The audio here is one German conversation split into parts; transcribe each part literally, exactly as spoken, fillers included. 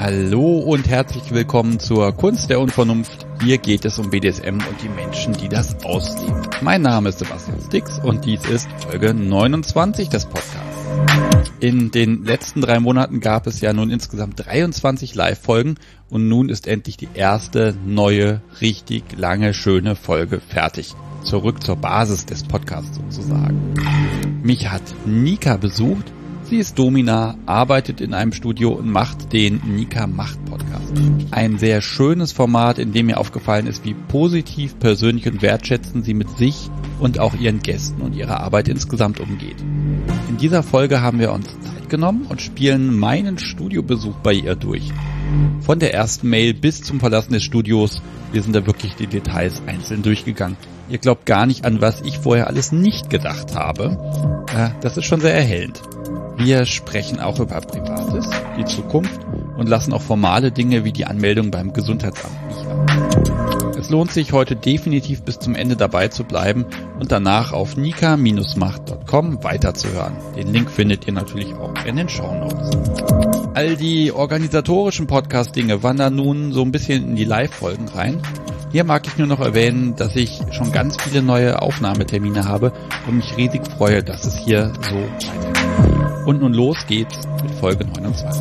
Hallo und herzlich willkommen zur Kunst der Unvernunft. Hier geht es um B D S M und die Menschen, die das ausleben. Mein Name ist Sebastian Stix und dies ist Folge neunundzwanzig des Podcasts. In den letzten drei Monaten gab es ja nun insgesamt dreiundzwanzig Live-Folgen und nun ist endlich die erste neue, richtig lange, schöne Folge fertig. Zurück zur Basis des Podcasts sozusagen. Mich hat Nika besucht. Sie ist Domina, arbeitet in einem Studio und macht den Nika Macht Podcast. Ein sehr schönes Format, in dem mir aufgefallen ist, wie positiv, persönlich und wertschätzend sie mit sich und auch ihren Gästen und ihrer Arbeit insgesamt umgeht. In dieser Folge haben wir uns Zeit genommen und spielen meinen Studiobesuch bei ihr durch. Von der ersten Mail bis zum Verlassen des Studios, wir sind da wirklich die Details einzeln durchgegangen. Ihr glaubt gar nicht, an was ich vorher alles nicht gedacht habe. Äh, das ist schon sehr erhellend. Wir sprechen auch über Privates, die Zukunft und lassen auch formale Dinge wie die Anmeldung beim Gesundheitsamt nicht ab. Es lohnt sich heute definitiv bis zum Ende dabei zu bleiben und danach auf nika Macht Punkt com weiterzuhören. Den Link findet ihr natürlich auch in den Shownotes. All die organisatorischen Podcast-Dinge wandern nun so ein bisschen in die Live-Folgen rein. Hier mag ich nur noch erwähnen, dass ich schon ganz viele neue Aufnahmetermine habe und mich riesig freue, dass es hier so weitergeht. Und nun los geht's mit Folge neunundzwanzig.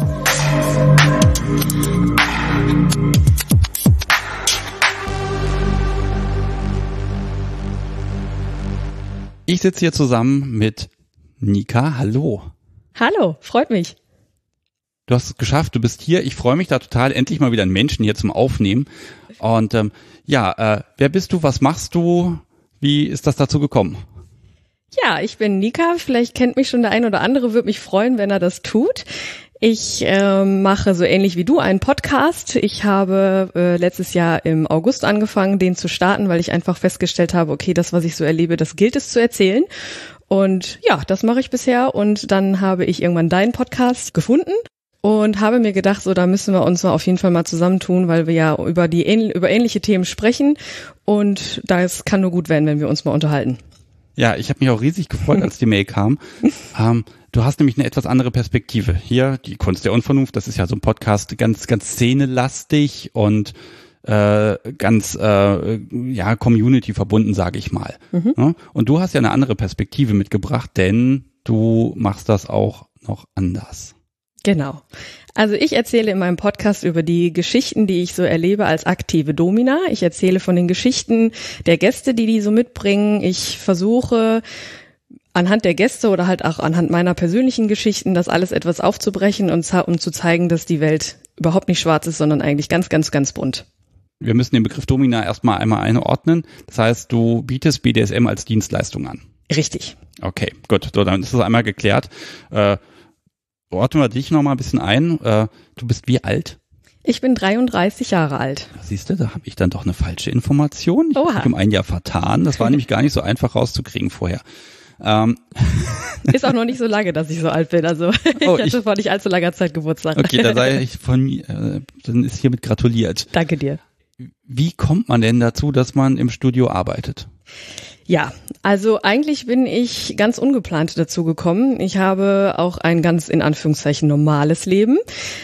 Ich sitze hier zusammen mit Nika. Hallo. Hallo, freut mich. Du hast es geschafft, du bist hier. Ich freue mich da total, endlich mal wieder einen Menschen hier zum Aufnehmen. Und ähm, ja, äh, wer bist du, was machst du, wie ist das dazu gekommen? Ja, ich bin Nika, vielleicht kennt mich schon der ein oder andere, würde mich freuen, wenn er das tut. Ich äh, mache so ähnlich wie du einen Podcast. Ich habe äh, letztes Jahr im August angefangen, den zu starten, weil ich einfach festgestellt habe, okay, das, was ich so erlebe, das gilt es zu erzählen. Und ja, das mache ich bisher und dann habe ich irgendwann deinen Podcast gefunden. Und habe mir gedacht, so da müssen wir uns mal auf jeden Fall mal zusammentun, weil wir ja über die über ähnliche Themen sprechen und das kann nur gut werden, wenn wir uns mal unterhalten. Ja, ich habe mich auch riesig gefreut, als die Mail kam. Ähm, du hast nämlich eine etwas andere Perspektive. Hier, die Kunst der Unvernunft, das ist ja so ein Podcast, ganz ganz szenelastig und äh, ganz äh, ja Community verbunden, sage ich mal. Mhm. Ja? Und du hast ja eine andere Perspektive mitgebracht, denn du machst das auch noch anders. Genau. Also ich erzähle in meinem Podcast über die Geschichten, die ich so erlebe als aktive Domina. Ich erzähle von den Geschichten der Gäste, die die so mitbringen. Ich versuche anhand der Gäste oder halt auch anhand meiner persönlichen Geschichten das alles etwas aufzubrechen und um zu zeigen, dass die Welt überhaupt nicht schwarz ist, sondern eigentlich ganz, ganz, ganz bunt. Wir müssen den Begriff Domina erstmal einmal einordnen. Das heißt, du bietest B D S M als Dienstleistung an. Richtig. Okay, gut. So, dann ist das einmal geklärt. Äh, Ordnen wir dich noch mal ein bisschen ein. Äh, du bist wie alt? Ich bin dreiunddreißig Jahre alt. Siehst du, da habe ich dann doch eine falsche Information. Ich habe mich um ein Jahr vertan. Das war nämlich gar nicht so einfach rauszukriegen vorher. Ähm. Ist auch noch nicht so lange, dass ich so alt bin. Also oh, ich hatte vor nicht allzu langer Zeit Geburtstag. Okay, da sei ich von mir, äh, dann ist hiermit gratuliert. Danke dir. Wie kommt man denn dazu, dass man im Studio arbeitet? Ja, also eigentlich bin ich ganz ungeplant dazu gekommen. Ich habe auch ein ganz in Anführungszeichen normales Leben,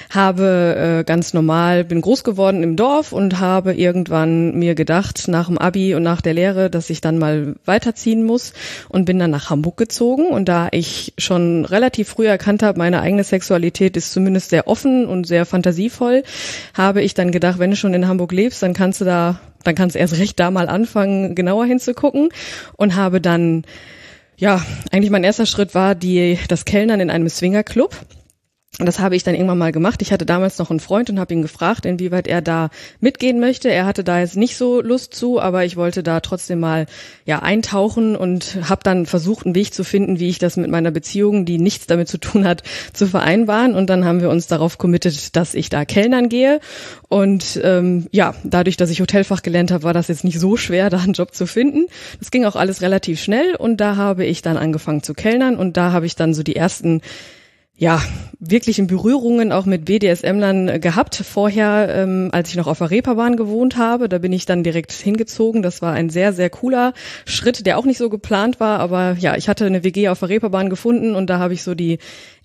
habe äh, ganz normal, bin groß geworden im Dorf und habe irgendwann mir gedacht, nach dem Abi und nach der Lehre, dass ich dann mal weiterziehen muss und bin dann nach Hamburg gezogen. Und da ich schon relativ früh erkannt habe, meine eigene Sexualität ist zumindest sehr offen und sehr fantasievoll, habe ich dann gedacht, wenn du schon in Hamburg lebst, dann kannst du da dann kannst du erst recht da mal anfangen, genauer hinzugucken und habe dann, ja, eigentlich mein erster Schritt war die das Kellnern in einem Swingerclub. Und das habe ich dann irgendwann mal gemacht. Ich hatte damals noch einen Freund und habe ihn gefragt, inwieweit er da mitgehen möchte. Er hatte da jetzt nicht so Lust zu, aber ich wollte da trotzdem mal ja eintauchen und habe dann versucht, einen Weg zu finden, wie ich das mit meiner Beziehung, die nichts damit zu tun hat, zu vereinbaren. Und dann haben wir uns darauf committed, dass ich da kellnern gehe. Und ähm, ja, dadurch, dass ich Hotelfach gelernt habe, war das jetzt nicht so schwer, da einen Job zu finden. Das ging auch alles relativ schnell und da habe ich dann angefangen zu kellnern und da habe ich dann so die ersten ja, wirklich in Berührungen auch mit B D S M-Lern gehabt. Vorher, ähm, als ich noch auf der Reeperbahn gewohnt habe, da bin ich dann direkt hingezogen. Das war ein sehr, sehr cooler Schritt, der auch nicht so geplant war. Aber ja, ich hatte eine W G auf der Reeperbahn gefunden und da habe ich so die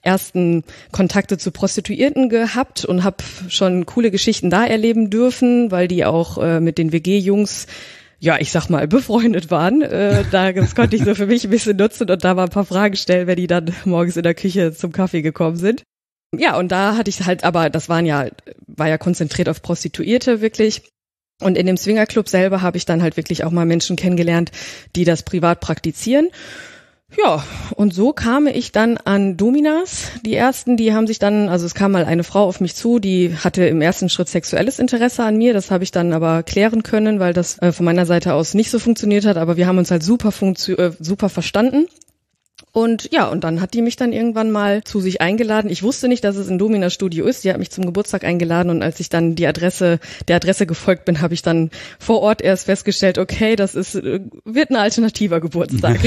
ersten Kontakte zu Prostituierten gehabt und habe schon coole Geschichten da erleben dürfen, weil die auch äh, mit den W G-Jungs, ja, ich sag mal, befreundet waren. Äh, da, das konnte ich so für mich ein bisschen nutzen und da mal ein paar Fragen stellen, wenn die dann morgens in der Küche zum Kaffee gekommen sind. Ja, und da hatte ich halt, aber das waren ja, war ja konzentriert auf Prostituierte wirklich. Und in dem Swingerclub selber habe ich dann halt wirklich auch mal Menschen kennengelernt, die das privat praktizieren. Ja, und so kam ich dann an Dominas. Die ersten, die haben sich dann, also es kam mal eine Frau auf mich zu, die hatte im ersten Schritt sexuelles Interesse an mir. Das habe ich dann aber klären können, weil das äh, von meiner Seite aus nicht so funktioniert hat. Aber wir haben uns halt super funktio- äh, super verstanden. Und ja, und dann hat die mich dann irgendwann mal zu sich eingeladen. Ich wusste nicht, dass es ein Domina-Studio ist. Die hat mich zum Geburtstag eingeladen und als ich dann die Adresse, der Adresse gefolgt bin, habe ich dann vor Ort erst festgestellt, okay, das ist, wird ein alternativer Geburtstag.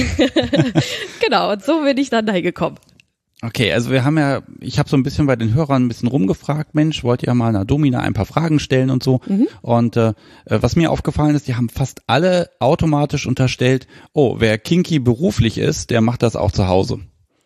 Genau, und so bin ich dann dahin gekommen. Okay, also wir haben ja, ich habe so ein bisschen bei den Hörern ein bisschen rumgefragt, Mensch, wollt ihr mal einer Domina ein paar Fragen stellen und so. Mhm. Und äh, was mir aufgefallen ist, die haben fast alle automatisch unterstellt, oh, wer kinky beruflich ist, der macht das auch zu Hause.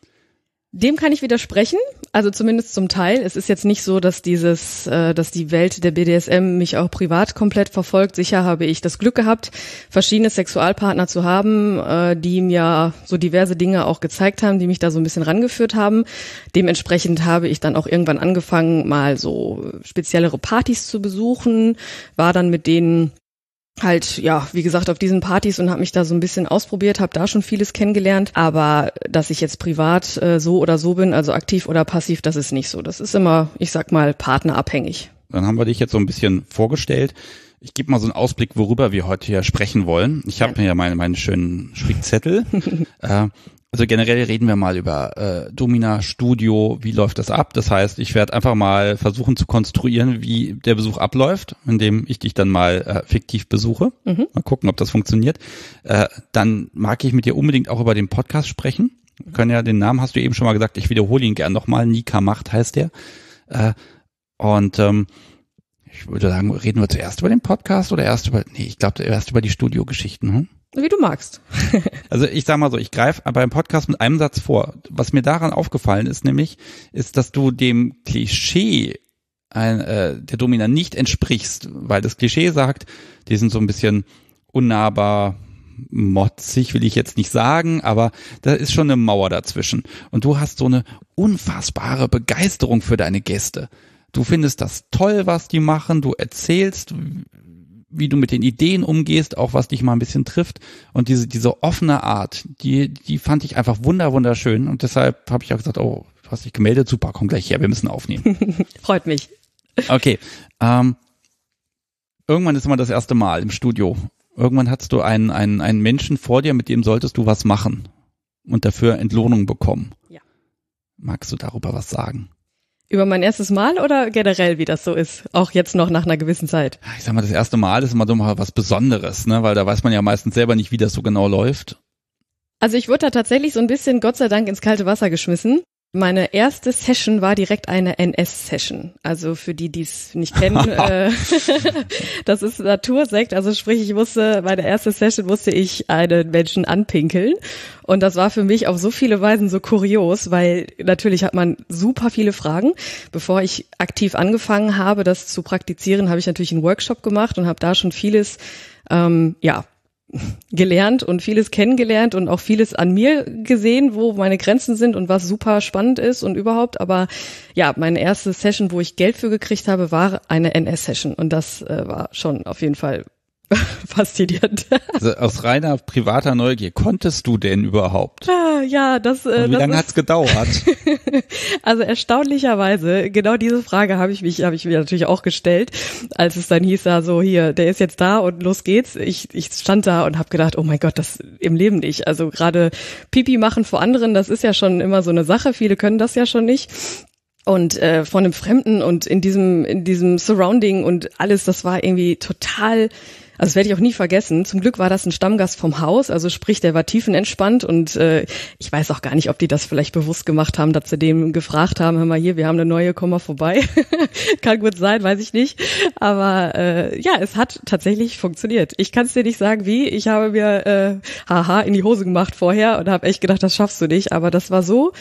Dem kann ich widersprechen, also zumindest zum Teil. Es ist jetzt nicht so, dass dieses, äh, dass die Welt der B D S M mich auch privat komplett verfolgt. Sicher habe ich das Glück gehabt, verschiedene Sexualpartner zu haben, äh, die mir so diverse Dinge auch gezeigt haben, die mich da so ein bisschen rangeführt haben. Dementsprechend habe ich dann auch irgendwann angefangen, mal so speziellere Partys zu besuchen, war dann mit denen halt, ja, wie gesagt, auf diesen Partys und habe mich da so ein bisschen ausprobiert, habe da schon vieles kennengelernt, aber dass ich jetzt privat äh, so oder so bin, also aktiv oder passiv, das ist nicht so. Das ist immer, ich sag mal, partnerabhängig. Dann haben wir dich jetzt so ein bisschen vorgestellt. Ich gebe mal so einen Ausblick, worüber wir heute hier sprechen wollen. Ich habe ja. mir ja meine, meine schönen Spickzettel. äh, Also generell reden wir mal über äh, Domina Studio, wie läuft das ab? Das heißt, ich werde einfach mal versuchen zu konstruieren, wie der Besuch abläuft, indem ich dich dann mal äh, fiktiv besuche. Mhm. Mal gucken, ob das funktioniert. Äh, dann mag ich mit dir unbedingt auch über den Podcast sprechen. Wir können ja, den Namen hast du eben schon mal gesagt, ich wiederhole ihn gern nochmal. Nika Macht heißt der. Äh, und ähm, ich würde sagen, reden wir zuerst über den Podcast oder erst über, nee, ich glaube erst über die Studiogeschichten, hm? Wie du magst. Also ich sag mal so, ich greife beim Podcast mit einem Satz vor. Was mir daran aufgefallen ist nämlich, ist, dass du dem Klischee ein, äh, der Domina nicht entsprichst, weil das Klischee sagt, die sind so ein bisschen unnahbar, motzig will ich jetzt nicht sagen, aber da ist schon eine Mauer dazwischen. Und du hast so eine unfassbare Begeisterung für deine Gäste. Du findest das toll, was die machen, du erzählst, wie du mit den Ideen umgehst, auch was dich mal ein bisschen trifft. Und diese diese offene Art, die die fand ich einfach wunder wunderschön. Und deshalb habe ich auch gesagt, oh, du hast dich gemeldet, super, komm gleich her, wir müssen aufnehmen. Freut mich. Okay, ähm, irgendwann ist immer das erste Mal im Studio. Irgendwann hattest du einen einen einen Menschen vor dir, mit dem solltest du was machen und dafür Entlohnung bekommen. Ja. Magst du darüber was sagen? Über mein erstes Mal oder generell, wie das so ist? Auch jetzt noch nach einer gewissen Zeit. Ich sag mal, das erste Mal ist immer so mal was Besonderes, ne? Weil da weiß man ja meistens selber nicht, wie das so genau läuft. Also ich wurde da tatsächlich so ein bisschen, Gott sei Dank, ins kalte Wasser geschmissen. Meine erste Session war direkt eine N S-Session. Also für die, die es nicht kennen, äh, das ist Natursekt. Also sprich, ich musste, meine erste Session musste ich einen Menschen anpinkeln. Und das war für mich auf so viele Weisen so kurios, weil natürlich hat man super viele Fragen. Bevor ich aktiv angefangen habe, das zu praktizieren, habe ich natürlich einen Workshop gemacht und habe da schon vieles, ähm, ja, gelernt und vieles kennengelernt und auch vieles an mir gesehen, wo meine Grenzen sind und was super spannend ist und überhaupt. Aber ja, meine erste Session, wo ich Geld für gekriegt habe, war eine N S-Session und das äh, war schon auf jeden Fall faszinierend. Also aus reiner privater Neugier, konntest du denn überhaupt? Ah, ja, das. Äh, und wie das lange ist, hat's gedauert? Also erstaunlicherweise, genau diese Frage habe ich mich, habe ich mir natürlich auch gestellt, als es dann hieß, da so hier, der ist jetzt da und los geht's. Ich, ich stand da und habe gedacht, oh mein Gott, das im Leben nicht. Also gerade Pipi machen vor anderen, das ist ja schon immer so eine Sache. Viele können das ja schon nicht. Und äh, von einem Fremden und in diesem in diesem Surrounding und alles, das war irgendwie total. Also das werde ich auch nie vergessen. Zum Glück war das ein Stammgast vom Haus, also sprich, der war tiefenentspannt und äh, ich weiß auch gar nicht, ob die das vielleicht bewusst gemacht haben, dass sie dem gefragt haben, hör mal hier, wir haben eine neue, komm mal vorbei. Kann gut sein, weiß ich nicht. Aber äh, ja, es hat tatsächlich funktioniert. Ich kann es dir nicht sagen, wie. Ich habe mir äh, haha in die Hose gemacht vorher und habe echt gedacht, das schaffst du nicht. Aber das war so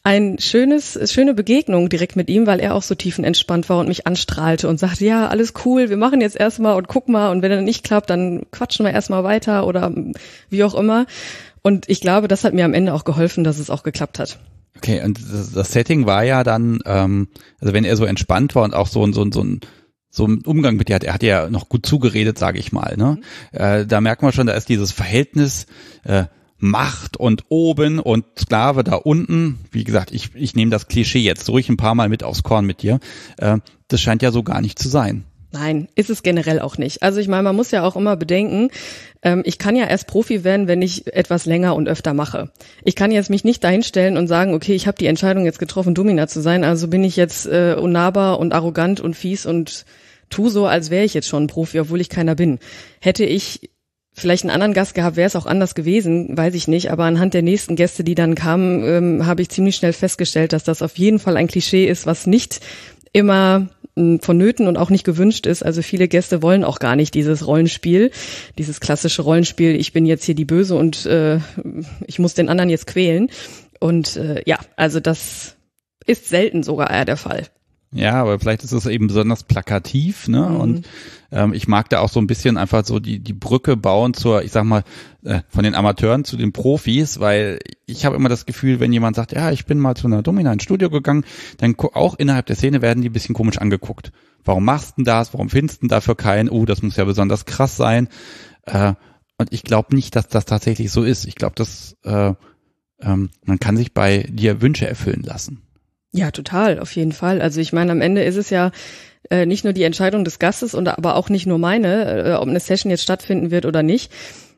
ein schönes, schöne Begegnung direkt mit ihm, weil er auch so tiefenentspannt war und mich anstrahlte und sagte, ja, alles cool, wir machen jetzt erstmal und guck mal und wenn er nicht klappt, dann quatschen wir erstmal weiter oder wie auch immer. Und ich glaube, das hat mir am Ende auch geholfen, dass es auch geklappt hat. Okay, und das, das Setting war ja dann, ähm, also wenn er so entspannt war und auch so, so, so ein so ein Umgang mit dir hat, er hat ja noch gut zugeredet, sage ich mal, ne? Mhm. Äh, da merkt man schon, da ist dieses Verhältnis äh, Macht und oben und Sklave da unten. Wie gesagt, ich ich nehme das Klischee jetzt ruhig ein paar Mal mit aufs Korn mit dir. Äh, das scheint ja so gar nicht zu sein. Nein, ist es generell auch nicht. Also ich meine, man muss ja auch immer bedenken, ähm, ich kann ja erst Profi werden, wenn ich etwas länger und öfter mache. Ich kann jetzt mich nicht dahinstellen und sagen, okay, ich habe die Entscheidung jetzt getroffen, Domina zu sein, also bin ich jetzt äh, unnahbar und arrogant und fies und tu so, als wäre ich jetzt schon ein Profi, obwohl ich keiner bin. Hätte ich vielleicht einen anderen Gast gehabt, wäre es auch anders gewesen, weiß ich nicht. Aber anhand der nächsten Gäste, die dann kamen, ähm, habe ich ziemlich schnell festgestellt, dass das auf jeden Fall ein Klischee ist, was nicht immer vonnöten und auch nicht gewünscht ist. Also viele Gäste wollen auch gar nicht dieses Rollenspiel, dieses klassische Rollenspiel, ich bin jetzt hier die Böse und äh, ich muss den anderen jetzt quälen. Und äh, ja, also das ist selten sogar eher der Fall. Ja, aber vielleicht ist es eben besonders plakativ, ne? Mhm. Und ähm, ich mag da auch so ein bisschen einfach so die die Brücke bauen zur, ich sag mal, äh, von den Amateuren zu den Profis, weil ich habe immer das Gefühl, wenn jemand sagt, ja, ich bin mal zu einer Domina ins Studio gegangen, dann auch innerhalb der Szene werden die ein bisschen komisch angeguckt. Warum machst du denn das? Warum findest du denn dafür keinen? Oh, das muss ja besonders krass sein. Äh, und ich glaube nicht, dass das tatsächlich so ist. Ich glaube, dass äh, ähm, man kann sich bei dir Wünsche erfüllen lassen. Ja, total, auf jeden Fall. Also ich meine, am Ende ist es ja äh, nicht nur die Entscheidung des Gastes und aber auch nicht nur meine, äh, ob eine Session jetzt stattfinden wird oder nicht.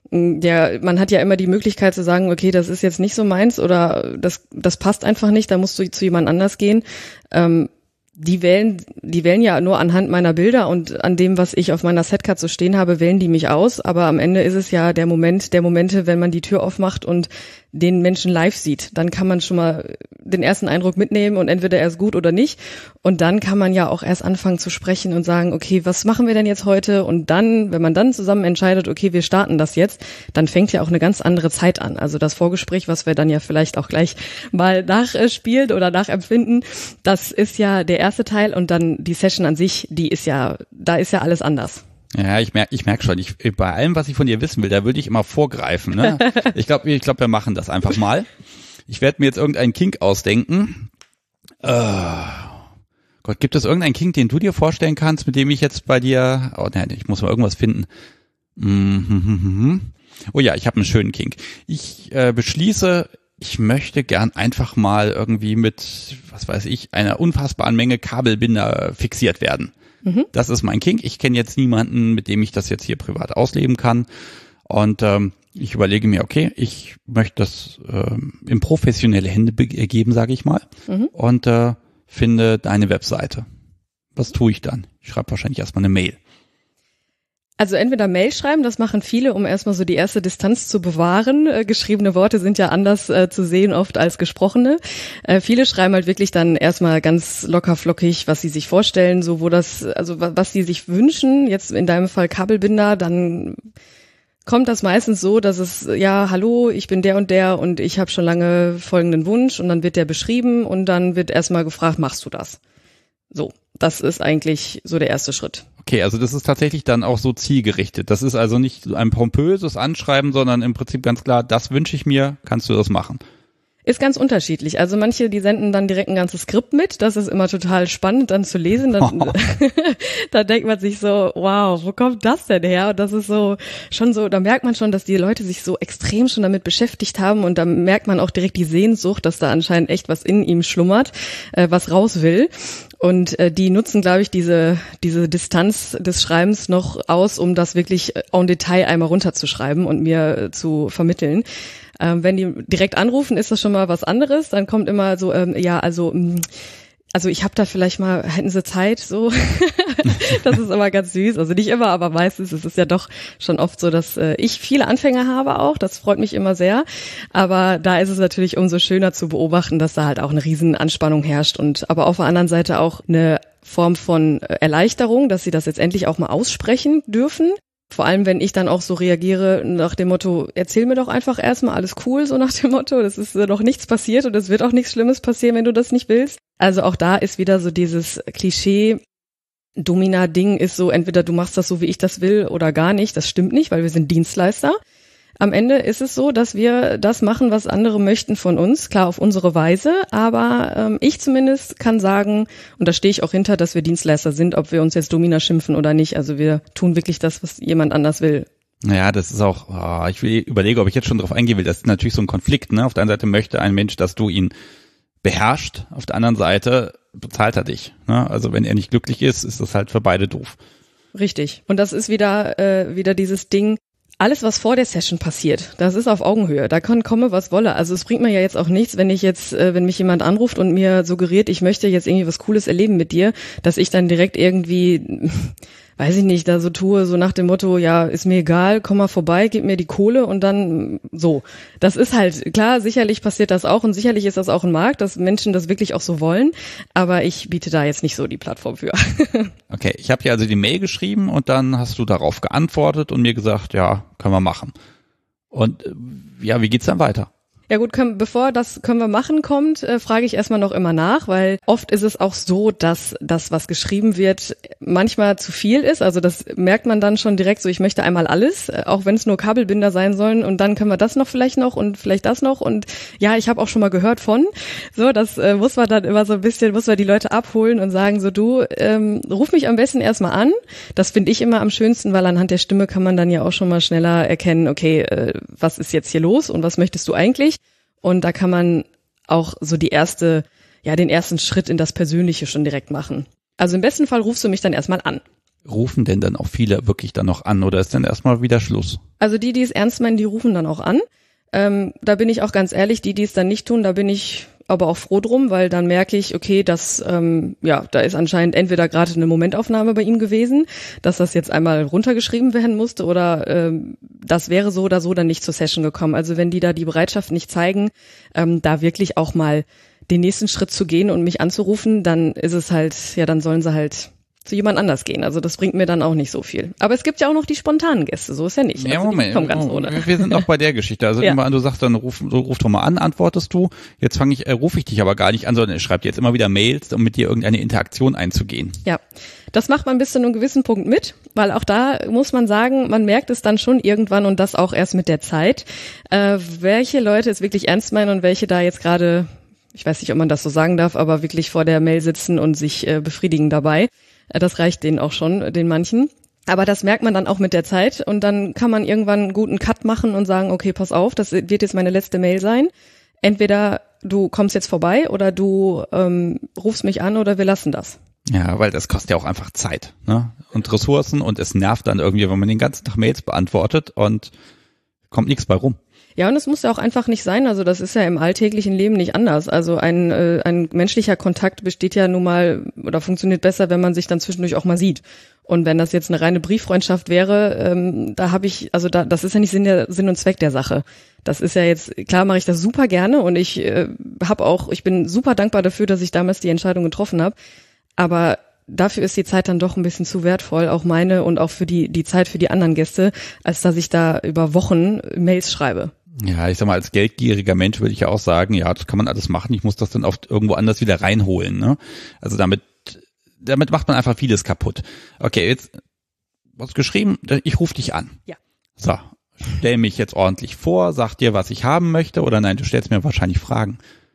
Der, man hat ja immer die Möglichkeit zu sagen, okay, das ist jetzt nicht so meins oder das das passt einfach nicht, da musst du zu jemand anders gehen. Ähm, die wählen, die wählen ja nur anhand meiner Bilder und an dem, was ich auf meiner Setcard so stehen habe, wählen die mich aus. Aber am Ende ist es ja der Moment, der Momente, wenn man die Tür aufmacht und den Menschen live sieht. Dann kann man schon mal den ersten Eindruck mitnehmen und entweder er ist gut oder nicht. Und dann kann man ja auch erst anfangen zu sprechen und sagen, okay, was machen wir denn jetzt heute? Und dann, wenn man dann zusammen entscheidet, okay, wir starten das jetzt, dann fängt ja auch eine ganz andere Zeit an. Also das Vorgespräch, was wir dann ja vielleicht auch gleich mal nachspielen oder nachempfinden, das ist ja der erste Teil und dann die Session an sich, die ist ja, da ist ja alles anders. Ja, ich merke ich merk schon, ich, bei allem, was ich von dir wissen will, da würde ich immer vorgreifen. Ne? Ich glaube, ich glaub, wir machen das einfach mal. Ich werde mir jetzt irgendeinen Kink ausdenken. Uh, Gott, gibt es irgendeinen Kink, den du dir vorstellen kannst, mit dem ich jetzt bei dir, oh nein, ich muss mal irgendwas finden. Mm-hmm. Oh ja, ich habe einen schönen Kink. Ich äh, beschließe, ich möchte gern einfach mal irgendwie mit, was weiß ich, einer unfassbaren Menge Kabelbinder fixiert werden. Mhm. Das ist mein Kink. Ich kenne jetzt niemanden, mit dem ich das jetzt hier privat ausleben kann. Und ähm, ich überlege mir, okay, ich möchte das ähm, in professionelle Hände geben, sage ich mal. Mhm. Und äh, finde deine Webseite. Was tue ich dann? Ich schreibe wahrscheinlich erstmal eine Mail. Also entweder Mail schreiben, das machen viele, um erstmal so die erste Distanz zu bewahren. Äh, geschriebene Worte sind ja anders äh, zu sehen oft als gesprochene. Äh, viele schreiben halt wirklich dann erstmal ganz locker flockig, was sie sich vorstellen, so wo das, also was sie sich wünschen. Jetzt in deinem Fall Kabelbinder, dann kommt das meistens so, dass es, ja, hallo, ich bin der und der und ich habe schon lange folgenden Wunsch und dann wird der beschrieben und dann wird erstmal gefragt, machst du das? So, das ist eigentlich so der erste Schritt. Okay, also das ist tatsächlich dann auch so zielgerichtet. Das ist also nicht ein pompöses Anschreiben, sondern im Prinzip ganz klar, das wünsche ich mir, kannst du das machen? Ist ganz unterschiedlich. Also manche, die senden dann direkt ein ganzes Skript mit. Das ist immer total spannend dann zu lesen. Dann, oh. Da denkt man sich so, wow, wo kommt das denn her? Und das ist so schon so, da merkt man schon, dass die Leute sich so extrem schon damit beschäftigt haben. Und da merkt man auch direkt die Sehnsucht, dass da anscheinend echt was in ihm schlummert, äh, was raus will. Und äh, die nutzen, glaube ich, diese diese Distanz des Schreibens noch aus, um das wirklich en Detail einmal runterzuschreiben und mir äh, zu vermitteln. Ähm, wenn die direkt anrufen, ist das schon mal was anderes. Dann kommt immer so, ähm, ja, also mh, also ich habe da vielleicht mal, hätten Sie Zeit, so. Das ist immer ganz süß. Also nicht immer, aber meistens ist es ja doch schon oft so, dass äh, ich viele Anfänger habe auch. Das freut mich immer sehr. Aber da ist es natürlich umso schöner zu beobachten, dass da halt auch eine riesen Anspannung herrscht und aber auf der anderen Seite auch eine Form von Erleichterung, dass sie das jetzt endlich auch mal aussprechen dürfen. Vor allem, wenn ich dann auch so reagiere nach dem Motto, erzähl mir doch einfach erstmal, alles cool, so nach dem Motto, das ist noch nichts passiert und es wird auch nichts Schlimmes passieren, wenn du das nicht willst. Also auch da ist wieder so dieses Klischee, Domina-Ding ist so, entweder du machst das so, wie ich das will oder gar nicht. Das stimmt nicht, weil wir sind Dienstleister. Am Ende ist es so, dass wir das machen, was andere möchten von uns, klar auf unsere Weise, aber ähm, ich zumindest kann sagen, und da stehe ich auch hinter, dass wir Dienstleister sind, ob wir uns jetzt Domina schimpfen oder nicht. Also wir tun wirklich das, was jemand anders will. Naja, das ist auch, oh, ich will, überlege, ob ich jetzt schon drauf eingehen will. Das ist natürlich so ein Konflikt, ne? Auf der einen Seite möchte ein Mensch, dass du ihn beherrscht, auf der anderen Seite bezahlt er dich, ne? Also wenn er nicht glücklich ist, ist das halt für beide doof. Richtig. Und das ist wieder äh, wieder dieses Ding, alles, was vor der Session passiert, das ist auf Augenhöhe. Da kann komme, was wolle. Also es bringt mir ja jetzt auch nichts, wenn ich jetzt, äh, wenn mich jemand anruft und mir suggeriert, ich möchte jetzt irgendwie was Cooles erleben mit dir, dass ich dann direkt irgendwie, weiß ich nicht, da so tue, so nach dem Motto, ja, ist mir egal, komm mal vorbei, gib mir die Kohle und dann so. Das ist halt, klar, sicherlich passiert das auch und sicherlich ist das auch ein Markt, dass Menschen das wirklich auch so wollen, aber ich biete da jetzt nicht so die Plattform für. Okay, ich habe hier also die Mail geschrieben und dann hast du darauf geantwortet und mir gesagt, ja, können wir machen. Und ja, wie geht's dann weiter? Ja gut, können, bevor das können wir machen kommt, äh, frage ich erstmal noch immer nach, weil oft ist es auch so, dass das, was geschrieben wird, manchmal zu viel ist. Also das merkt man dann schon direkt so, ich möchte einmal alles, äh, auch wenn es nur Kabelbinder sein sollen und dann können wir das noch vielleicht noch und vielleicht das noch und ja, ich habe auch schon mal gehört von. So, das äh, muss man dann immer so ein bisschen, muss man die Leute abholen und sagen so, du, ähm, ruf mich am besten erstmal an. Das finde ich immer am schönsten, weil anhand der Stimme kann man dann ja auch schon mal schneller erkennen, okay, äh, was ist jetzt hier los und was möchtest du eigentlich? Und da kann man auch so die erste, ja, den ersten Schritt in das Persönliche schon direkt machen. Also im besten Fall rufst du mich dann erstmal an. Rufen denn dann auch viele wirklich dann noch an oder ist dann erstmal wieder Schluss? Also die, die es ernst meinen, die rufen dann auch an. Ähm, da bin ich auch ganz ehrlich, die, die es dann nicht tun, da bin ich aber auch froh drum, weil dann merke ich, okay, dass, ähm, ja, da ist anscheinend entweder gerade eine Momentaufnahme bei ihm gewesen, dass das jetzt einmal runtergeschrieben werden musste oder ähm, das wäre so oder so dann nicht zur Session gekommen. Also wenn die da die Bereitschaft nicht zeigen, ähm, da wirklich auch mal den nächsten Schritt zu gehen und mich anzurufen, dann ist es halt, ja, dann sollen sie halt zu jemand anders gehen. Also das bringt mir dann auch nicht so viel. Aber es gibt ja auch noch die spontanen Gäste, so ist ja nicht. Ja, also Moment, die kommen ganz ohne. Wir sind noch bei der Geschichte. Also ja. immer an, du sagst dann, ruf, ruf doch mal an, antwortest du. Jetzt fange ich, äh, rufe ich dich aber gar nicht an, sondern ich schreibe dir jetzt immer wieder Mails, um mit dir irgendeine Interaktion einzugehen. Ja, das macht man bis zu einem gewissen Punkt mit, weil auch da muss man sagen, man merkt es dann schon irgendwann und das auch erst mit der Zeit, äh, welche Leute es wirklich ernst meinen und welche da jetzt gerade, ich weiß nicht, ob man das so sagen darf, aber wirklich vor der Mail sitzen und sich äh, befriedigen dabei. Das reicht denen auch schon, den manchen. Aber das merkt man dann auch mit der Zeit und dann kann man irgendwann einen guten Cut machen und sagen, okay, pass auf, das wird jetzt meine letzte Mail sein. Entweder du kommst jetzt vorbei oder du ähm, rufst mich an oder wir lassen das. Ja, weil das kostet ja auch einfach Zeit, ne? Und Ressourcen und es nervt dann irgendwie, wenn man den ganzen Tag Mails beantwortet und kommt nichts bei rum. Ja, und es muss ja auch einfach nicht sein, also das ist ja im alltäglichen Leben nicht anders. Also ein, äh, ein menschlicher Kontakt besteht ja nun mal oder funktioniert besser, wenn man sich dann zwischendurch auch mal sieht. Und wenn das jetzt eine reine Brieffreundschaft wäre, ähm, da habe ich, also da, das ist ja nicht Sinn, der, Sinn und Zweck der Sache. Das ist ja jetzt, klar mache ich das super gerne und ich äh, habe auch, ich bin super dankbar dafür, dass ich damals die Entscheidung getroffen habe. Aber dafür ist die Zeit dann doch ein bisschen zu wertvoll, auch meine und auch für die die Zeit für die anderen Gäste, als dass ich da über Wochen Mails schreibe. Ja, ich sag mal, als geldgieriger Mensch würde ich ja auch sagen, ja, das kann man alles machen, ich muss das dann oft irgendwo anders wieder reinholen, ne? Also damit, damit macht man einfach vieles kaputt. Okay, jetzt was geschrieben, ich rufe dich an. Ja. So, stell mich jetzt ordentlich vor, sag dir, was ich haben möchte oder nein, du stellst mir wahrscheinlich Fragen.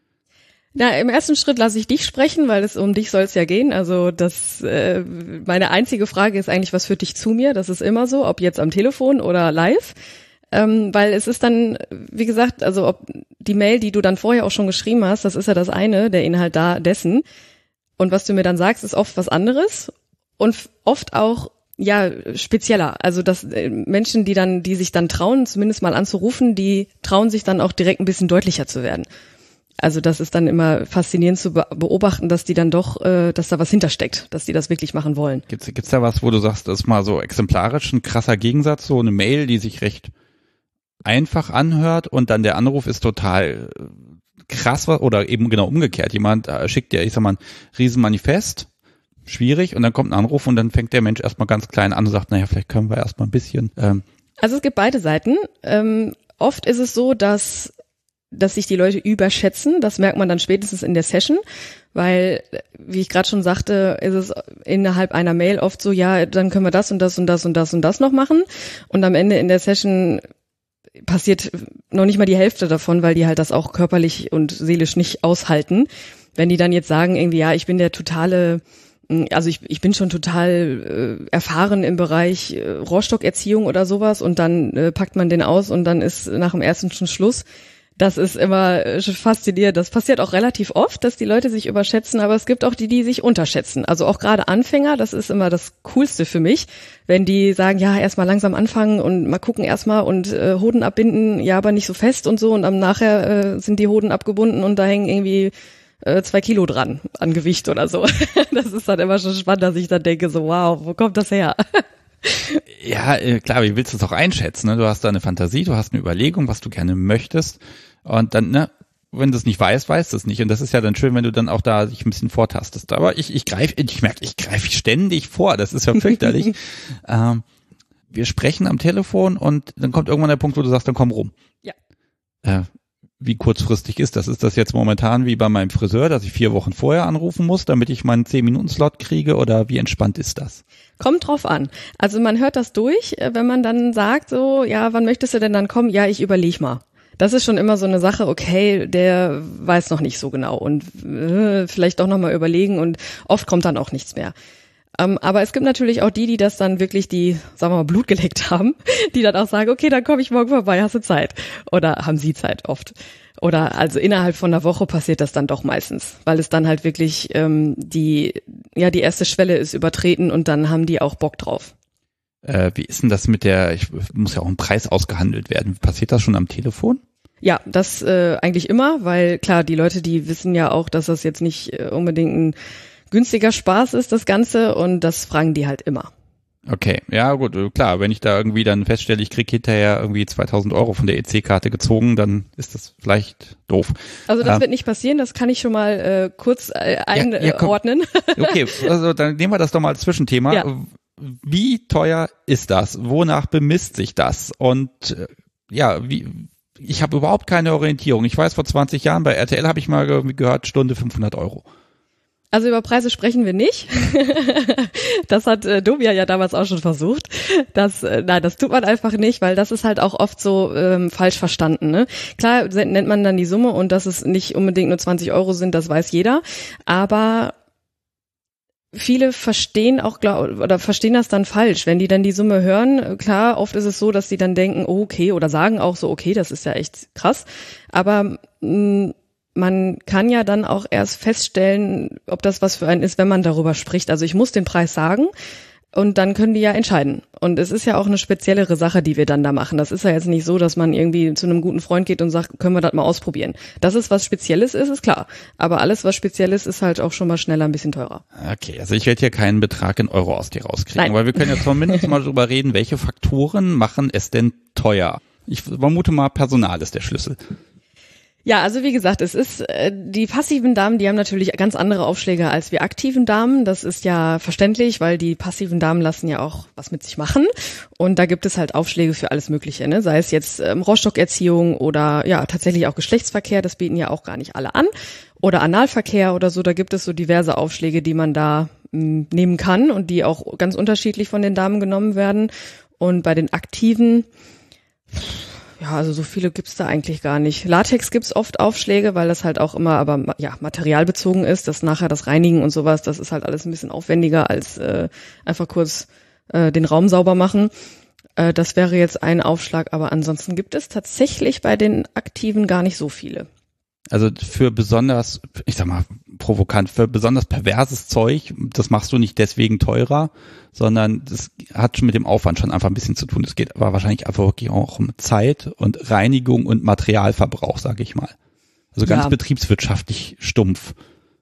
Na, im ersten Schritt lasse ich dich sprechen, weil es um dich soll es ja gehen. Also das, äh, meine einzige Frage ist eigentlich, was führt dich zu mir? Das ist immer so, ob jetzt am Telefon oder live. Ähm, weil es ist dann, wie gesagt, also ob die Mail, die du dann vorher auch schon geschrieben hast, das ist ja das eine, der Inhalt da dessen. Und was du mir dann sagst, ist oft was anderes und oft auch ja spezieller. Also dass äh, Menschen, die dann, die sich dann trauen, zumindest mal anzurufen, die trauen sich dann auch direkt ein bisschen deutlicher zu werden. Also das ist dann immer faszinierend zu be- beobachten, dass die dann doch, äh, dass da was hintersteckt, dass die das wirklich machen wollen. Gibt's, gibt's da was, wo du sagst, das ist mal so exemplarisch ein krasser Gegensatz, so eine Mail, die sich recht einfach anhört und dann der Anruf ist total krass oder eben genau umgekehrt. Jemand schickt dir, ich sag mal, ein Riesenmanifest schwierig und dann kommt ein Anruf und dann fängt der Mensch erstmal ganz klein an und sagt, naja, vielleicht können wir erstmal ein bisschen. Ähm. Also es gibt beide Seiten. Ähm, oft ist es so, dass dass sich die Leute überschätzen. Das merkt man dann spätestens in der Session, weil, wie ich gerade schon sagte, ist es innerhalb einer Mail oft so, ja, dann können wir das und das und das und das und das noch machen. Und am Ende in der Session passiert noch nicht mal die Hälfte davon, weil die halt das auch körperlich und seelisch nicht aushalten. Wenn die dann jetzt sagen, irgendwie, ja, ich bin der totale, also ich, ich bin schon total äh, erfahren im Bereich äh, Rohrstockerziehung oder sowas und dann äh, packt man den aus und dann ist nach dem ersten schon Schluss. Das ist immer faszinierend. Das passiert auch relativ oft, dass die Leute sich überschätzen, aber es gibt auch die, die sich unterschätzen. Also auch gerade Anfänger, das ist immer das Coolste für mich, wenn die sagen, ja, erstmal langsam anfangen und mal gucken erstmal und äh, Hoden abbinden, ja, aber nicht so fest und so und dann nachher äh, sind die Hoden abgebunden und da hängen irgendwie äh, zwei Kilo dran an Gewicht oder so. Das ist dann immer schon spannend, dass ich dann denke, so wow, wo kommt das her? Ja, klar, wie willst du es auch einschätzen? Ne? Du hast da eine Fantasie, du hast eine Überlegung, was du gerne möchtest und dann, ne, wenn du es nicht weißt, weißt du es nicht und das ist ja dann schön, wenn du dann auch da dich ein bisschen vortastest. Aber ich, ich greife, ich merke, ich greife ständig vor, das ist ja fürchterlich. ähm, wir sprechen am Telefon und dann kommt irgendwann der Punkt, wo du sagst, dann komm rum. Ja. Äh, wie kurzfristig ist das? Ist das jetzt momentan wie bei meinem Friseur, dass ich vier Wochen vorher anrufen muss, damit ich meinen zehn Minuten Slot kriege oder wie entspannt ist das? Kommt drauf an. Also man hört das durch, wenn man dann sagt so, ja, wann möchtest du denn dann kommen? Ja, ich überleg mal. Das ist schon immer so eine Sache, okay, der weiß noch nicht so genau und äh, vielleicht doch nochmal überlegen und oft kommt dann auch nichts mehr. Ähm, aber es gibt natürlich auch die, die das dann wirklich, die, sagen wir mal, Blut geleckt haben, die dann auch sagen, okay, dann komme ich morgen vorbei, hast du Zeit? Oder haben sie Zeit oft? Oder also innerhalb von einer Woche passiert das dann doch meistens, weil es dann halt wirklich ähm, die, ja, die erste Schwelle ist übertreten und dann haben die auch Bock drauf. Äh, wie ist denn das mit der, ich muss ja auch ein Preis ausgehandelt werden. Passiert das schon am Telefon? Ja, das äh, eigentlich immer, weil klar, die Leute, die wissen ja auch, dass das jetzt nicht äh, unbedingt ein günstiger Spaß ist, das Ganze, und das fragen die halt immer. Okay, ja gut, klar, wenn ich da irgendwie dann feststelle, ich kriege hinterher irgendwie zweitausend Euro von der E C-Karte gezogen, dann ist das vielleicht doof. Also das ähm, wird nicht passieren, das kann ich schon mal äh, kurz äh, einordnen. Ja, ja, okay, also dann nehmen wir das doch mal als Zwischenthema. Ja. Wie teuer ist das? Wonach bemisst sich das? Und äh, ja, wie, ich habe überhaupt keine Orientierung. Ich weiß, vor zwanzig Jahren bei R T L habe ich mal gehört, Stunde fünfhundert Euro. Also über Preise sprechen wir nicht. Das hat äh, Domia ja damals auch schon versucht. Das, äh, nein, das tut man einfach nicht, weil das ist halt auch oft so ähm, falsch verstanden. Ne? Klar nennt man dann die Summe und dass es nicht unbedingt nur zwanzig Euro sind, das weiß jeder. Aber viele verstehen auch glaub, oder verstehen das dann falsch, wenn die dann die Summe hören. Klar, oft ist es so, dass die dann denken, oh, okay, oder sagen auch so, okay, das ist ja echt krass. Aber mh, man kann ja dann auch erst feststellen, ob das was für einen ist, wenn man darüber spricht. Also ich muss den Preis sagen und dann können die ja entscheiden. Und es ist ja auch eine speziellere Sache, die wir dann da machen. Das ist ja jetzt nicht so, dass man irgendwie zu einem guten Freund geht und sagt, können wir das mal ausprobieren. Dass es was Spezielles ist, ist klar. Aber alles, was Spezielles ist, halt auch schon mal schneller ein bisschen teurer. Okay, also ich werde hier keinen Betrag in Euro aus dir rauskriegen. Nein. Aber wir können ja zumindest mal drüber reden, welche Faktoren machen es denn teuer? Ich vermute mal, Personal ist der Schlüssel. Ja, also wie gesagt, es ist, äh, die passiven Damen, die haben natürlich ganz andere Aufschläge als wir aktiven Damen. Das ist ja verständlich, weil die passiven Damen lassen ja auch was mit sich machen. Und da gibt es halt Aufschläge für alles Mögliche, ne? Sei es jetzt ähm, Rohrstockerziehung oder ja tatsächlich auch Geschlechtsverkehr, das bieten ja auch gar nicht alle an. Oder Analverkehr oder so, da gibt es so diverse Aufschläge, die man da mh, nehmen kann und die auch ganz unterschiedlich von den Damen genommen werden. Und bei den Aktiven, ja, also so viele gibt's da eigentlich gar nicht. Latex gibt's oft Aufschläge, weil das halt auch immer aber ja materialbezogen ist. Das nachher das Reinigen und sowas, das ist halt alles ein bisschen aufwendiger als äh, einfach kurz äh, den Raum sauber machen. Äh, das wäre jetzt ein Aufschlag, aber ansonsten gibt es tatsächlich bei den Aktiven gar nicht so viele. Also für besonders, ich sag mal, provokant, für besonders perverses Zeug, das machst du nicht deswegen teurer, sondern das hat schon mit dem Aufwand schon einfach ein bisschen zu tun. Es geht aber wahrscheinlich einfach wirklich auch um Zeit und Reinigung und Materialverbrauch, sage ich mal. Also ganz ja. betriebswirtschaftlich stumpf.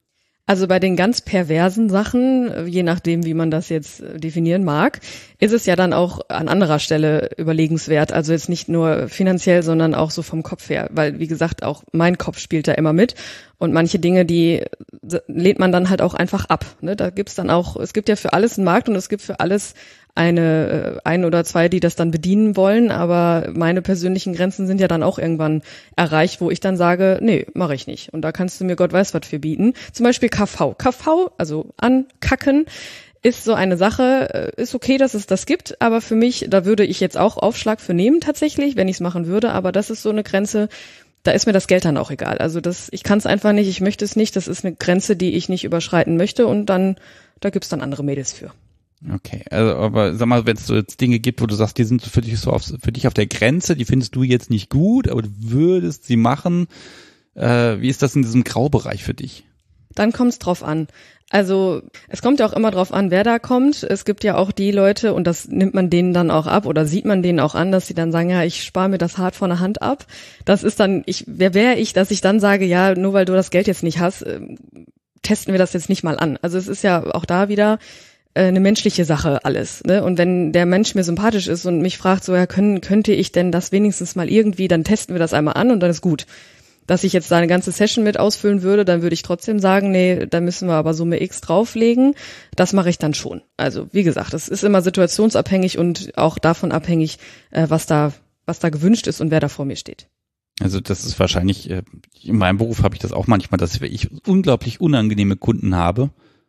Also bei den ganz perversen Sachen, je nachdem, wie man das jetzt definieren mag, ist es ja dann auch an anderer Stelle überlegenswert. Also jetzt nicht nur finanziell, sondern auch so vom Kopf her. Weil, wie gesagt, auch mein Kopf spielt da immer mit. Und manche Dinge, die lehnt man dann halt auch einfach ab. Ne? Da gibt's dann auch, es gibt ja für alles einen Markt und es gibt für alles eine, ein oder zwei, die das dann bedienen wollen, aber meine persönlichen Grenzen sind ja dann auch irgendwann erreicht, wo ich dann sage, nee, mache ich nicht. Und da kannst du mir Gott weiß was für bieten. Zum Beispiel K V. K V, also ankacken, ist so eine Sache, ist okay, dass es das gibt, aber für mich, da würde ich jetzt auch Aufschlag für nehmen tatsächlich, wenn ich es machen würde, aber das ist so eine Grenze, da ist mir das Geld dann auch egal. Also das, ich kann es einfach nicht, ich möchte es nicht, das ist eine Grenze, die ich nicht überschreiten möchte und dann, da gibt's dann andere Mädels für. Okay, also aber sag mal, wenn es so jetzt Dinge gibt, wo du sagst, die sind für dich so auf, für dich auf der Grenze, die findest du jetzt nicht gut, aber du würdest sie machen, äh, wie ist das in diesem Graubereich für dich? Dann kommt es drauf an. Also es kommt ja auch immer drauf an, wer da kommt. Es gibt ja auch die Leute, und das nimmt man denen dann auch ab oder sieht man denen auch an, dass sie dann sagen, ja, ich spare mir das hart von der Hand ab. Das ist dann, ich, wer wäre ich, dass ich dann sage, ja, nur weil du das Geld jetzt nicht hast, äh, testen wir das jetzt nicht mal an. Also es ist ja auch da wieder eine menschliche Sache alles, ne? Und wenn der Mensch mir sympathisch ist und mich fragt, so ja, können, könnte ich denn das wenigstens mal irgendwie, dann testen wir das einmal an und dann ist gut. Dass ich jetzt da eine ganze Session mit ausfüllen würde, dann würde ich trotzdem sagen, nee, da müssen wir aber Summe X drauflegen. Das mache ich dann schon. Also wie gesagt, es ist immer situationsabhängig und auch davon abhängig, was da, was da gewünscht ist und wer da vor mir steht. Also das ist wahrscheinlich, in meinem Beruf habe ich das auch manchmal, dass ich unglaublich unangenehme Kunden habe.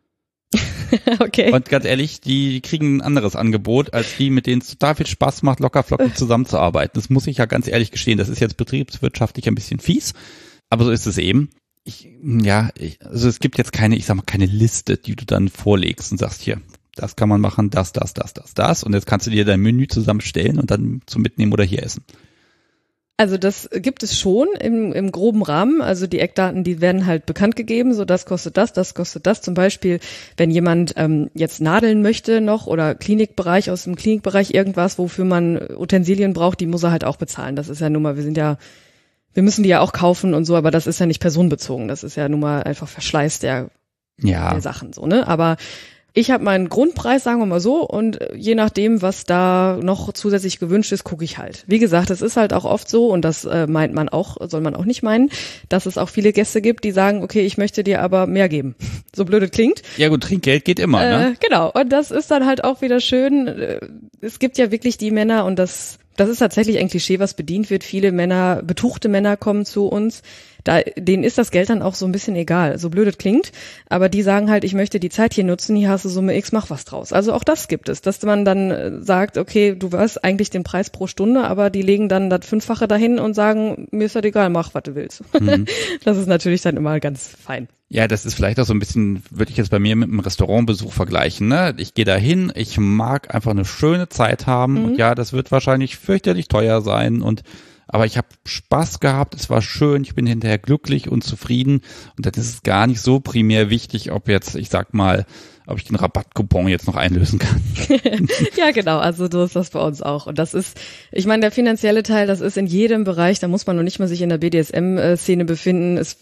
Okay. Und ganz ehrlich, die kriegen ein anderes Angebot, als die, mit denen es total viel Spaß macht, lockerflockig zusammenzuarbeiten. Das muss ich ja ganz ehrlich gestehen. Das ist jetzt betriebswirtschaftlich ein bisschen fies, aber so ist es eben. Ich, ja, ich, also es gibt jetzt keine, ich sag mal, keine Liste, die du dann vorlegst und sagst, hier, das kann man machen, das, das, das, das, das. Und jetzt kannst du dir dein Menü zusammenstellen und dann zum Mitnehmen oder hier essen. Also das gibt es schon im, im groben Rahmen. Also die Eckdaten, die werden halt bekannt gegeben. So, das kostet das, das kostet das. Zum Beispiel, wenn jemand ähm, jetzt nadeln möchte noch oder Klinikbereich, aus dem Klinikbereich irgendwas, wofür man Utensilien braucht, die muss er halt auch bezahlen. Das ist ja nun mal, wir sind ja, wir müssen die ja auch kaufen und so, aber das ist ja nicht personenbezogen. Das ist ja nun mal einfach Verschleiß der, ja. der Sachen, so, ne? Aber ich habe meinen Grundpreis, sagen wir mal so, und je nachdem, was da noch zusätzlich gewünscht ist, gucke ich halt. Wie gesagt, es ist halt auch oft so, und das äh, meint man auch, soll man auch nicht meinen, dass es auch viele Gäste gibt, die sagen, okay, ich möchte dir aber mehr geben. So blöd es klingt. Ja gut, Trinkgeld geht immer, äh, ne? Genau, und das ist dann halt auch wieder schön. Es gibt ja wirklich die Männer, und das das ist tatsächlich ein Klischee, was bedient wird. Viele Männer, betuchte Männer kommen zu uns. Da, denen ist das Geld dann auch so ein bisschen egal, so blöd es klingt, aber die sagen halt, ich möchte die Zeit hier nutzen, hier hast du Summe X, mach was draus. Also auch das gibt es, dass man dann sagt, okay, du weißt eigentlich den Preis pro Stunde, aber die legen dann das Fünffache dahin und sagen, mir ist das egal, mach, was du willst. Mhm. Das ist natürlich dann immer ganz fein. Ja, das ist vielleicht auch so ein bisschen, würde ich jetzt bei mir mit einem Restaurantbesuch vergleichen, ne? Ich gehe da hin, ich mag einfach eine schöne Zeit haben mhm. und ja, das wird wahrscheinlich fürchterlich teuer sein und aber ich habe Spaß gehabt, es war schön, ich bin hinterher glücklich und zufrieden und dann ist es gar nicht so primär wichtig, ob jetzt, ich sag mal, ob ich den Rabattcoupon jetzt noch einlösen kann. Ja, genau, also so ist das bei uns auch. Und das ist, ich meine, der finanzielle Teil, das ist in jedem Bereich, da muss man noch nicht mal sich in der B D S M-Szene befinden. Es,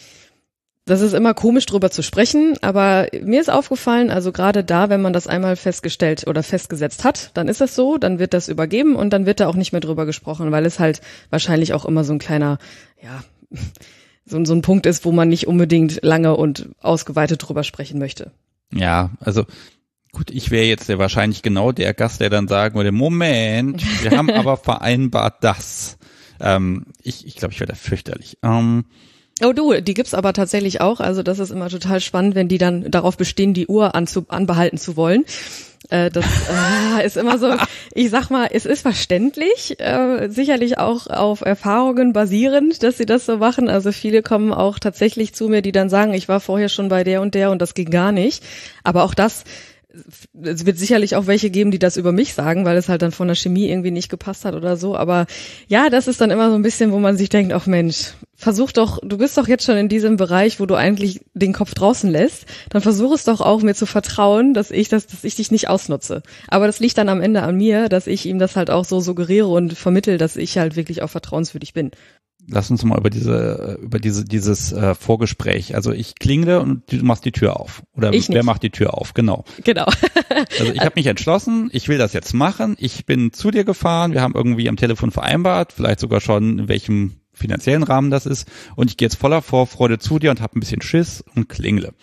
das ist immer komisch, drüber zu sprechen, aber mir ist aufgefallen, also gerade da, wenn man das einmal festgestellt oder festgesetzt hat, dann ist das so, dann wird das übergeben und dann wird da auch nicht mehr drüber gesprochen, weil es halt wahrscheinlich auch immer so ein kleiner, ja, so, so ein Punkt ist, wo man nicht unbedingt lange und ausgeweitet drüber sprechen möchte. Ja, also gut, ich wäre jetzt der wahrscheinlich genau der Gast, der dann sagen würde, Moment, wir haben aber vereinbart das. Ähm, ich ich glaube, ich wäre da fürchterlich. Ähm, Oh du, die gibt's aber tatsächlich auch. Also das ist immer total spannend, wenn die dann darauf bestehen, die Uhr anzu, anbehalten zu wollen. Äh, das äh, ist immer so, ich sag mal, es ist verständlich, äh, sicherlich auch auf Erfahrungen basierend, dass sie das so machen. Also viele kommen auch tatsächlich zu mir, die dann sagen, ich war vorher schon bei der und der und das ging gar nicht. Aber auch das, es wird sicherlich auch welche geben, die das über mich sagen, weil es halt dann von der Chemie irgendwie nicht gepasst hat oder so. Aber ja, das ist dann immer so ein bisschen, wo man sich denkt, ach Mensch, versuch doch, du bist doch jetzt schon in diesem Bereich, wo du eigentlich den Kopf draußen lässt, dann versuch es doch auch, mir zu vertrauen, dass ich das, dass ich dich nicht ausnutze. Aber das liegt dann am Ende an mir, dass ich ihm das halt auch so suggeriere und vermittel, dass ich halt wirklich auch vertrauenswürdig bin. lass uns mal über diese, über diese, dieses äh, Vorgespräch. Also ich klingele und du machst die Tür auf. Oder ich wer nicht. macht die Tür auf? Genau. Genau. Also ich habe mich entschlossen, ich will das jetzt machen. Ich bin zu dir gefahren. Wir haben irgendwie am Telefon vereinbart, vielleicht sogar schon in welchem finanziellen Rahmen das ist. Und ich gehe jetzt voller Vorfreude zu dir und habe ein bisschen Schiss und klingle.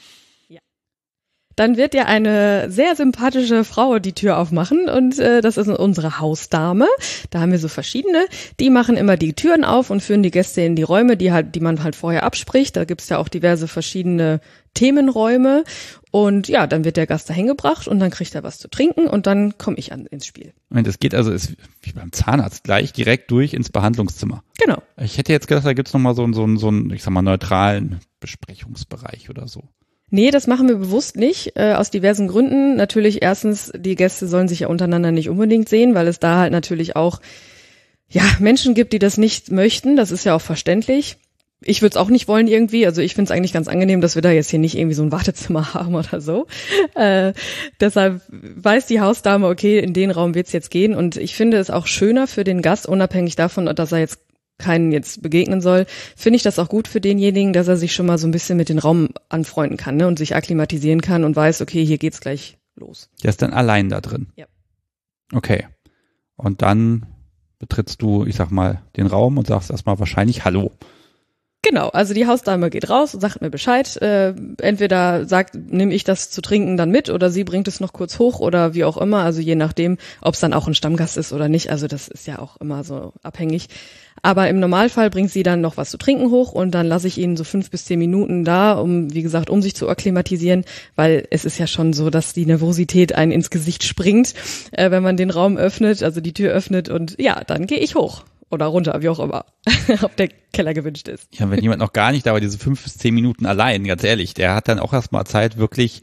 Dann wird ja eine sehr sympathische Frau die Tür aufmachen und äh, das ist unsere Hausdame. Da haben wir so verschiedene. Die machen immer die Türen auf und führen die Gäste in die Räume, die halt, die man halt vorher abspricht. Da gibt's ja auch diverse verschiedene Themenräume. Und ja, dann wird der Gast dahin gebracht und dann kriegt er was zu trinken und dann komme ich an ins Spiel. Und das geht also, ist wie beim Zahnarzt, gleich direkt durch ins Behandlungszimmer. Genau. Ich hätte jetzt gedacht, da gibt's noch mal so, einen- so, einen- so einen, ich sag mal, neutralen Besprechungsbereich oder so. Nee, das machen wir bewusst nicht, äh, aus diversen Gründen. Natürlich erstens, die Gäste sollen sich ja untereinander nicht unbedingt sehen, weil es da halt natürlich auch ja Menschen gibt, die das nicht möchten. Das ist ja auch verständlich. Ich würde es auch nicht wollen irgendwie. Also ich finde es eigentlich ganz angenehm, dass wir da jetzt hier nicht irgendwie so ein Wartezimmer haben oder so. Äh, deshalb weiß die Hausdame, okay, in den Raum wird's jetzt gehen. Und ich finde es auch schöner für den Gast, unabhängig davon, dass er jetzt keinen jetzt begegnen soll, finde ich das auch gut für denjenigen, dass er sich schon mal so ein bisschen mit dem Raum anfreunden kann, ne, und sich akklimatisieren kann und weiß, okay, hier geht's gleich los. Der ist dann allein da drin? Ja. Okay. Und dann betrittst du, ich sag mal, den Raum und sagst erstmal wahrscheinlich Hallo. Genau, also die Hausdame geht raus und sagt mir Bescheid. Äh, entweder sagt, nehme ich das zu trinken dann mit oder sie bringt es noch kurz hoch oder wie auch immer. Also je nachdem, ob es dann auch ein Stammgast ist oder nicht. Also das ist ja auch immer so abhängig. Aber im Normalfall bringt sie dann noch was zu trinken hoch und dann lasse ich ihn so fünf bis zehn Minuten da, um, wie gesagt, um sich zu akklimatisieren, weil es ist ja schon so, dass die Nervosität einen ins Gesicht springt, äh, wenn man den Raum öffnet, also die Tür öffnet und ja, dann gehe ich hoch. Oder runter, wie auch immer, ob der Keller gewünscht ist. Ja, wenn jemand noch gar nicht da war, diese fünf bis zehn Minuten allein, ganz ehrlich, der hat dann auch erstmal Zeit, wirklich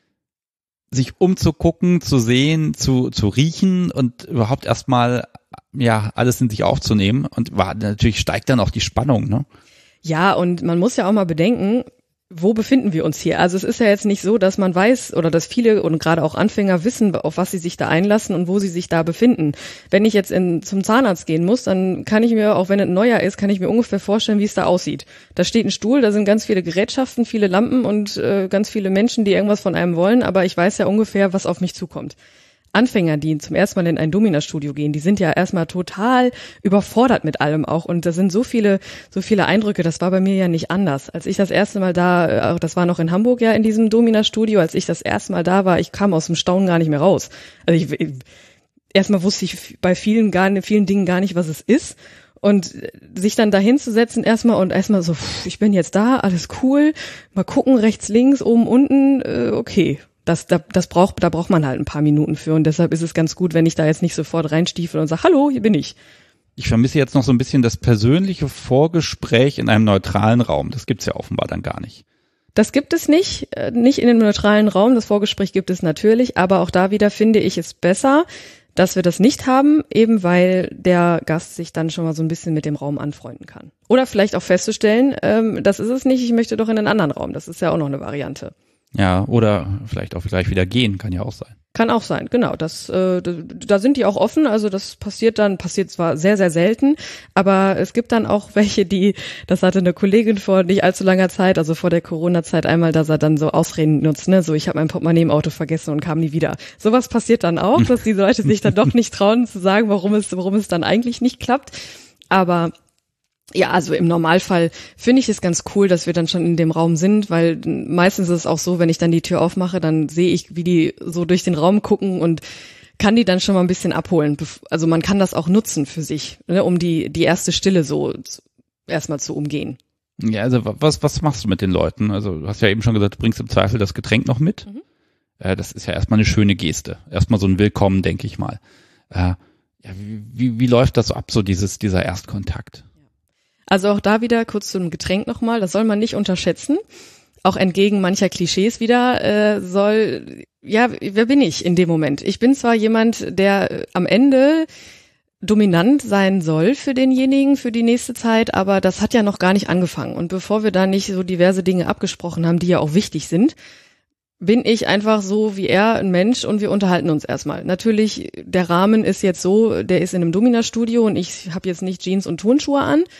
sich umzugucken, zu sehen, zu zu riechen und überhaupt erstmal ja alles in sich aufzunehmen. Und war, natürlich steigt dann auch die Spannung, ne? Ja, und man muss ja auch mal bedenken, wo befinden wir uns hier? Also es ist ja jetzt nicht so, dass man weiß oder dass viele und gerade auch Anfänger wissen, auf was sie sich da einlassen und wo sie sich da befinden. Wenn ich jetzt in, zum Zahnarzt gehen muss, dann kann ich mir, auch wenn es ein neuer ist, kann ich mir ungefähr vorstellen, wie es da aussieht. Da steht ein Stuhl, da sind ganz viele Gerätschaften, viele Lampen und äh, ganz viele Menschen, die irgendwas von einem wollen, aber ich weiß ja ungefähr, was auf mich zukommt. Anfänger, die zum ersten Mal in ein Domina-Studio gehen, die sind ja erstmal total überfordert mit allem auch und da sind so viele, so viele Eindrücke, das war bei mir ja nicht anders. Als ich das erste Mal da, das war noch in Hamburg ja in diesem Domina-Studio, als ich das erste Mal da war, ich kam aus dem Staunen gar nicht mehr raus. Also ich, erstmal wusste ich bei vielen gar vielen Dingen gar nicht, was es ist. Und sich dann dahin zu setzen erstmal und erstmal so, pff, ich bin jetzt da, alles cool, mal gucken, rechts, links, oben, unten, äh, okay. Das, das, das braucht, da braucht man halt ein paar Minuten für und deshalb ist es ganz gut, wenn ich da jetzt nicht sofort reinstiefel und sage, hallo, hier bin ich. Ich vermisse jetzt noch so ein bisschen das persönliche Vorgespräch in einem neutralen Raum. Das gibt's ja offenbar dann gar nicht. Das gibt es nicht, nicht in dem neutralen Raum. Das Vorgespräch gibt es natürlich, aber auch da wieder finde ich es besser, dass wir das nicht haben, eben weil der Gast sich dann schon mal so ein bisschen mit dem Raum anfreunden kann. Oder vielleicht auch festzustellen, ähm, das ist es nicht, ich möchte doch in einen anderen Raum. Das ist ja auch noch eine Variante. Ja, oder vielleicht auch gleich wieder gehen, kann ja auch sein. Kann auch sein, genau. Das, äh, da sind die auch offen. Also das passiert dann, passiert zwar sehr, sehr selten, aber es gibt dann auch welche, die, das hatte eine Kollegin vor nicht allzu langer Zeit, also vor der Corona-Zeit einmal, dass er dann so Ausreden nutzt, ne, so ich habe mein Portemonnaie im Auto vergessen und kam nie wieder. Sowas passiert dann auch, dass die Leute sich dann doch nicht trauen zu sagen, warum es, warum es dann eigentlich nicht klappt. Aber ja, also im Normalfall finde ich es ganz cool, dass wir dann schon in dem Raum sind, weil meistens ist es auch so, wenn ich dann die Tür aufmache, dann sehe ich, wie die so durch den Raum gucken und kann die dann schon mal ein bisschen abholen. Also man kann das auch nutzen für sich, ne, um die die erste Stille so erstmal zu umgehen. Ja, also was was machst du mit den Leuten? Also du hast ja eben schon gesagt, du bringst im Zweifel das Getränk noch mit. Mhm. Äh, das ist ja erstmal eine schöne Geste. Erstmal so ein Willkommen, denke ich mal. Äh, ja, wie, wie, wie läuft das so ab, so dieses dieser Erstkontakt? Also auch da wieder kurz zum Getränk nochmal, das soll man nicht unterschätzen. Auch entgegen mancher Klischees wieder äh, soll, ja, wer bin ich in dem Moment? Ich bin zwar jemand, der am Ende dominant sein soll für denjenigen für die nächste Zeit, aber das hat ja noch gar nicht angefangen. Und bevor wir da nicht so diverse Dinge abgesprochen haben, die ja auch wichtig sind, bin ich einfach so wie er ein Mensch und wir unterhalten uns erstmal. Natürlich, der Rahmen ist jetzt so, der ist in einem Domina-Studio und ich habe jetzt nicht Jeans und Turnschuhe an.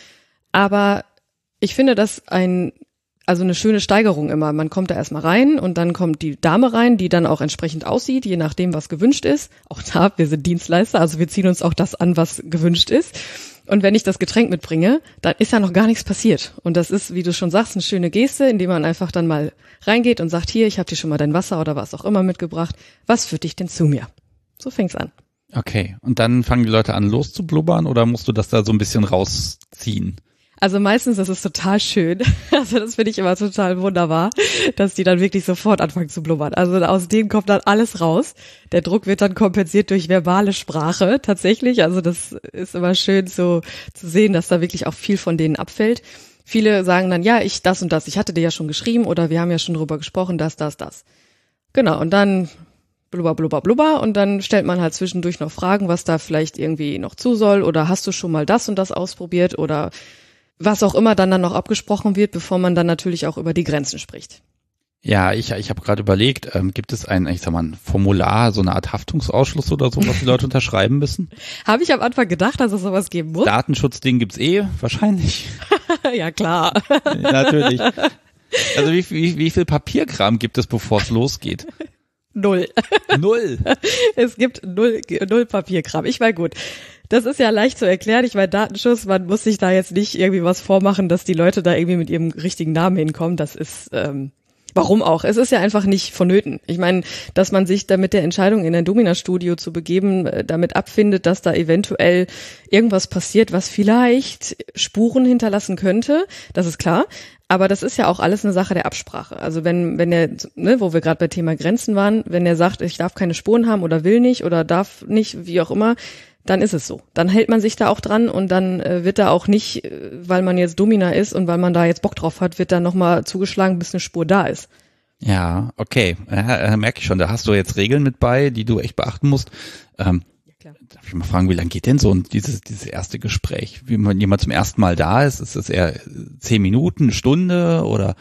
Aber ich finde das ein, also eine schöne Steigerung immer. Man kommt da erstmal rein und dann kommt die Dame rein, die dann auch entsprechend aussieht, je nachdem, was gewünscht ist. Auch da, wir sind Dienstleister, also wir ziehen uns auch das an, was gewünscht ist. Und wenn ich das Getränk mitbringe, dann ist ja noch gar nichts passiert. Und das ist, wie du schon sagst, eine schöne Geste, indem man einfach dann mal reingeht und sagt, hier, ich habe dir schon mal dein Wasser oder was auch immer mitgebracht. Was führt dich denn zu mir? So fängt's an. Okay, und dann fangen die Leute an loszublubbern oder musst du das da so ein bisschen rausziehen? Also meistens ist es total schön. Also das finde ich immer total wunderbar, dass die dann wirklich sofort anfangen zu blubbern. Also aus denen kommt dann alles raus. Der Druck wird dann kompensiert durch verbale Sprache tatsächlich. Also das ist immer schön so zu sehen, dass da wirklich auch viel von denen abfällt. Viele sagen dann, ja, ich das und das, ich hatte dir ja schon geschrieben oder wir haben ja schon drüber gesprochen, das, das, das. Genau, und dann blubber, blubber, blubber und dann stellt man halt zwischendurch noch Fragen, was da vielleicht irgendwie noch zu soll oder hast du schon mal das und das ausprobiert oder was auch immer dann dann noch abgesprochen wird, bevor man dann natürlich auch über die Grenzen spricht. Ja, ich ich habe gerade überlegt, ähm, gibt es ein, ich sag mal, ein Formular, so eine Art Haftungsausschluss oder so, was die Leute unterschreiben müssen? Habe ich am Anfang gedacht, dass es sowas geben muss. Datenschutzding gibt's eh, wahrscheinlich. Ja, klar. Ja, natürlich. Also wie, wie, wie viel Papierkram gibt es, bevor es losgeht? Null. Null? Es gibt null, null Papierkram. Ich meine, gut. Das ist ja leicht zu erklären. Ich meine, Datenschutz, man muss sich da jetzt nicht irgendwie was vormachen, dass die Leute da irgendwie mit ihrem richtigen Namen hinkommen. Das ist, ähm, warum auch? Es ist ja einfach nicht vonnöten. Ich meine, dass man sich da mit der Entscheidung in ein Domina-Studio zu begeben, damit abfindet, dass da eventuell irgendwas passiert, was vielleicht Spuren hinterlassen könnte, das ist klar. Aber das ist ja auch alles eine Sache der Absprache. Also wenn, wenn der, ne, wo wir gerade bei Thema Grenzen waren, wenn der sagt, ich darf keine Spuren haben oder will nicht oder darf nicht, wie auch immer, dann ist es so. Dann hält man sich da auch dran und dann äh, wird da auch nicht, äh, weil man jetzt Domina ist und weil man da jetzt Bock drauf hat, wird da nochmal zugeschlagen, bis eine Spur da ist. Ja, okay. Ja, merke ich schon, da hast du jetzt Regeln mit bei, die du echt beachten musst. Ähm, ja, klar. Darf ich mal fragen, wie lange geht denn so ein, dieses, dieses erste Gespräch? Wie man jemand zum ersten Mal da ist, ist das eher zehn Minuten, eine Stunde oder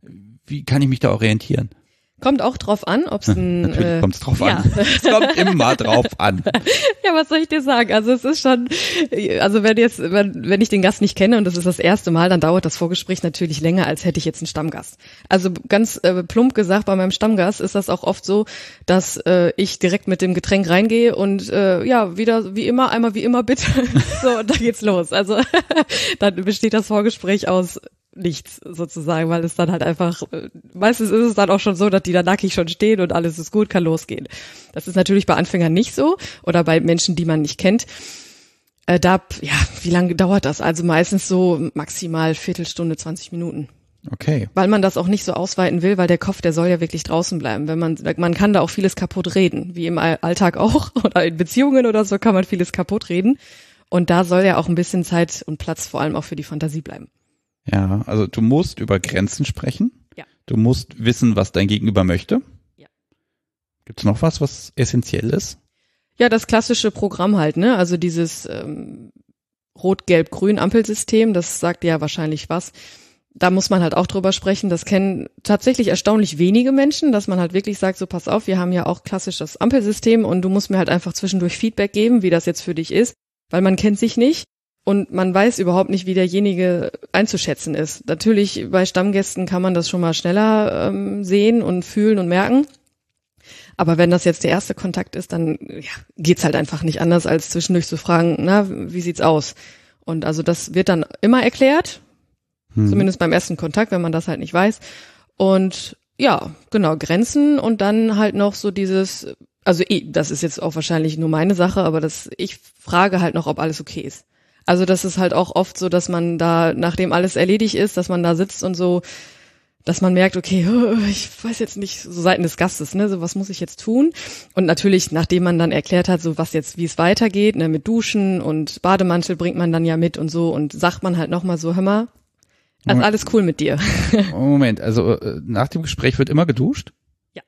wie kann ich mich da orientieren? Kommt auch drauf an, ob es ein... Natürlich äh, kommt es drauf ja. an. Es kommt immer drauf an. Ja, was soll ich dir sagen? Also es ist schon, also wenn jetzt, wenn, wenn ich den Gast nicht kenne und das ist das erste Mal, dann dauert das Vorgespräch natürlich länger, als hätte ich jetzt einen Stammgast. Also ganz äh, plump gesagt, bei meinem Stammgast ist das auch oft so, dass äh, ich direkt mit dem Getränk reingehe und äh, ja, wieder wie immer, einmal wie immer bitte. So, und da geht's los. Also dann besteht das Vorgespräch aus nichts sozusagen, weil es dann halt einfach, meistens ist es dann auch schon so, dass die da nackig schon stehen und alles ist gut, kann losgehen. Das ist natürlich bei Anfängern nicht so oder bei Menschen, die man nicht kennt. Äh, da, ja, wie lange dauert das? Also meistens so maximal Viertelstunde, zwanzig Minuten. Okay. Weil man das auch nicht so ausweiten will, weil der Kopf, der soll ja wirklich draußen bleiben. Wenn man, man kann da auch vieles kaputt reden, wie im Alltag auch oder in Beziehungen oder so kann man vieles kaputt reden. Und da soll ja auch ein bisschen Zeit und Platz vor allem auch für die Fantasie bleiben. Ja, also du musst über Grenzen sprechen. Ja. Du musst wissen, was dein Gegenüber möchte. Ja. Gibt es noch was, was essentiell ist? Ja, das klassische Programm halt, ne? Also dieses ähm, Rot-Gelb-Grün-Ampelsystem, das sagt ja wahrscheinlich was. Da muss man halt auch drüber sprechen. Das kennen tatsächlich erstaunlich wenige Menschen, dass man halt wirklich sagt, so pass auf, wir haben ja auch klassisch das Ampelsystem und du musst mir halt einfach zwischendurch Feedback geben, wie das jetzt für dich ist, weil man kennt sich nicht. Und man weiß überhaupt nicht, wie derjenige einzuschätzen ist. Natürlich bei Stammgästen kann man das schon mal schneller ähm, sehen und fühlen und merken. Aber wenn das jetzt der erste Kontakt ist, dann ja, geht's halt einfach nicht anders, als zwischendurch zu fragen, na, wie sieht's aus? Und also das wird dann immer erklärt, hm. zumindest beim ersten Kontakt, wenn man das halt nicht weiß. Und ja, genau, Grenzen und dann halt noch so dieses, also das ist jetzt auch wahrscheinlich nur meine Sache, aber das, ich frage halt noch, ob alles okay ist. Also das ist halt auch oft so, dass man da, nachdem alles erledigt ist, dass man da sitzt und so, dass man merkt, okay, ich weiß jetzt nicht, so Seiten des Gastes, ne, so was muss ich jetzt tun? Und natürlich, nachdem man dann erklärt hat, so was jetzt, wie es weitergeht, ne, mit Duschen und Bademantel bringt man dann ja mit und so und sagt man halt nochmal so, hör mal, also alles cool mit dir. Moment, also nach dem Gespräch wird immer geduscht? Ja.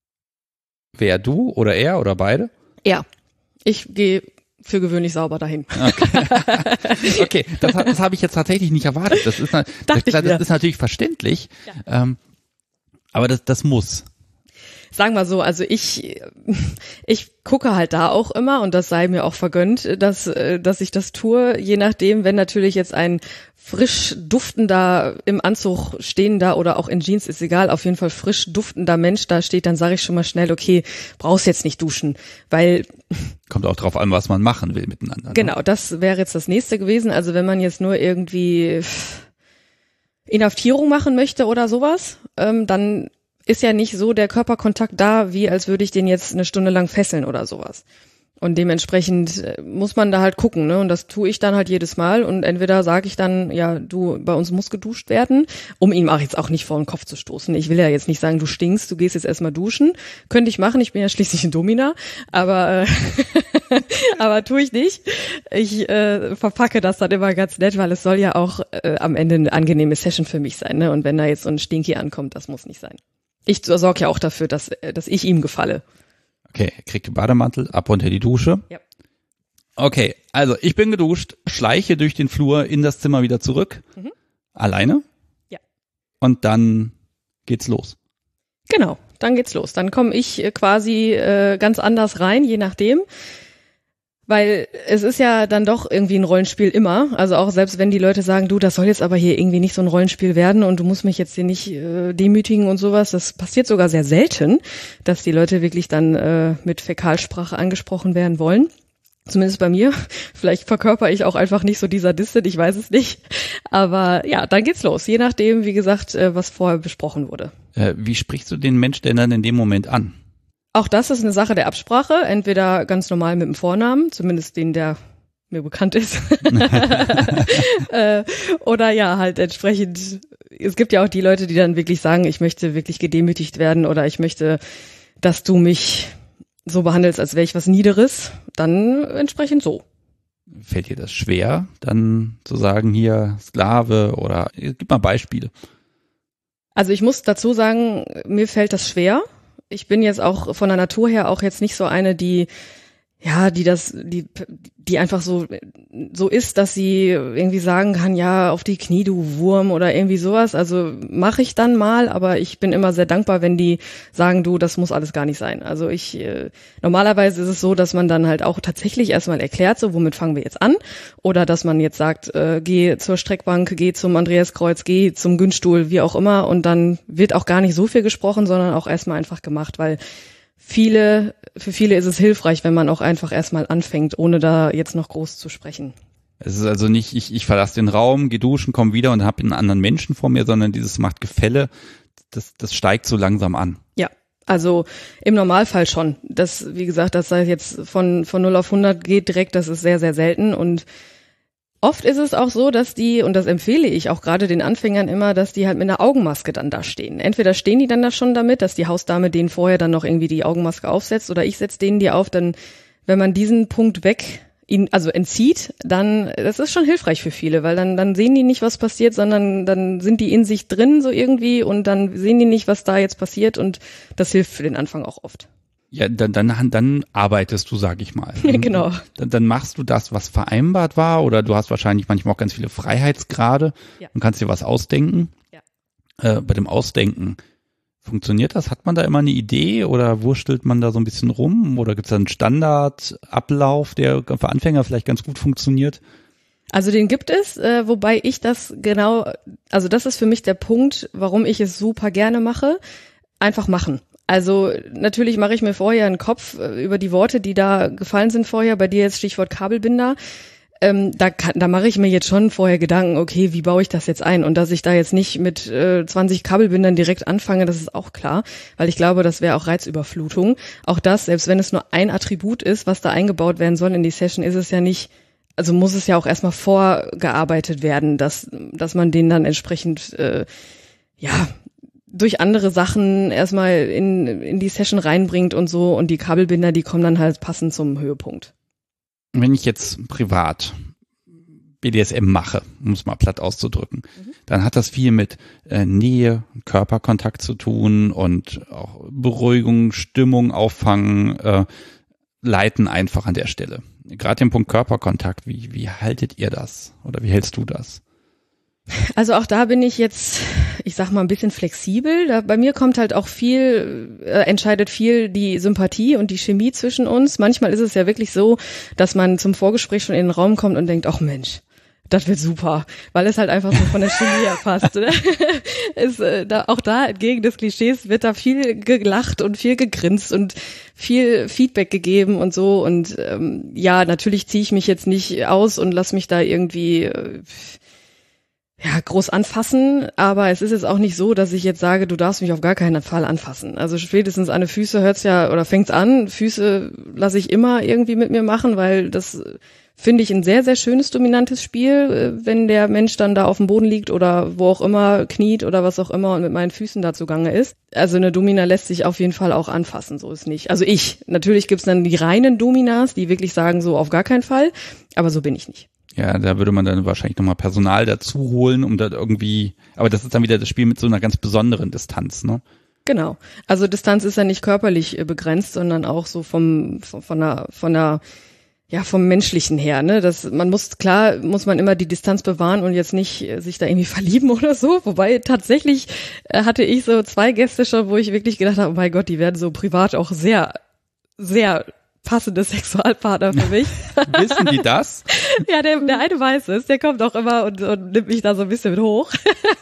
Wer, du oder er oder beide? Ja, ich gehe für gewöhnlich sauber dahin. Okay, okay. das, das habe ich jetzt tatsächlich nicht erwartet. Das ist, das, das ist natürlich verständlich, ja. ähm, aber das, das muss. sagen wir so, also ich ich gucke halt da auch immer und das sei mir auch vergönnt, dass dass ich das tue, je nachdem, wenn natürlich jetzt ein frisch duftender, im Anzug stehender oder auch in Jeans, ist egal, auf jeden Fall frisch duftender Mensch da steht, dann sage ich schon mal schnell, okay, brauchst jetzt nicht duschen, weil kommt auch drauf an, was man machen will miteinander. Genau, ne? Das wäre jetzt das nächste gewesen, also wenn man jetzt nur irgendwie Inhaftierung machen möchte oder sowas, ähm, dann ist ja nicht so der Körperkontakt da, wie als würde ich den jetzt eine Stunde lang fesseln oder sowas. Und dementsprechend muss man da halt gucken, ne? Und das tue ich dann halt jedes Mal. Und entweder sage ich dann, ja, du, bei uns muss geduscht werden, um ihm auch jetzt auch nicht vor den Kopf zu stoßen. Ich will ja jetzt nicht sagen, du stinkst, du gehst jetzt erstmal duschen. Könnte ich machen, ich bin ja schließlich ein Domina, aber äh, aber tue ich nicht. Ich äh, verpacke das dann immer ganz nett, weil es soll ja auch äh, am Ende eine angenehme Session für mich sein, ne? Und wenn da jetzt so ein Stinky ankommt, das muss nicht sein. Ich sorge ja auch dafür, dass dass ich ihm gefalle. Okay, er kriegt den Bademantel, ab unter die Dusche. Ja. Okay, also ich bin geduscht, schleiche durch den Flur in das Zimmer wieder zurück. Mhm. Alleine? Ja. Und dann geht's los. Genau, dann geht's los. Dann komme ich quasi äh, ganz anders rein, je nachdem. Weil es ist ja dann doch irgendwie ein Rollenspiel immer. Also auch selbst wenn die Leute sagen, du, das soll jetzt aber hier irgendwie nicht so ein Rollenspiel werden und du musst mich jetzt hier nicht äh, demütigen und sowas. Das passiert sogar sehr selten, dass die Leute wirklich dann äh, mit Fäkalsprache angesprochen werden wollen. Zumindest bei mir. Vielleicht verkörper ich auch einfach nicht so die Sadistin, ich weiß es nicht. Aber ja, dann geht's los. Je nachdem, wie gesagt, äh, was vorher besprochen wurde. Äh, wie sprichst du den Mensch denn dann in dem Moment an? Auch das ist eine Sache der Absprache, entweder ganz normal mit dem Vornamen, zumindest den, der mir bekannt ist, äh, oder ja, halt entsprechend, es gibt ja auch die Leute, die dann wirklich sagen, ich möchte wirklich gedemütigt werden oder ich möchte, dass du mich so behandelst, als wäre ich was Niederes, dann entsprechend so. Fällt dir das schwer, dann zu sagen, hier Sklave oder, gib mal Beispiele. Also ich muss dazu sagen, mir fällt das schwer. Ich bin jetzt auch von der Natur her auch jetzt nicht so eine, die, ja, die das, die, die einfach so, so ist, dass sie irgendwie sagen kann, ja, auf die Knie, du Wurm oder irgendwie sowas. Also mache ich dann mal, aber ich bin immer sehr dankbar, wenn die sagen, du, das muss alles gar nicht sein. Also ich, äh, normalerweise ist es so, dass man dann halt auch tatsächlich erstmal erklärt, so, womit fangen wir jetzt an? Oder dass man jetzt sagt, äh, geh zur Streckbank, geh zum Andreaskreuz, geh zum Günststuhl, wie auch immer. Und dann wird auch gar nicht so viel gesprochen, sondern auch erstmal einfach gemacht, weil Viele, für viele ist es hilfreich, wenn man auch einfach erstmal anfängt, ohne da jetzt noch groß zu sprechen. Es ist also nicht, ich, ich verlasse den Raum, gehe duschen, komme wieder und habe einen anderen Menschen vor mir, sondern dieses macht Gefälle, das, das steigt so langsam an. Ja, also im Normalfall schon. Das, wie gesagt, das sei jetzt von, von null auf hundert geht direkt, das ist sehr, sehr selten und oft ist es auch so, dass die, und das empfehle ich auch gerade den Anfängern immer, dass die halt mit einer Augenmaske dann da stehen. Entweder stehen die dann da schon damit, dass die Hausdame denen vorher dann noch irgendwie die Augenmaske aufsetzt oder ich setze denen die auf, dann, wenn man diesen Punkt weg, ihn, also entzieht, dann, das ist schon hilfreich für viele, weil dann, dann sehen die nicht, was passiert, sondern dann sind die in sich drin so irgendwie und dann sehen die nicht, was da jetzt passiert und das hilft für den Anfang auch oft. Ja, dann, dann, dann arbeitest du, sag ich mal. Genau. Dann, dann machst du das, was vereinbart war, oder du hast wahrscheinlich manchmal auch ganz viele Freiheitsgrade ja. und kannst dir was ausdenken. Ja. Äh, bei dem Ausdenken, funktioniert das? Hat man da immer eine Idee oder wurstelt man da so ein bisschen rum? Oder gibt es da einen Standardablauf, der für Anfänger vielleicht ganz gut funktioniert? Also den gibt es, äh, wobei ich das genau, also das ist für mich der Punkt, warum ich es super gerne mache. Einfach machen. Also natürlich mache ich mir vorher einen Kopf über die Worte, die da gefallen sind vorher. Bei dir jetzt Stichwort Kabelbinder. Ähm, da kann, da mache ich mir jetzt schon vorher Gedanken, okay, wie baue ich das jetzt ein? Und dass ich da jetzt nicht mit äh, zwanzig Kabelbindern direkt anfange, das ist auch klar. Weil ich glaube, das wäre auch Reizüberflutung. Auch das, selbst wenn es nur ein Attribut ist, was da eingebaut werden soll in die Session, ist es ja nicht, also muss es ja auch erstmal vorgearbeitet werden, dass, dass man den dann entsprechend, äh, ja, durch andere Sachen erstmal in, in die Session reinbringt und so und die Kabelbinder, die kommen dann halt passend zum Höhepunkt. Wenn ich jetzt privat B D S M mache, um es mal platt auszudrücken, mhm. dann hat das viel mit äh, Nähe, Körperkontakt zu tun und auch Beruhigung, Stimmung auffangen, äh, leiten einfach an der Stelle. Gerade den Punkt Körperkontakt, wie, wie haltet ihr das oder wie hältst du das? Also auch da bin ich jetzt, ich sag mal, ein bisschen flexibel. Da, bei mir kommt halt auch viel, äh, entscheidet viel die Sympathie und die Chemie zwischen uns. Manchmal ist es ja wirklich so, dass man zum Vorgespräch schon in den Raum kommt und denkt, ach Mensch, das wird super, weil es halt einfach so von der Chemie her passt. Ne? ist, äh, da, auch da entgegen des Klischees wird da viel gelacht und viel gegrinst und viel Feedback gegeben und so. Und ähm, ja, natürlich ziehe ich mich jetzt nicht aus und lass mich da irgendwie äh, ja, groß anfassen, aber es ist jetzt auch nicht so, dass ich jetzt sage, du darfst mich auf gar keinen Fall anfassen. Also spätestens an die Füße hört's ja oder fängt's an. Füße lasse ich immer irgendwie mit mir machen, weil das finde ich ein sehr, sehr schönes, dominantes Spiel, wenn der Mensch dann da auf dem Boden liegt oder wo auch immer kniet oder was auch immer und mit meinen Füßen da zugange ist. Also eine Domina lässt sich auf jeden Fall auch anfassen, so ist nicht. Also ich, natürlich gibt's dann die reinen Dominas, die wirklich sagen, so auf gar keinen Fall, aber so bin ich nicht. Ja, da würde man dann wahrscheinlich nochmal Personal dazu holen, um da irgendwie, aber das ist dann wieder das Spiel mit so einer ganz besonderen Distanz, ne? Genau. Also Distanz ist ja nicht körperlich begrenzt, sondern auch so vom, von, von der, von der, ja, vom Menschlichen her, ne? Das, man muss, klar, muss man immer die Distanz bewahren und jetzt nicht sich da irgendwie verlieben oder so. Wobei tatsächlich hatte ich so zwei Gäste schon, wo ich wirklich gedacht habe, oh mein Gott, die werden so privat auch sehr, sehr passende Sexualpartner für mich. Wissen die das? Ja, der, der eine weiß es, der kommt auch immer und, und nimmt mich da so ein bisschen mit hoch.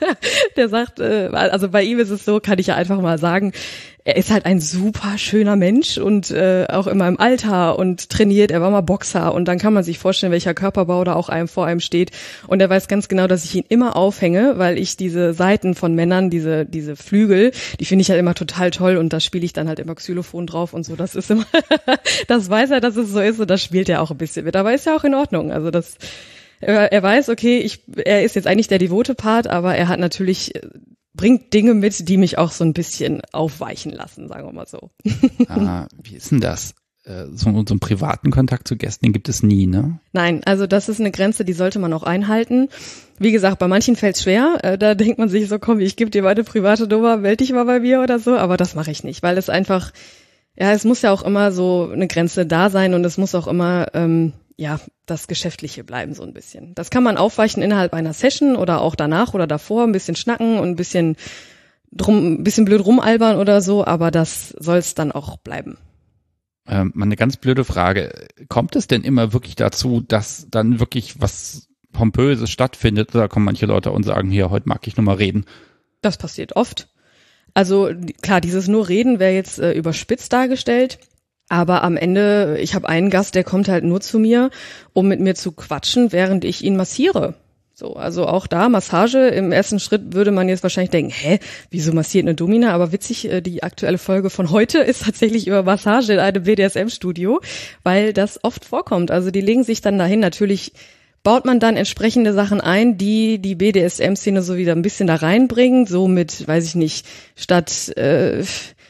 Der sagt, äh, also bei ihm ist es so, kann ich ja einfach mal sagen, er ist halt ein super schöner Mensch und äh, auch immer im Alter und trainiert, er war mal Boxer und dann kann man sich vorstellen, welcher Körperbau da auch einem vor einem steht und er weiß ganz genau, dass ich ihn immer aufhänge, weil ich diese Seiten von Männern, diese diese Flügel, die finde ich halt immer total toll und da spiele ich dann halt immer Xylophon drauf und so, das ist immer, das weiß er, dass es so ist und das spielt er auch ein bisschen mit, aber ist ja auch in Ordnung, also das, er, er weiß, okay, ich, er ist jetzt eigentlich der devote Part, aber er hat natürlich bringt Dinge mit, die mich auch so ein bisschen aufweichen lassen, sagen wir mal so. Ah, wie ist denn das? So, so einen privaten Kontakt zu Gästen, den gibt es nie, ne? Nein, also das ist eine Grenze, die sollte man auch einhalten. Wie gesagt, bei manchen fällt's schwer. Da denkt man sich so, komm, ich gebe dir meine private Nummer, melde dich mal bei mir oder so. Aber das mache ich nicht, weil es einfach, ja, es muss ja auch immer so eine Grenze da sein und es muss auch immer, ähm, ja, das Geschäftliche bleiben so ein bisschen. Das kann man aufweichen innerhalb einer Session oder auch danach oder davor, ein bisschen schnacken und ein bisschen drum, ein bisschen blöd rumalbern oder so, aber das soll's dann auch bleiben. Ähm, mal eine ganz blöde Frage. Kommt es denn immer wirklich dazu, dass dann wirklich was Pompöses stattfindet oder kommen manche Leute und sagen, hier, heute mag ich nur mal reden? Das passiert oft. Also klar, dieses nur Reden wäre jetzt äh, überspitzt dargestellt. Aber am Ende, ich habe einen Gast, der kommt halt nur zu mir, um mit mir zu quatschen, während ich ihn massiere. So, also auch da Massage. Im ersten Schritt würde man jetzt wahrscheinlich denken, hä, wieso massiert eine Domina? Aber witzig, die aktuelle Folge von heute ist tatsächlich über Massage in einem B D S M-Studio, weil das oft vorkommt. Also die legen sich dann dahin. Natürlich baut man dann entsprechende Sachen ein, die die B D S M-Szene so wieder ein bisschen da reinbringen. So mit, weiß ich nicht, statt äh,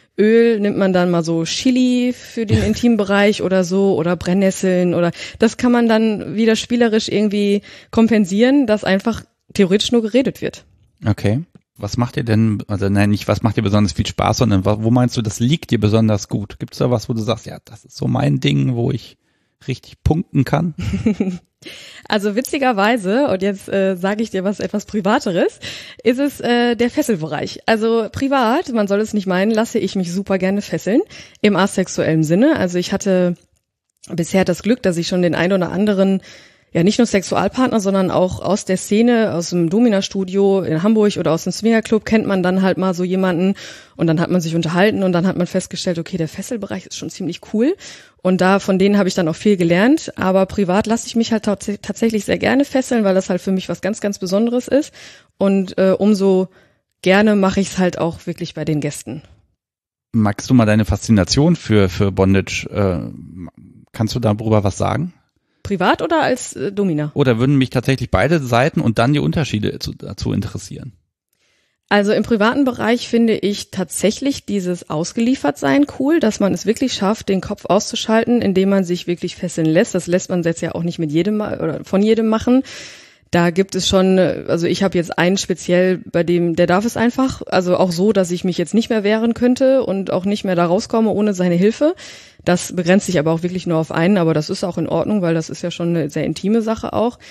Öl nimmt man dann mal so Chili für den Intimbereich oder so oder Brennnesseln oder das kann man dann wieder spielerisch irgendwie kompensieren, dass einfach theoretisch nur geredet wird. Okay. Was macht dir denn, also nein, nicht was macht dir besonders viel Spaß, sondern wo meinst du, das liegt dir besonders gut? Gibt's da was, wo du sagst, ja, das ist so mein Ding, wo ich richtig punkten kann? Also witzigerweise, und jetzt äh, sage ich dir was etwas Privateres, ist es äh, der Fesselbereich. Also privat, man soll es nicht meinen, lasse ich mich super gerne fesseln, im asexuellen Sinne. Also ich hatte bisher das Glück, dass ich schon den ein oder anderen, ja nicht nur Sexualpartner, sondern auch aus der Szene, aus dem Domina-Studio in Hamburg oder aus dem Swingerclub kennt man dann halt mal so jemanden und dann hat man sich unterhalten und dann hat man festgestellt, okay, der Fesselbereich ist schon ziemlich cool und da von denen habe ich dann auch viel gelernt, aber privat lasse ich mich halt tats- tatsächlich sehr gerne fesseln, weil das halt für mich was ganz, ganz Besonderes ist und äh, umso gerne mache ich es halt auch wirklich bei den Gästen. Magst du mal deine Faszination für, für Bondage, äh, kannst du darüber was sagen? Privat oder als äh, Domina? Oder würden mich tatsächlich beide Seiten und dann die Unterschiede zu, dazu interessieren? Also im privaten Bereich finde ich tatsächlich dieses Ausgeliefertsein cool, dass man es wirklich schafft, den Kopf auszuschalten, indem man sich wirklich fesseln lässt. Das lässt man jetzt ja auch nicht mit jedem oder von jedem machen. Da gibt es schon, also ich habe jetzt einen speziell, bei dem, der darf es einfach, also auch so, dass ich mich jetzt nicht mehr wehren könnte und auch nicht mehr da rauskomme ohne seine Hilfe. Das begrenzt sich aber auch wirklich nur auf einen, aber das ist auch in Ordnung, weil das ist ja schon eine sehr intime Sache auch.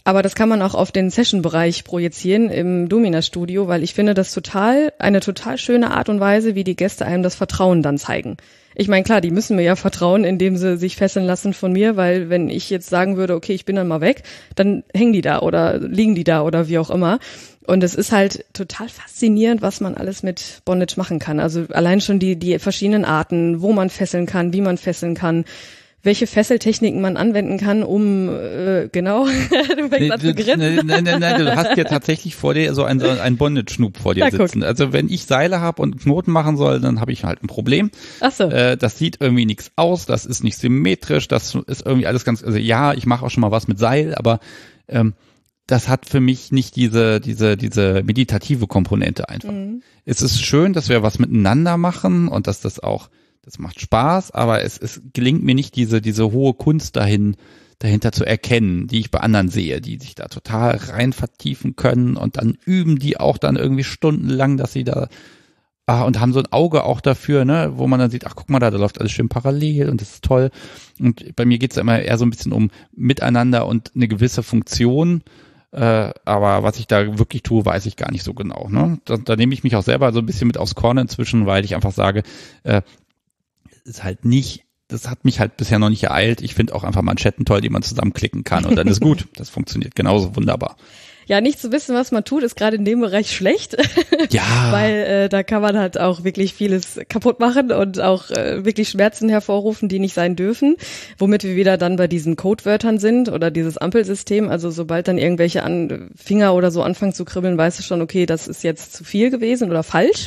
Aber das kann man auch auf den Session-Bereich projizieren im Domina-Studio, weil ich finde das total, eine total schöne Art und Weise, wie die Gäste einem das Vertrauen dann zeigen. Ich meine, klar, die müssen mir ja vertrauen, indem sie sich fesseln lassen von mir, weil wenn ich jetzt sagen würde, okay, ich bin dann mal weg, dann hängen die da oder liegen die da oder wie auch immer. Und es ist halt total faszinierend, was man alles mit Bondage machen kann. Also allein schon die, die verschiedenen Arten, wo man fesseln kann, wie man fesseln kann, welche Fesseltechniken man anwenden kann, um, äh, genau, du fängst an zu grinsen. Nein, nein, nein, du hast ja tatsächlich vor dir so einen, so einen Bondage-Schnup vor dir ja, sitzen. Guck. Also wenn ich Seile habe und Knoten machen soll, dann habe ich halt ein Problem. Ach so. Äh, das sieht irgendwie nichts aus, das ist nicht symmetrisch, das ist irgendwie alles ganz, also ja, ich mache auch schon mal was mit Seil, aber ähm, das hat für mich nicht diese, diese, diese meditative Komponente einfach. Mhm. Es ist schön, dass wir was miteinander machen und dass das auch Das macht Spaß, aber es, es gelingt mir nicht, diese, diese hohe Kunst dahin, dahinter zu erkennen, die ich bei anderen sehe, die sich da total rein vertiefen können und dann üben die auch dann irgendwie stundenlang, dass sie da, ah, und haben so ein Auge auch dafür, ne, wo man dann sieht, ach, guck mal da, da läuft alles schön parallel und das ist toll. Und bei mir geht's immer eher so ein bisschen um Miteinander und eine gewisse Funktion. Äh, aber was ich da wirklich tue, weiß ich gar nicht so genau, ne. Da, da nehme ich mich auch selber so ein bisschen mit aufs Korn inzwischen, weil ich einfach sage, äh, ist halt nicht, das hat mich halt bisher noch nicht ereilt. Ich finde auch einfach Manschetten toll, die man zusammenklicken kann und dann ist gut. Das funktioniert genauso wunderbar. Ja, nicht zu wissen, was man tut, ist gerade in dem Bereich schlecht. Ja. Weil äh, da kann man halt auch wirklich vieles kaputt machen und auch äh, wirklich Schmerzen hervorrufen, die nicht sein dürfen. Womit wir wieder dann bei diesen Codewörtern sind oder dieses Ampelsystem. Also sobald dann irgendwelche an, Finger oder so anfangen zu kribbeln, weißt du schon, okay, das ist jetzt zu viel gewesen oder falsch.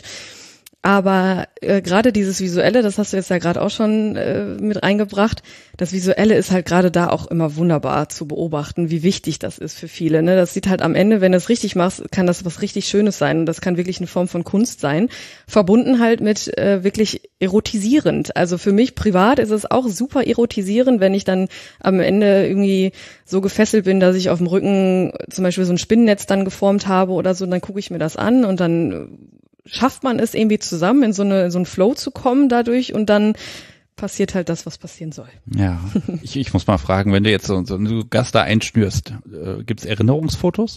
Aber äh, gerade dieses Visuelle, das hast du jetzt ja gerade auch schon äh, mit eingebracht, das Visuelle ist halt gerade da auch immer wunderbar zu beobachten, wie wichtig das ist für viele. Ne? Das sieht halt am Ende, wenn du es richtig machst, kann das was richtig Schönes sein. Und das kann wirklich eine Form von Kunst sein, verbunden halt mit äh, wirklich erotisierend. Also für mich privat ist es auch super erotisierend, wenn ich dann am Ende irgendwie so gefesselt bin, dass ich auf dem Rücken zum Beispiel so ein Spinnennetz dann geformt habe oder so. Und dann gucke ich mir das an und dann schafft man es irgendwie zusammen, in so eine, in so einen Flow zu kommen dadurch und dann passiert halt das, was passieren soll. Ja, ich, ich muss mal fragen, wenn du jetzt so, so einen Gast da einschnürst, äh, gibt's Erinnerungsfotos?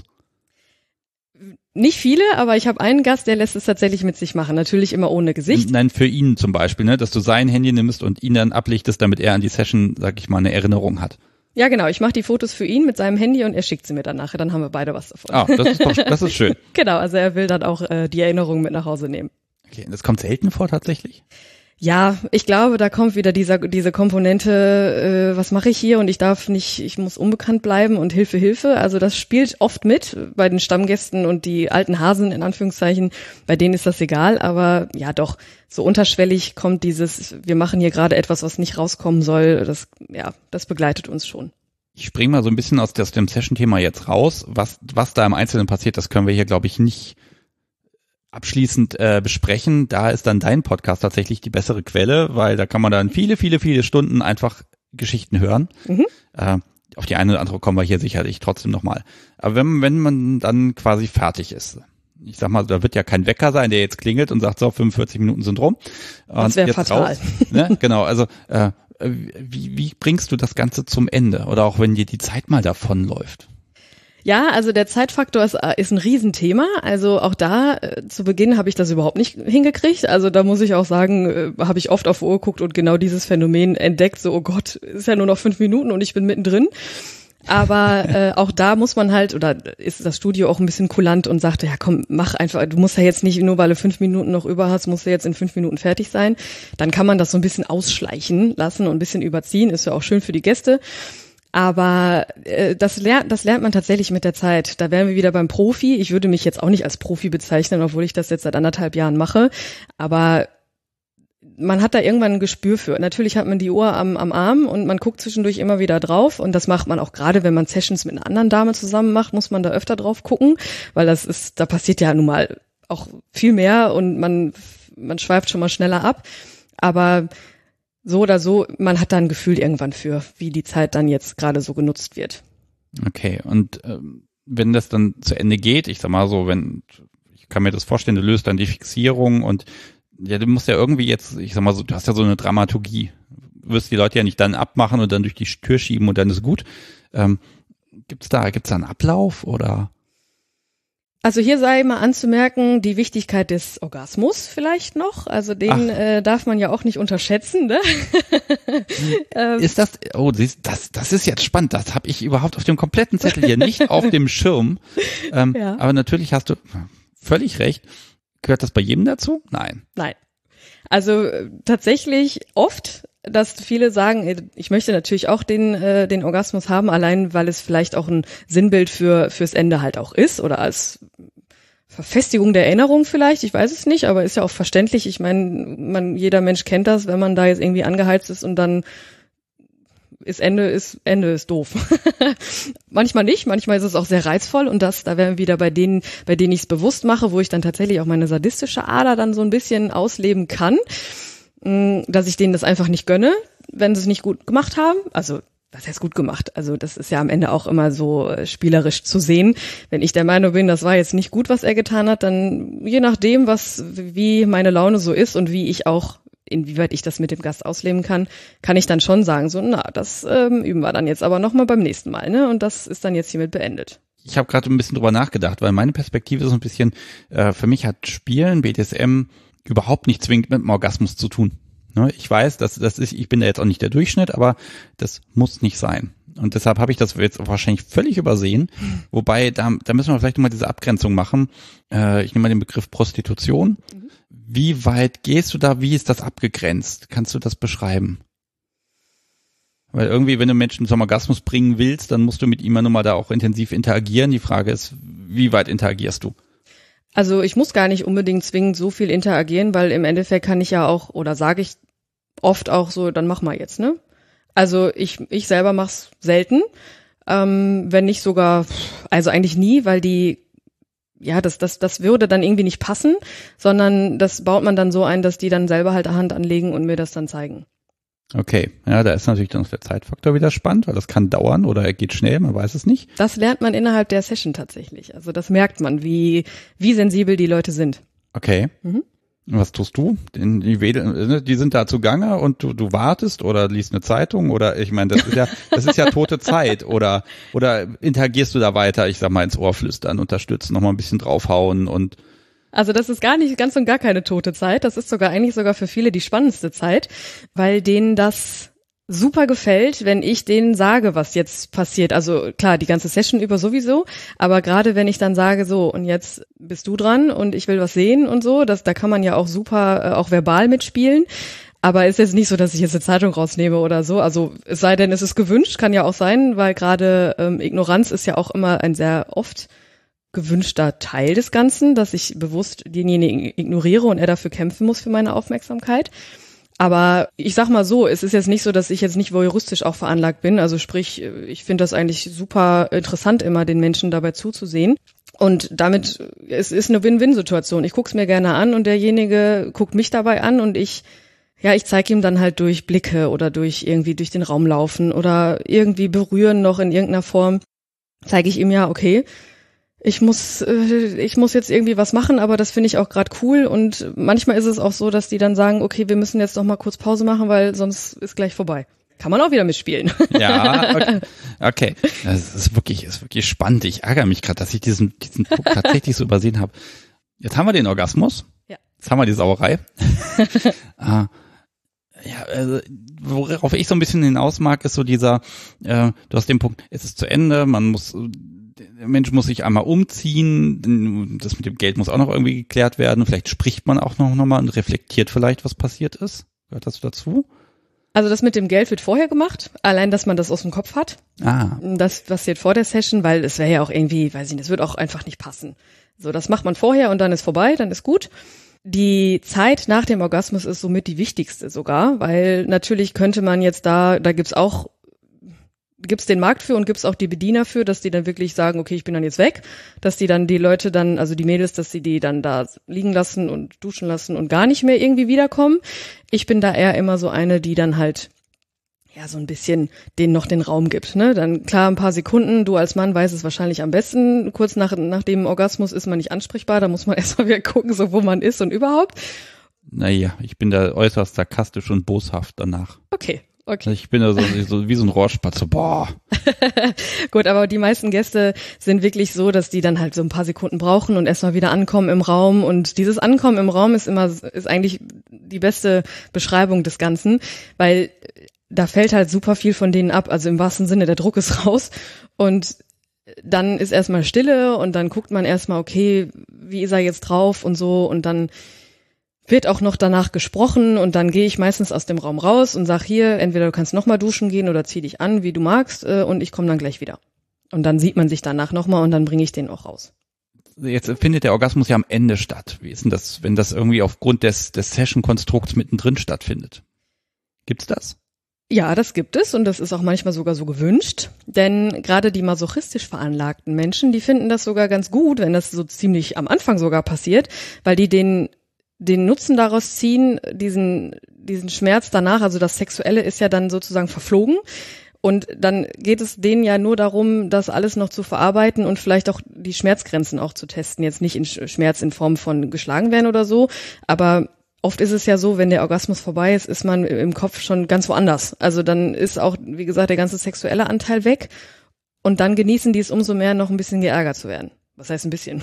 Nicht viele, aber ich habe einen Gast, der lässt es tatsächlich mit sich machen. Natürlich immer ohne Gesicht. Nein, für ihn zum Beispiel, ne, dass du sein Handy nimmst und ihn dann ablichtest, damit er an die Session, sag ich mal, eine Erinnerung hat. Ja, genau. Ich mache die Fotos für ihn mit seinem Handy und er schickt sie mir dann nachher. Dann haben wir beide was davon. Ah, das ist doch, das ist schön. Genau, also er will dann auch äh, die Erinnerung mit nach Hause nehmen. Okay, das kommt selten vor tatsächlich? Ja, ich glaube, da kommt wieder dieser diese Komponente, äh, was mache ich hier und ich darf nicht, ich muss unbekannt bleiben und Hilfe, Hilfe. Also das spielt oft mit bei den Stammgästen und die alten Hasen in Anführungszeichen, bei denen ist das egal, aber ja doch, so unterschwellig kommt dieses, wir machen hier gerade etwas, was nicht rauskommen soll, das ja, das begleitet uns schon. Ich springe mal so ein bisschen aus, aus dem Session-Thema jetzt raus. Was was da im Einzelnen passiert, das können wir hier, glaube ich, nicht abschließend äh, besprechen. Da ist dann dein Podcast tatsächlich die bessere Quelle, weil da kann man dann viele, viele, viele Stunden einfach Geschichten hören. Mhm. Äh, auf die eine oder andere kommen wir hier sicherlich trotzdem nochmal. Aber wenn, wenn man dann quasi fertig ist, ich sag mal, da wird ja kein Wecker sein, der jetzt klingelt und sagt, so, fünfundvierzig Minuten sind rum. Das wäre fatal. Raus, ne? Genau, also äh, wie, wie bringst du das Ganze zum Ende? Oder auch wenn dir die Zeit mal davonläuft? Ja, also der Zeitfaktor ist, ist ein Riesenthema. Also auch da, äh, zu Beginn habe ich das überhaupt nicht hingekriegt. Also da muss ich auch sagen, äh, habe ich oft auf die Uhr geguckt und genau dieses Phänomen entdeckt. So, oh Gott, ist ja nur noch fünf Minuten und ich bin mittendrin. Aber äh, auch da muss man halt, oder ist das Studio auch ein bisschen kulant und sagte, ja komm, mach einfach, du musst ja jetzt nicht, nur weil du fünf Minuten noch über hast, musst du jetzt in fünf Minuten fertig sein. Dann kann man das so ein bisschen ausschleichen lassen und ein bisschen überziehen, ist ja auch schön für die Gäste. Aber äh, das lernt, das lernt man tatsächlich mit der Zeit. Da wären wir wieder beim Profi. Ich würde mich jetzt auch nicht als Profi bezeichnen, obwohl ich das jetzt seit anderthalb Jahren mache. Aber man hat da irgendwann ein Gespür für. Natürlich hat man die Uhr am, am Arm und man guckt zwischendurch immer wieder drauf. Und das macht man auch gerade, wenn man Sessions mit einer anderen Dame zusammen macht, muss man da öfter drauf gucken, weil das ist, da passiert ja nun mal auch viel mehr und man, man schweift schon mal schneller ab. Aber so oder so, man hat da ein Gefühl irgendwann für, wie die Zeit dann jetzt gerade so genutzt wird. Okay, und ähm, wenn das dann zu Ende geht, ich sag mal so, wenn, ich kann mir das vorstellen, du löst dann die Fixierung und ja, du musst ja irgendwie jetzt, ich sag mal so, du hast ja so eine Dramaturgie. Du wirst die Leute ja nicht dann abmachen und dann durch die Tür schieben und dann ist gut. Ähm, Gibt's da, gibt's da einen Ablauf oder? Also hier sei mal anzumerken, die Wichtigkeit des Orgasmus vielleicht noch. Also den äh, darf man ja auch nicht unterschätzen. Ne? Ist das, oh, das, das ist jetzt spannend. Das habe ich überhaupt auf dem kompletten Zettel hier nicht auf dem Schirm. Ähm, ja. Aber natürlich hast du völlig recht. Gehört das bei jedem dazu? Nein. Nein. Also tatsächlich oft, dass viele sagen, ich möchte natürlich auch den äh, den Orgasmus haben, allein weil es vielleicht auch ein Sinnbild für fürs Ende halt auch ist oder als Verfestigung der Erinnerung vielleicht, ich weiß es nicht, aber ist ja auch verständlich. Ich meine, man jeder Mensch kennt das, wenn man da jetzt irgendwie angeheizt ist und dann ist Ende ist Ende ist doof. Manchmal nicht, manchmal ist es auch sehr reizvoll und das, da wären wir wieder bei denen, bei denen ich es bewusst mache, wo ich dann tatsächlich auch meine sadistische Ader dann so ein bisschen ausleben kann. Dass ich denen das einfach nicht gönne, wenn sie es nicht gut gemacht haben. Also, was heißt gut gemacht? Also, das ist ja am Ende auch immer so spielerisch zu sehen. Wenn ich der Meinung bin, das war jetzt nicht gut, was er getan hat, dann je nachdem, was, wie meine Laune so ist und wie ich auch, inwieweit ich das mit dem Gast ausleben kann, kann ich dann schon sagen, so, na, das ähm, üben wir dann jetzt aber nochmal beim nächsten Mal, ne? Und das ist dann jetzt hiermit beendet. Ich habe gerade ein bisschen drüber nachgedacht, weil meine Perspektive ist so ein bisschen, äh, für mich hat Spielen, B D S M, überhaupt nicht zwingend mit dem Orgasmus zu tun. Ne, ich weiß, dass das ist, ich bin da jetzt auch nicht der Durchschnitt, aber das muss nicht sein. Und deshalb habe ich das jetzt wahrscheinlich völlig übersehen. Mhm. Wobei, da, da müssen wir vielleicht nochmal diese Abgrenzung machen. Äh, ich nehme mal den Begriff Prostitution. Mhm. Wie weit gehst du da? Wie ist das abgegrenzt? Kannst du das beschreiben? Weil irgendwie, wenn du Menschen zum Orgasmus bringen willst, dann musst du mit ihm ja nun mal da auch intensiv interagieren. Die Frage ist, wie weit interagierst du? Also ich muss gar nicht unbedingt zwingend so viel interagieren, weil im Endeffekt kann ich ja auch, oder sage ich oft auch so, dann mach mal jetzt, ne? Also ich ich selber mach's selten, ähm, wenn nicht sogar, also eigentlich nie, weil die, ja, das das das würde dann irgendwie nicht passen, sondern das baut man dann so ein, dass die dann selber halt Hand anlegen und mir das dann zeigen. Okay, ja, da ist natürlich dann der Zeitfaktor wieder spannend, weil das kann dauern oder er geht schnell, man weiß es nicht. Das lernt man innerhalb der Session tatsächlich. Also das merkt man, wie wie sensibel die Leute sind. Okay. Mhm. Was tust du? Die, Wedel, die sind da zugange und du, du wartest oder liest eine Zeitung oder ich meine, das ist ja das ist ja tote Zeit oder oder interagierst du da weiter, ich sag mal ins Ohr flüstern, unterstützen, nochmal ein bisschen draufhauen und Also das ist gar nicht ganz und gar keine tote Zeit. Das ist sogar eigentlich sogar für viele die spannendste Zeit, weil denen das super gefällt, wenn ich denen sage, was jetzt passiert. Also klar, die ganze Session über sowieso, aber gerade wenn ich dann sage, so und jetzt bist du dran und ich will was sehen und so, das, da kann man ja auch super äh, auch verbal mitspielen. Aber ist jetzt nicht so, dass ich jetzt eine Zeitung rausnehme oder so. Also es sei denn, es ist gewünscht, kann ja auch sein, weil gerade ähm, Ignoranz ist ja auch immer ein sehr oft gewünschter Teil des Ganzen, dass ich bewusst denjenigen ignoriere und er dafür kämpfen muss für meine Aufmerksamkeit. Aber ich sag mal so, es ist jetzt nicht so, dass ich jetzt nicht voyeuristisch auch veranlagt bin. Also sprich, ich finde das eigentlich super interessant, immer den Menschen dabei zuzusehen. Und damit, es ist eine Win-Win-Situation. Ich guck's mir gerne an und derjenige guckt mich dabei an und ich, ja, ich zeige ihm dann halt durch Blicke oder durch irgendwie durch den Raum laufen oder irgendwie berühren noch in irgendeiner Form, zeige ich ihm ja, okay, ich muss ich muss jetzt irgendwie was machen, aber das finde ich auch gerade cool und manchmal ist es auch so, dass die dann sagen, okay, wir müssen jetzt noch mal kurz Pause machen, weil sonst ist gleich vorbei. Kann man auch wieder mitspielen. Ja, okay. okay. Das ist wirklich ist wirklich spannend. Ich ärgere mich gerade, dass ich diesen diesen Punkt tatsächlich so übersehen habe. Jetzt haben wir den Orgasmus. Ja. Jetzt haben wir die Sauerei. ah. Ja, also, worauf ich so ein bisschen hinaus mag, ist so dieser, äh, du hast den Punkt, es ist zu Ende, man muss der Mensch muss sich einmal umziehen, das mit dem Geld muss auch noch irgendwie geklärt werden, vielleicht spricht man auch noch, noch mal und reflektiert vielleicht, was passiert ist. Gehört das dazu? Also das mit dem Geld wird vorher gemacht, allein, dass man das aus dem Kopf hat. Ah. Das passiert vor der Session, weil es wäre ja auch irgendwie, weiß ich nicht, das wird auch einfach nicht passen. So, das macht man vorher und dann ist vorbei, dann ist gut. Die Zeit nach dem Orgasmus ist somit die wichtigste sogar, weil natürlich könnte man jetzt da, da gibt's auch gibt's den Markt für und gibt's auch die Bediener für, dass die dann wirklich sagen, okay, ich bin dann jetzt weg, dass die dann die Leute dann, also die Mädels, dass sie die dann da liegen lassen und duschen lassen und gar nicht mehr irgendwie wiederkommen. Ich bin da eher immer so eine, die dann halt ja so ein bisschen denen noch den Raum gibt, ne? Dann klar ein paar Sekunden, du als Mann weißt es wahrscheinlich am besten, kurz nach nach dem Orgasmus ist man nicht ansprechbar, da muss man erstmal wieder gucken, so wo man ist und überhaupt. Naja, ich bin da äußerst sarkastisch und boshaft danach. Okay. Okay. Ich bin da so, so wie so ein Rohrspatz, so boah. Gut, aber die meisten Gäste sind wirklich so, dass die dann halt so ein paar Sekunden brauchen und erstmal wieder ankommen im Raum. Und dieses Ankommen im Raum ist immer, ist eigentlich die beste Beschreibung des Ganzen, weil da fällt halt super viel von denen ab. Also im wahrsten Sinne, der Druck ist raus. Und dann ist erstmal Stille und dann guckt man erstmal, okay, wie ist er jetzt drauf und so, und dann wird auch noch danach gesprochen und dann gehe ich meistens aus dem Raum raus und sag hier, entweder du kannst nochmal duschen gehen oder zieh dich an, wie du magst, und ich komme dann gleich wieder. Und dann sieht man sich danach nochmal und dann bringe ich den auch raus. Jetzt findet der Orgasmus ja am Ende statt. Wie ist denn das, wenn das irgendwie aufgrund des, des Session-Konstrukts mittendrin stattfindet? Gibt's das? Ja, das gibt es und das ist auch manchmal sogar so gewünscht, denn gerade die masochistisch veranlagten Menschen, die finden das sogar ganz gut, wenn das so ziemlich am Anfang sogar passiert, weil die den den Nutzen daraus ziehen, diesen diesen Schmerz danach, also das Sexuelle ist ja dann sozusagen verflogen und dann geht es denen ja nur darum, das alles noch zu verarbeiten und vielleicht auch die Schmerzgrenzen auch zu testen, jetzt nicht in Schmerz in Form von geschlagen werden oder so, aber oft ist es ja so, wenn der Orgasmus vorbei ist, ist man im Kopf schon ganz woanders. Also dann ist auch, wie gesagt, der ganze sexuelle Anteil weg und dann genießen die es umso mehr, noch ein bisschen geärgert zu werden. Was heißt ein bisschen?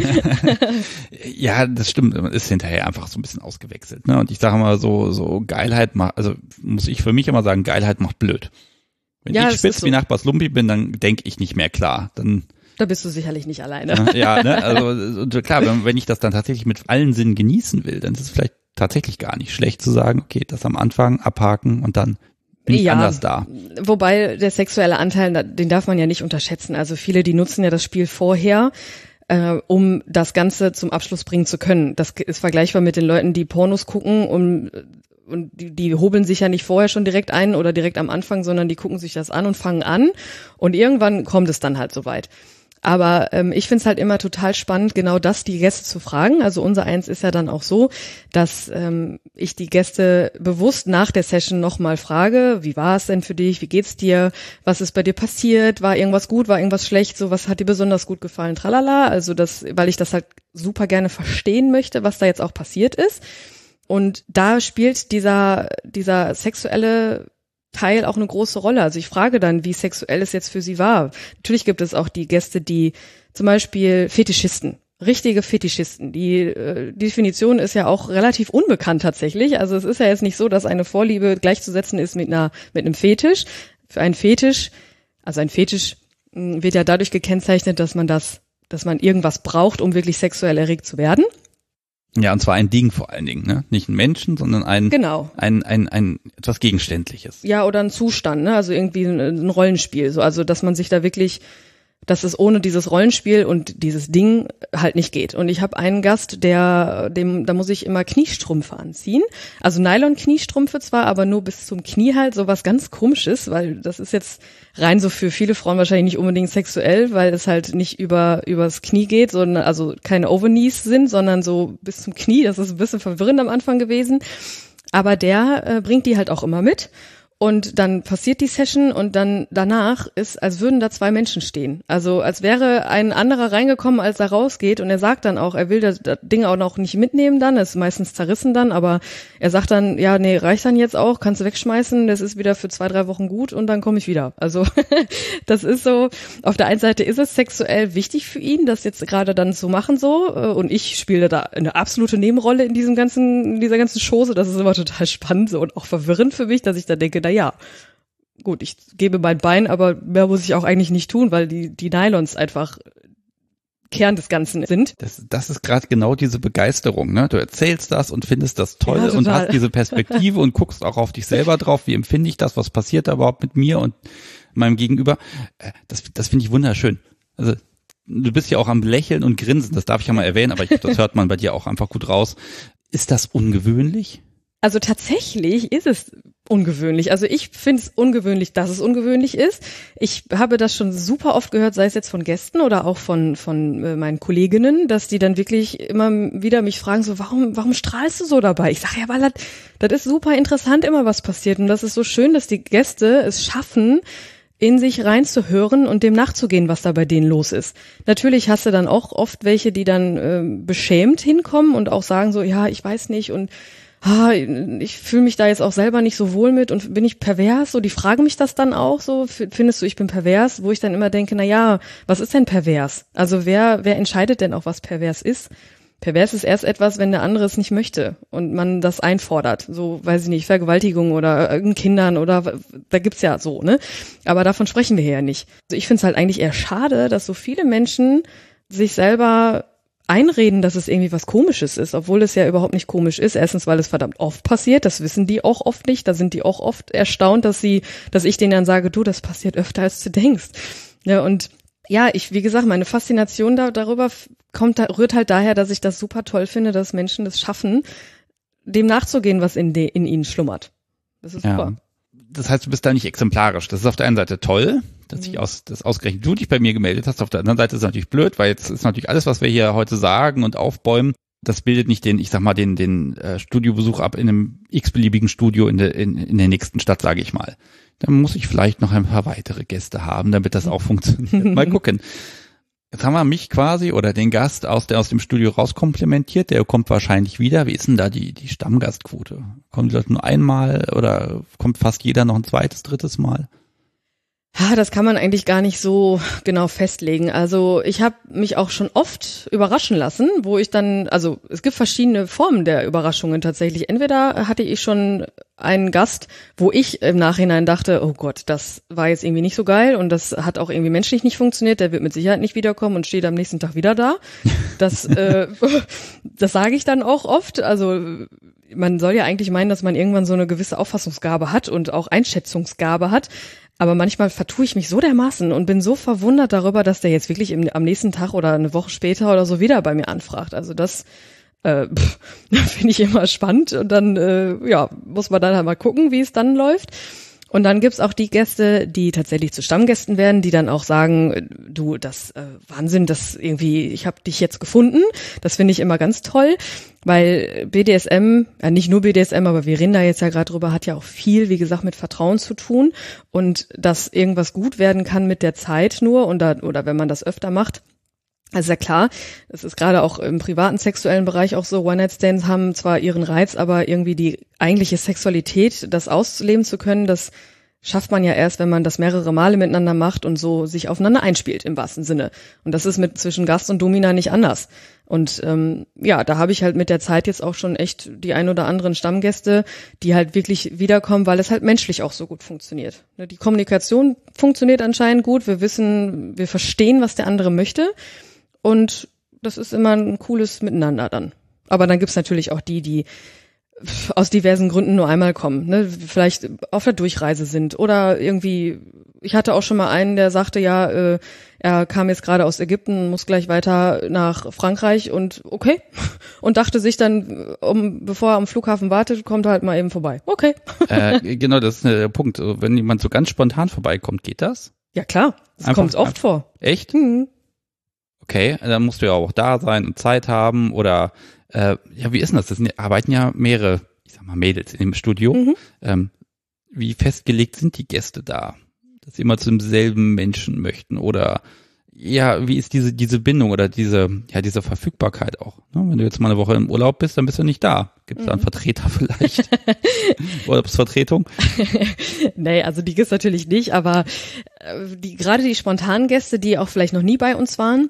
Ja, das stimmt. Man ist hinterher einfach so ein bisschen ausgewechselt. Ne? Und ich sage mal so, so Geilheit macht, also muss ich für mich immer sagen, Geilheit macht blöd. Wenn ja, ich spitz so wie Nachbars Lumpi bin, dann denke ich nicht mehr klar. Dann Da bist du sicherlich nicht alleine. Ja, ne? Also klar, wenn, wenn ich das dann tatsächlich mit allen Sinnen genießen will, dann ist es vielleicht tatsächlich gar nicht schlecht zu sagen, okay, das am Anfang abhaken und dann bin ich ja anders da. Wobei der sexuelle Anteil, den darf man ja nicht unterschätzen. Also viele, die nutzen ja das Spiel vorher, äh, um das Ganze zum Abschluss bringen zu können. Das ist vergleichbar mit den Leuten, die Pornos gucken und und die, die hobeln sich ja nicht vorher schon direkt ein oder direkt am Anfang, sondern die gucken sich das an und fangen an und irgendwann kommt es dann halt soweit. Aber ähm, ich find's halt immer total spannend, genau das die Gäste zu fragen. Also unser Eins ist ja dann auch so, dass ähm, ich die Gäste bewusst nach der Session nochmal frage, wie war es denn für dich, wie geht's dir, was ist bei dir passiert, war irgendwas gut, war irgendwas schlecht, so was hat dir besonders gut gefallen, tralala. Also das, weil ich das halt super gerne verstehen möchte, was da jetzt auch passiert ist. Und da spielt dieser dieser sexuelle Teil auch eine große Rolle. Also ich frage dann, wie sexuell es jetzt für sie war. Natürlich gibt es auch die Gäste, die zum Beispiel Fetischisten, richtige Fetischisten. Die äh, Definition ist ja auch relativ unbekannt tatsächlich. Also es ist ja jetzt nicht so, dass eine Vorliebe gleichzusetzen ist mit einer mit einem Fetisch. Für einen Fetisch, also ein Fetisch mh, wird ja dadurch gekennzeichnet, dass man das, dass man irgendwas braucht, um wirklich sexuell erregt zu werden. Ja, und zwar ein Ding vor allen Dingen, ne? Nicht ein Menschen, sondern ein, genau. ein, ein, ein, etwas Gegenständliches. Ja, oder ein Zustand, ne? Also irgendwie ein, ein Rollenspiel, so, also, dass man sich da wirklich, dass es ohne dieses Rollenspiel und dieses Ding halt nicht geht. Und ich habe einen Gast, der, dem, da muss ich immer Kniestrümpfe anziehen. Also Nylon-Kniestrümpfe zwar, aber nur bis zum Knie halt, so was ganz Komisches, weil das ist jetzt rein so für viele Frauen wahrscheinlich nicht unbedingt sexuell, weil es halt nicht über übers Knie geht, sondern also keine Overknees sind, sondern so bis zum Knie. Das ist ein bisschen verwirrend am Anfang gewesen. Aber der äh, bringt die halt auch immer mit. Und dann passiert die Session und dann danach ist, als würden da zwei Menschen stehen. Also als wäre ein anderer reingekommen, als er rausgeht. Und er sagt dann auch, er will das, das Ding auch noch nicht mitnehmen dann. Es ist meistens zerrissen dann, aber er sagt dann, ja, nee, reicht dann jetzt auch, kannst du wegschmeißen. Das ist wieder für zwei, drei Wochen gut und dann komme ich wieder. Also das ist so, auf der einen Seite ist es sexuell wichtig für ihn, das jetzt gerade dann zu machen so. Und ich spiele da eine absolute Nebenrolle in diesem ganzen, in dieser ganzen Chose. Das ist immer total spannend so und auch verwirrend für mich, dass ich da denke, na ja, gut, ich gebe mein Bein, aber mehr muss ich auch eigentlich nicht tun, weil die die Nylons einfach Kern des Ganzen sind. Das, das ist gerade genau diese Begeisterung, ne? Du erzählst das und findest das toll ja, und hast diese Perspektive und guckst auch auf dich selber drauf. Wie empfinde ich das? Was passiert da überhaupt mit mir und meinem Gegenüber? Das, das finde ich wunderschön. Also du bist ja auch am Lächeln und Grinsen, das darf ich ja mal erwähnen, aber ich, das hört man bei dir auch einfach gut raus. Ist das ungewöhnlich? Also tatsächlich ist es ungewöhnlich. Also ich finde es ungewöhnlich, dass es ungewöhnlich ist. Ich habe das schon super oft gehört, sei es jetzt von Gästen oder auch von von äh, meinen Kolleginnen, dass die dann wirklich immer wieder mich fragen, so warum warum strahlst du so dabei? Ich sage ja, weil das, das ist super interessant immer, was passiert. Und das ist so schön, dass die Gäste es schaffen, in sich reinzuhören und dem nachzugehen, was da bei denen los ist. Natürlich hast du dann auch oft welche, die dann äh, beschämt hinkommen und auch sagen so, ja, ich weiß nicht und ah, ich fühle mich da jetzt auch selber nicht so wohl mit und bin ich pervers? So, die fragen mich das dann auch so, findest du, ich bin pervers? Wo ich dann immer denke, na ja, was ist denn pervers? Also wer, wer entscheidet denn auch, was pervers ist? Pervers ist erst etwas, wenn der andere es nicht möchte und man das einfordert. So, weiß ich nicht, Vergewaltigung oder irgendeinen Kindern oder, da gibt's ja so, ne? Aber davon sprechen wir hier ja nicht. Also ich finde es halt eigentlich eher schade, dass so viele Menschen sich selber einreden, dass es irgendwie was Komisches ist, obwohl es ja überhaupt nicht komisch ist. Erstens, weil es verdammt oft passiert, das wissen die auch oft nicht. Da sind die auch oft erstaunt, dass sie, dass ich denen dann sage, du, das passiert öfter, als du denkst. Ja, und ja, ich, wie gesagt, meine Faszination da, darüber kommt, da, rührt halt daher, dass ich das super toll finde, dass Menschen das schaffen, dem nachzugehen, was in, de, in ihnen schlummert. Das ist super. Ja. Das heißt, du bist da nicht exemplarisch. Das ist auf der einen Seite toll, dass sich aus, das ausgerechnet du dich bei mir gemeldet hast. Auf der anderen Seite ist es natürlich blöd, weil jetzt ist natürlich alles, was wir hier heute sagen und aufbäumen, das bildet nicht den, ich sag mal, den, den äh, Studiobesuch ab in einem x-beliebigen Studio in der, in, in der nächsten Stadt, sage ich mal. Dann muss ich vielleicht noch ein paar weitere Gäste haben, damit das auch funktioniert. Mal gucken. Jetzt haben wir mich quasi oder den Gast aus der aus dem Studio rauskomplimentiert, der kommt wahrscheinlich wieder. Wie ist denn da die die Stammgastquote? Kommen die Leute nur einmal oder kommt fast jeder noch ein zweites, drittes Mal? Ja, das kann man eigentlich gar nicht so genau festlegen. Also ich habe mich auch schon oft überraschen lassen, wo ich dann, also es gibt verschiedene Formen der Überraschungen tatsächlich. Entweder hatte ich schon einen Gast, wo ich im Nachhinein dachte, oh Gott, das war jetzt irgendwie nicht so geil und das hat auch irgendwie menschlich nicht funktioniert, der wird mit Sicherheit nicht wiederkommen und steht am nächsten Tag wieder da. Das, äh, das sage ich dann auch oft. Also man soll ja eigentlich meinen, dass man irgendwann so eine gewisse Auffassungsgabe hat und auch Einschätzungsgabe hat. Aber manchmal vertue ich mich so dermaßen und bin so verwundert darüber, dass der jetzt wirklich im, am nächsten Tag oder eine Woche später oder so wieder bei mir anfragt. Also das äh, finde ich immer spannend und dann äh, ja muss man dann halt mal gucken, wie es dann läuft. Und dann gibt's auch die Gäste, die tatsächlich zu Stammgästen werden, die dann auch sagen, du, das äh, Wahnsinn, das irgendwie, ich habe dich jetzt gefunden. Das finde ich immer ganz toll, weil B D S M, ja nicht nur B D S M, aber wir reden da jetzt ja gerade drüber, hat ja auch viel, wie gesagt, mit Vertrauen zu tun. Und dass irgendwas gut werden kann mit der Zeit nur und da, oder wenn man das öfter macht. Also ja klar, das ist gerade auch im privaten sexuellen Bereich auch so, One-Night-Stands haben zwar ihren Reiz, aber irgendwie die eigentliche Sexualität, das ausleben zu können, das schafft man ja erst, wenn man das mehrere Male miteinander macht und so sich aufeinander einspielt im wahrsten Sinne. Und das ist mit zwischen Gast und Domina nicht anders. Und ähm, ja, da habe ich halt mit der Zeit jetzt auch schon echt die ein oder anderen Stammgäste, die halt wirklich wiederkommen, weil es halt menschlich auch so gut funktioniert. Die Kommunikation funktioniert anscheinend gut, wir wissen, wir verstehen, was der andere möchte. Und das ist immer ein cooles Miteinander dann. Aber dann gibt's natürlich auch die, die aus diversen Gründen nur einmal kommen, ne? Vielleicht auf der Durchreise sind oder irgendwie, ich hatte auch schon mal einen, der sagte, ja, äh, er kam jetzt gerade aus Ägypten, muss gleich weiter nach Frankreich und okay. Und dachte sich dann, um, bevor er am Flughafen wartet, kommt er halt mal eben vorbei. Okay. Äh, genau, das ist der Punkt. Wenn jemand so ganz spontan vorbeikommt, geht das? Ja klar, das einfach, kommt oft einfach vor. Echt? Mhm. Okay, dann musst du ja auch da sein und Zeit haben oder äh, ja, wie ist denn das? Das sind, arbeiten ja mehrere, ich sag mal Mädels in dem Studio. Mhm. Ähm, wie festgelegt sind die Gäste da? Dass sie immer zum selben Menschen möchten oder ja, wie ist diese diese Bindung oder diese ja diese Verfügbarkeit auch? Ne? Wenn du jetzt mal eine Woche im Urlaub bist, dann bist du nicht da. Gibt es da einen mhm. Vertreter vielleicht? Urlaubsvertretung? Nee, also die gibt's natürlich nicht, aber äh, die gerade die spontanen Gäste, die auch vielleicht noch nie bei uns waren,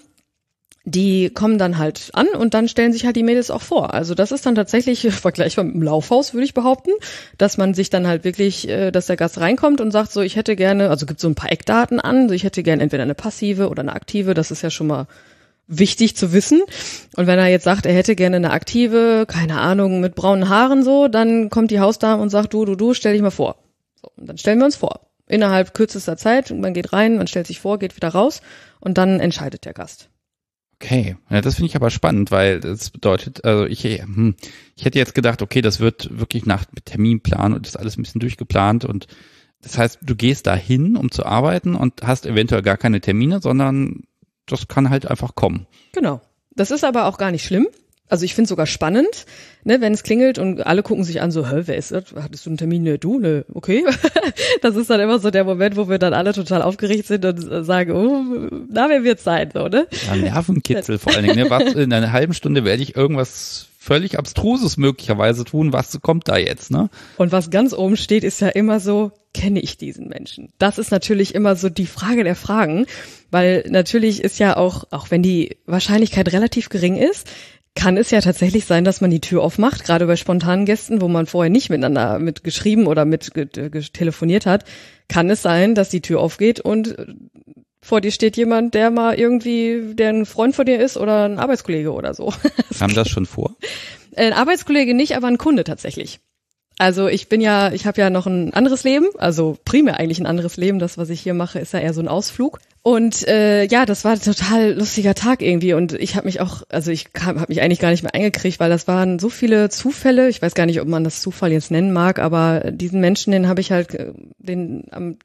die kommen dann halt an und dann stellen sich halt die Mädels auch vor. Also das ist dann tatsächlich vergleichbar mit dem Laufhaus, würde ich behaupten, dass man sich dann halt wirklich, dass der Gast reinkommt und sagt so, ich hätte gerne, also gibt so ein paar Eckdaten an, so ich hätte gerne entweder eine passive oder eine aktive, das ist ja schon mal wichtig zu wissen. Und wenn er jetzt sagt, er hätte gerne eine aktive, keine Ahnung, mit braunen Haaren so, dann kommt die Hausdame und sagt, du, du, du, stell dich mal vor. So, und dann stellen wir uns vor. Innerhalb kürzester Zeit, man geht rein, man stellt sich vor, geht wieder raus und dann entscheidet der Gast. Okay, ja, das finde ich aber spannend, weil das bedeutet, also ich, hm, ich hätte jetzt gedacht, okay, das wird wirklich nach Terminplan und das ist alles ein bisschen durchgeplant und das heißt, du gehst da hin, um zu arbeiten und hast eventuell gar keine Termine, sondern das kann halt einfach kommen. Genau. Das ist aber auch gar nicht schlimm. Also ich finde es sogar spannend, ne, wenn es klingelt und alle gucken sich an, so, hä, wer ist das? Hattest du einen Termin? Ne, du? Ne, okay. Das ist dann immer so der Moment, wo wir dann alle total aufgeregt sind und sagen, oh, na, wer wird's sein, so, ne? Ja, Nervenkitzel vor allen Dingen, ne? Was, in einer halben Stunde werde ich irgendwas völlig Abstruses möglicherweise tun. Was kommt da jetzt, ne? Und was ganz oben steht, ist ja immer so, kenne ich diesen Menschen? Das ist natürlich immer so die Frage der Fragen, weil natürlich ist ja auch, auch wenn die Wahrscheinlichkeit relativ gering ist, kann es ja tatsächlich sein, dass man die Tür aufmacht, gerade bei spontanen Gästen, wo man vorher nicht miteinander mit geschrieben oder mit ge- ge- telefoniert hat, kann es sein, dass die Tür aufgeht und vor dir steht jemand, der mal irgendwie, der ein Freund von dir ist oder ein Arbeitskollege oder so. Haben das schon vor? Ein Arbeitskollege nicht, aber ein Kunde tatsächlich. Also ich bin ja, ich habe ja noch ein anderes Leben, also primär eigentlich ein anderes Leben. Das, was ich hier mache, ist ja eher so ein Ausflug. Und äh, ja, das war ein total lustiger Tag irgendwie. Und ich habe mich auch, also ich habe mich eigentlich gar nicht mehr eingekriegt, weil das waren so viele Zufälle. Ich weiß gar nicht, ob man das Zufall jetzt nennen mag, aber diesen Menschen, den habe ich halt äh, den am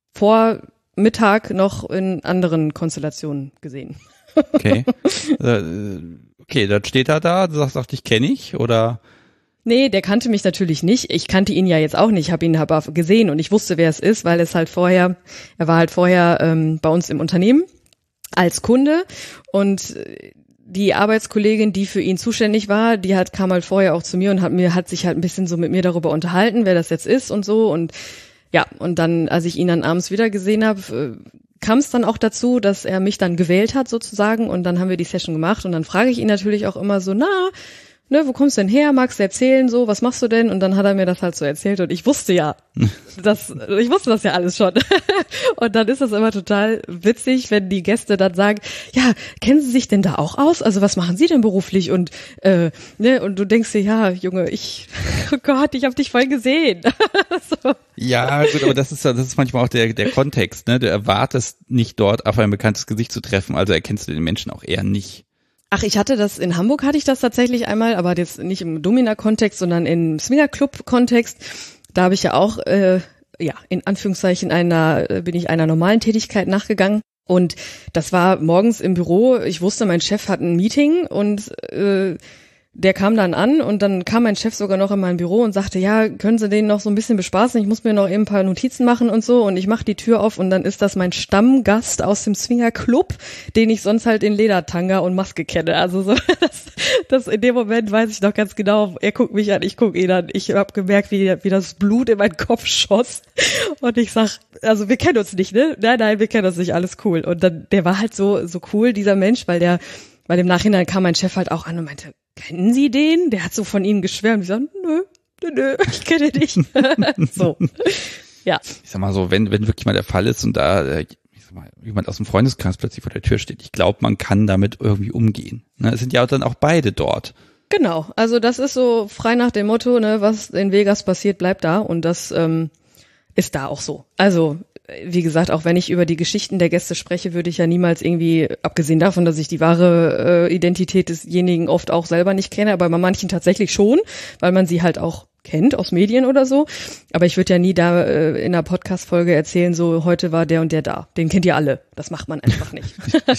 Vormittag noch in anderen Konstellationen gesehen. Okay. äh, okay, dann steht er da, du sagst, sagt, ich kenne ich, oder? Nee, der kannte mich natürlich nicht. Ich kannte ihn ja jetzt auch nicht. Ich habe ihn aber gesehen und ich wusste, wer es ist, weil es halt vorher, er war halt vorher ähm, bei uns im Unternehmen als Kunde und die Arbeitskollegin, die für ihn zuständig war, die hat kam halt vorher auch zu mir und hat mir hat sich halt ein bisschen so mit mir darüber unterhalten, wer das jetzt ist und so und ja, und dann, als ich ihn dann abends wieder gesehen habe, kam es dann auch dazu, dass er mich dann gewählt hat sozusagen und dann haben wir die Session gemacht und dann frage ich ihn natürlich auch immer so, na, ne, wo kommst du denn her? Magst du erzählen so? Was machst du denn? Und dann hat er mir das halt so erzählt und ich wusste ja, das, ich wusste das ja alles schon. Und dann ist das immer total witzig, wenn die Gäste dann sagen, ja, kennen Sie sich denn da auch aus? Also was machen Sie denn beruflich? Und äh, ne, und du denkst dir, ja, Junge, ich, oh Gott, ich habe dich voll gesehen. So. Ja, gut, aber das ist das ist manchmal auch der der Kontext, ne? Du erwartest nicht dort auf ein bekanntes Gesicht zu treffen, also erkennst du den Menschen auch eher nicht. Ach, ich hatte das, in Hamburg hatte ich das tatsächlich einmal, aber jetzt nicht im Domina-Kontext, sondern im Swingerclub-Kontext. Da habe ich ja auch, äh, ja, in Anführungszeichen einer, äh, bin ich einer normalen Tätigkeit nachgegangen. Und das war morgens im Büro. Ich wusste, mein Chef hat ein Meeting und äh, der kam dann an und dann kam mein Chef sogar noch in mein Büro und sagte, ja, können Sie den noch so ein bisschen bespaßen? Ich muss mir noch eben ein paar Notizen machen und so. Und ich mache die Tür auf und dann ist das mein Stammgast aus dem Swingerclub, den ich sonst halt in Ledertanga und Maske kenne. Also so, das, das in dem Moment weiß ich noch ganz genau, er guckt mich an, ich gucke ihn an. Ich habe gemerkt, wie, wie das Blut in meinen Kopf schoss. Und ich sag, also wir kennen uns nicht, ne? Nein, nein, wir kennen uns nicht, alles cool. Und dann, der war halt so so cool, dieser Mensch, weil der, weil im Nachhinein kam mein Chef halt auch an und meinte, kennen Sie den? Der hat so von Ihnen geschwärmt. Ich sag, nö, nö, nö, ich kenne dich. So, ja. Ich sag mal so, wenn wenn wirklich mal der Fall ist und da ich sag mal, jemand aus dem Freundeskreis plötzlich vor der Tür steht, ich glaube, man kann damit irgendwie umgehen. Ne, es sind ja dann auch beide dort. Genau, also das ist so frei nach dem Motto, ne, was in Vegas passiert, bleibt da und das ähm, ist da auch so. Also wie gesagt, auch wenn ich über die Geschichten der Gäste spreche, würde ich ja niemals irgendwie, abgesehen davon, dass ich die wahre äh, Identität desjenigen oft auch selber nicht kenne, aber bei manchen tatsächlich schon, weil man sie halt auch kennt aus Medien oder so. Aber ich würde ja nie da äh, in einer Podcast-Folge erzählen, so heute war der und der da. Den kennt ihr alle. Das macht man einfach nicht.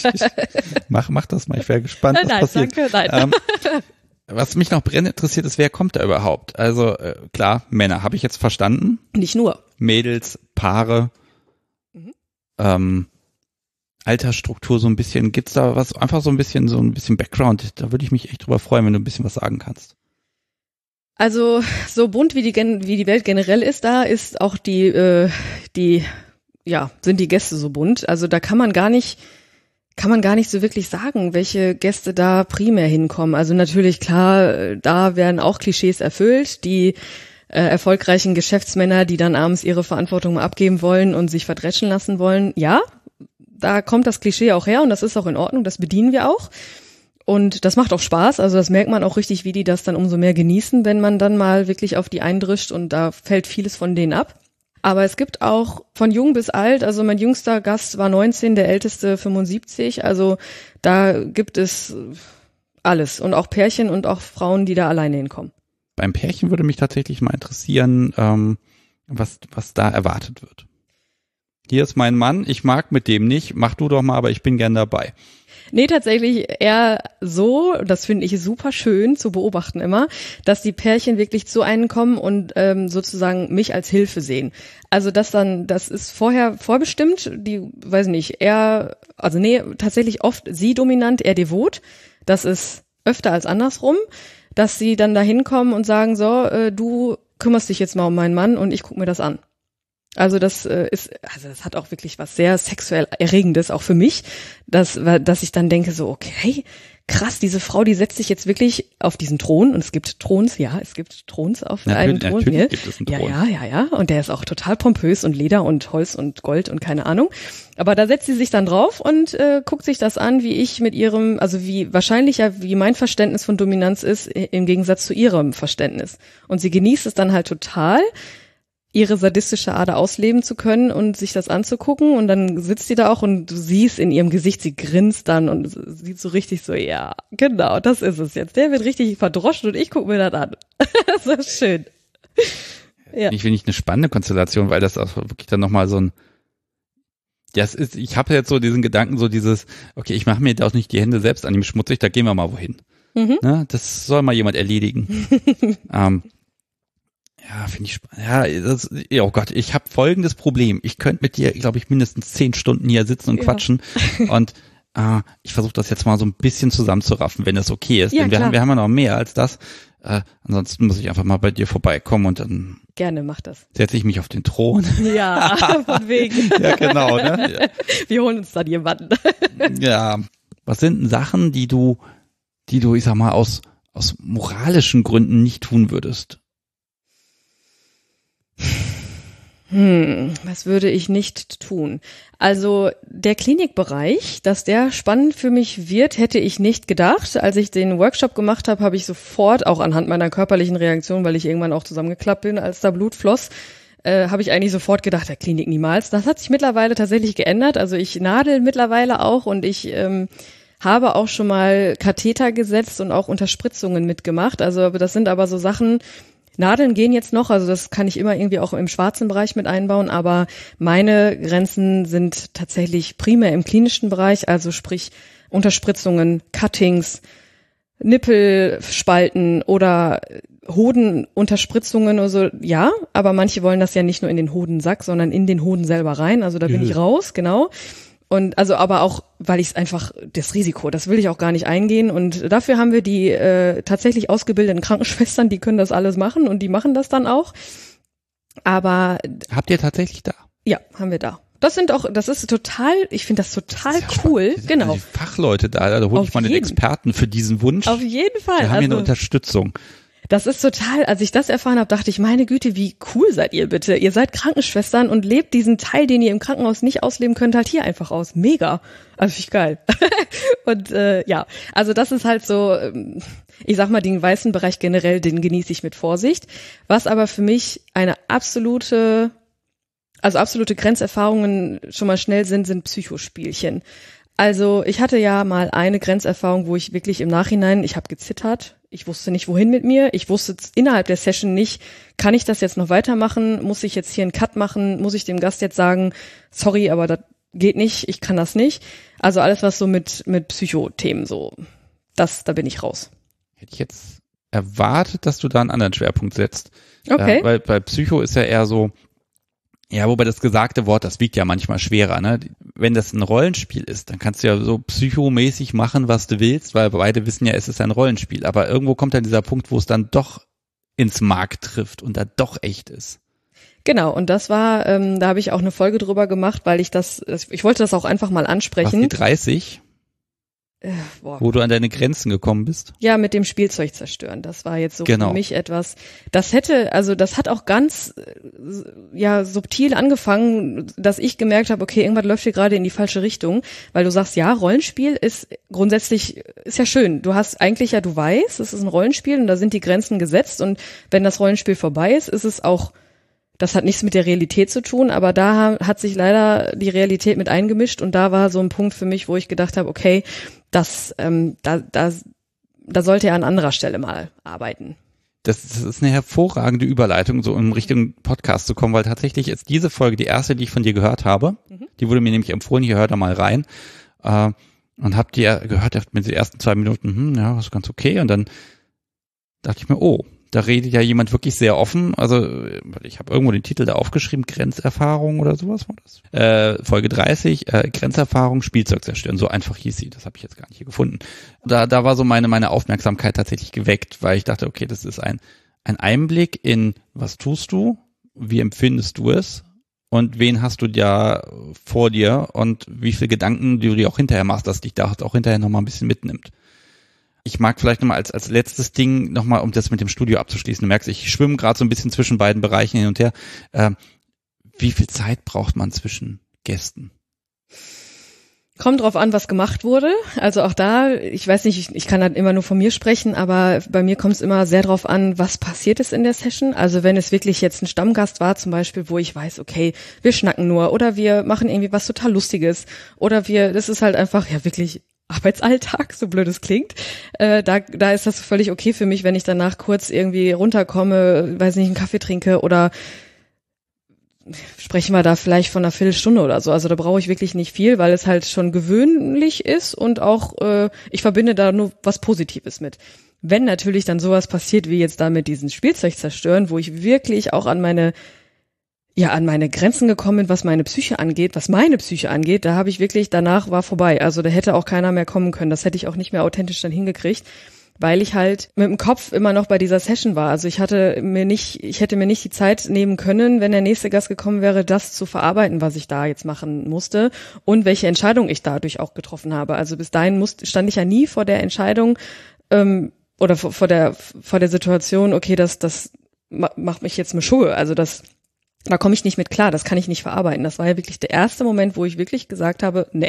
mach, mach das mal, ich wäre gespannt, was nein, passiert. Danke, nein. Ähm, was mich noch brennend interessiert ist, wer kommt da überhaupt? Also äh, klar, Männer, habe ich jetzt verstanden. Nicht nur. Mädels, Paare. Ähm, Altersstruktur so ein bisschen, gibt's da was, einfach so ein bisschen, so ein bisschen Background, da würde ich mich echt drüber freuen, wenn du ein bisschen was sagen kannst. Also so bunt wie die wie die Welt generell ist, da ist auch die äh, die ja sind die Gäste so bunt. Also da kann man gar nicht kann man gar nicht so wirklich sagen, welche Gäste da primär hinkommen. Also natürlich klar, da werden auch Klischees erfüllt, die äh, erfolgreichen Geschäftsmänner, die dann abends ihre Verantwortung mal abgeben wollen und sich verdreschen lassen wollen. Ja, da kommt das Klischee auch her und das ist auch in Ordnung, das bedienen wir auch. Und das macht auch Spaß, also das merkt man auch richtig, wie die das dann umso mehr genießen, wenn man dann mal wirklich auf die eindrischt und da fällt vieles von denen ab. Aber es gibt auch von jung bis alt, also mein jüngster Gast war neunzehn, der älteste fünfundsiebzig, also da gibt es alles und auch Pärchen und auch Frauen, die da alleine hinkommen. Beim Pärchen würde mich tatsächlich mal interessieren, ähm, was, was da erwartet wird. Hier ist mein Mann, ich mag mit dem nicht, mach du doch mal, aber ich bin gern dabei. Nee, tatsächlich eher so, das finde ich super schön zu beobachten immer, dass die Pärchen wirklich zu einem kommen und ähm, sozusagen mich als Hilfe sehen. Also das dann, das ist vorher vorbestimmt, die, weiß nicht, eher, also nee, tatsächlich oft sie dominant, er devot. Das ist öfter als andersrum. dass sie dann da hinkommen und sagen, so, äh, du kümmerst dich jetzt mal um meinen Mann und ich gucke mir das an. Also das äh, ist, also das hat auch wirklich was sehr sexuell Erregendes, auch für mich, dass, dass ich dann denke so, okay, krass, diese Frau, die setzt sich jetzt wirklich auf diesen Thron und es gibt Throns, ja, es gibt Throns auf natürlich, einem Thron. Natürlich hier. gibt es einen ja, Thron. ja, ja, ja, und der ist auch total pompös und Leder und Holz und Gold und keine Ahnung. Aber da setzt sie sich dann drauf und äh, guckt sich das an, wie ich mit ihrem, also wie wahrscheinlich ja, wie mein Verständnis von Dominanz ist, im Gegensatz zu ihrem Verständnis. Und sie genießt es dann halt total, ihre sadistische Ader ausleben zu können und sich das anzugucken und dann sitzt sie da auch und du siehst in ihrem Gesicht, sie grinst dann und sieht so richtig so, ja, genau, das ist es jetzt. Der wird richtig verdroschen und ich gucke mir das an. Das ist schön. Ja. Ich finde ich eine spannende Konstellation, weil das auch wirklich dann nochmal so ein, ja, es ist, ich habe jetzt so diesen Gedanken, so dieses, okay, ich mache mir da auch nicht die Hände selbst an ihm schmutzig, da gehen wir mal wohin. Mhm. Ne? Das soll mal jemand erledigen. ähm, Ja, finde ich spannend. Ja, das, oh Gott, ich habe folgendes Problem. Ich könnte mit dir, glaube ich, mindestens zehn Stunden hier sitzen und ja. quatschen. Und äh, ich versuche das jetzt mal so ein bisschen zusammenzuraffen, wenn das okay ist. Ja, Denn wir klar. haben, wir haben ja noch mehr als das. Äh, ansonsten muss ich einfach mal bei dir vorbeikommen und dann gerne, mach das. Setze ich mich auf den Thron. Ja, von wegen. Ja, genau. Ne? Ja. Wir holen uns dann jemanden. Ja, was sind denn Sachen, die du, die du, ich sag mal, aus aus moralischen Gründen nicht tun würdest? Hm, was würde ich nicht tun? Also der Klinikbereich, dass der spannend für mich wird, hätte ich nicht gedacht. Als ich den Workshop gemacht habe, habe ich sofort, auch anhand meiner körperlichen Reaktion, weil ich irgendwann auch zusammengeklappt bin, als da Blut floss, äh, habe ich eigentlich sofort gedacht, der Klinik niemals. Das hat sich mittlerweile tatsächlich geändert. Also ich nadel mittlerweile auch und ich ähm, habe auch schon mal Katheter gesetzt und auch Unterspritzungen mitgemacht. Also das sind aber so Sachen. Nadeln gehen jetzt noch, also das kann ich immer irgendwie auch im schwarzen Bereich mit einbauen, aber meine Grenzen sind tatsächlich primär im klinischen Bereich, also sprich Unterspritzungen, Cuttings, Nippelspalten oder Hodenunterspritzungen oder so, ja, aber manche wollen das ja nicht nur in den Hodensack, sondern in den Hoden selber rein, also da bin mhm. ich raus, genau. Und also aber auch, weil ich es einfach, das Risiko, das will ich auch gar nicht eingehen und dafür haben wir die äh, tatsächlich ausgebildeten Krankenschwestern, die können das alles machen und die machen das dann auch. Aber habt ihr tatsächlich da? Ja, haben wir da. Das sind auch, das ist total, ich finde das total das ja cool, spannend. Genau. Die Fachleute da, da hole ich mal den Experten für diesen Wunsch. Auf jeden Fall. Wir haben hier also eine Unterstützung. Das ist total, als ich das erfahren habe, dachte ich, meine Güte, wie cool seid ihr bitte? Ihr seid Krankenschwestern und lebt diesen Teil, den ihr im Krankenhaus nicht ausleben könnt, halt hier einfach aus. Mega. Also finde ich geil. Und äh, ja, also das ist halt so, ich sag mal, den weißen Bereich generell, den genieße ich mit Vorsicht. Was aber für mich eine absolute, also absolute Grenzerfahrungen schon mal schnell sind, sind Psychospielchen. Also ich hatte ja mal eine Grenzerfahrung, wo ich wirklich im Nachhinein, ich habe gezittert, ich wusste nicht, wohin mit mir, ich wusste innerhalb der Session nicht, kann ich das jetzt noch weitermachen, muss ich jetzt hier einen Cut machen, muss ich dem Gast jetzt sagen, sorry, aber das geht nicht, ich kann das nicht. Also alles, was so mit mit Psychothemen so, das, da bin ich raus. Hätte ich jetzt erwartet, dass du da einen anderen Schwerpunkt setzt. Okay. Äh, weil bei Psycho ist ja eher so, ja, wobei das gesagte Wort, das wiegt ja manchmal schwerer, ne? Wenn das ein Rollenspiel ist, dann kannst du ja so psychomäßig machen, was du willst, weil beide wissen ja, es ist ein Rollenspiel. Aber irgendwo kommt dann dieser Punkt, wo es dann doch ins Mark trifft und da doch echt ist. Genau, und das war, ähm, da habe ich auch eine Folge drüber gemacht, weil ich das, ich wollte das auch einfach mal ansprechen. Was, die dreißig? Äh, boah. Wo du an deine Grenzen gekommen bist? Ja, mit dem Spielzeug zerstören. Das war jetzt so genau. für mich etwas, das hätte, also das hat auch ganz ja subtil angefangen, dass ich gemerkt habe, okay, irgendwas läuft hier gerade in die falsche Richtung, weil du sagst, ja, Rollenspiel ist grundsätzlich, ist ja schön. Du hast eigentlich ja, du weißt, es ist ein Rollenspiel und da sind die Grenzen gesetzt und wenn das Rollenspiel vorbei ist, ist es auch, das hat nichts mit der Realität zu tun, aber da hat sich leider die Realität mit eingemischt und da war so ein Punkt für mich, wo ich gedacht habe, okay, das, ähm, da, da, da sollte er an anderer Stelle mal arbeiten. Das, das ist eine hervorragende Überleitung, so in Richtung Podcast zu kommen, weil tatsächlich ist diese Folge die erste, die ich von dir gehört habe. Mhm. Die wurde mir nämlich empfohlen, hier hört da mal rein. Äh, und hab dir gehört, mit den ersten zwei Minuten, hm, ja, was ganz okay. Und dann dachte ich mir, oh, Da redet ja jemand wirklich sehr offen. Also ich habe irgendwo den Titel da aufgeschrieben, Grenzerfahrung oder sowas war das. Äh, Folge dreißig, äh, Grenzerfahrung, Spielzeug zerstören. So einfach hieß sie. Das habe ich jetzt gar nicht hier gefunden. Da, da war so meine meine Aufmerksamkeit tatsächlich geweckt, weil ich dachte, okay, das ist ein ein Einblick in, was tust du, wie empfindest du es und wen hast du ja vor dir und wie viele Gedanken du dir auch hinterher machst, dass dich da auch hinterher nochmal ein bisschen mitnimmt. Ich mag vielleicht nochmal als als letztes Ding nochmal, um das mit dem Studio abzuschließen. Du merkst, ich schwimme gerade so ein bisschen zwischen beiden Bereichen hin und her. Ähm, wie viel Zeit braucht man zwischen Gästen? Kommt drauf an, was gemacht wurde. Also auch da, ich weiß nicht, ich, ich kann halt immer nur von mir sprechen, aber bei mir kommt es immer sehr drauf an, was passiert ist in der Session. Also wenn es wirklich jetzt ein Stammgast war zum Beispiel, wo ich weiß, okay, wir schnacken nur oder wir machen irgendwie was total Lustiges oder wir, das ist halt einfach ja wirklich Arbeitsalltag, so blöd es klingt. Äh, da, da ist das völlig okay für mich, wenn ich danach kurz irgendwie runterkomme, weiß nicht, einen Kaffee trinke oder sprechen wir da vielleicht von einer Viertelstunde oder so. Also da brauche ich wirklich nicht viel, weil es halt schon gewöhnlich ist und auch äh, ich verbinde da nur was Positives mit. Wenn natürlich dann sowas passiert wie jetzt da mit diesem Spielzeug zerstören, wo ich wirklich auch an meine ja an meine Grenzen gekommen bin, was meine Psyche angeht, was meine Psyche angeht, da habe ich wirklich, danach war vorbei. Also da hätte auch keiner mehr kommen können. Das hätte ich auch nicht mehr authentisch dann hingekriegt, weil ich halt mit dem Kopf immer noch bei dieser Session war. Also ich hatte mir nicht, ich hätte mir nicht die Zeit nehmen können, wenn der nächste Gast gekommen wäre, das zu verarbeiten, was ich da jetzt machen musste und welche Entscheidung ich dadurch auch getroffen habe. Also bis dahin musste, stand ich ja nie vor der Entscheidung ähm, oder vor, vor der vor der Situation, okay, das das macht mich jetzt mit Schuhe. Also das Da komme ich nicht mit klar, das kann ich nicht verarbeiten. Das war ja wirklich der erste Moment, wo ich wirklich gesagt habe, nee,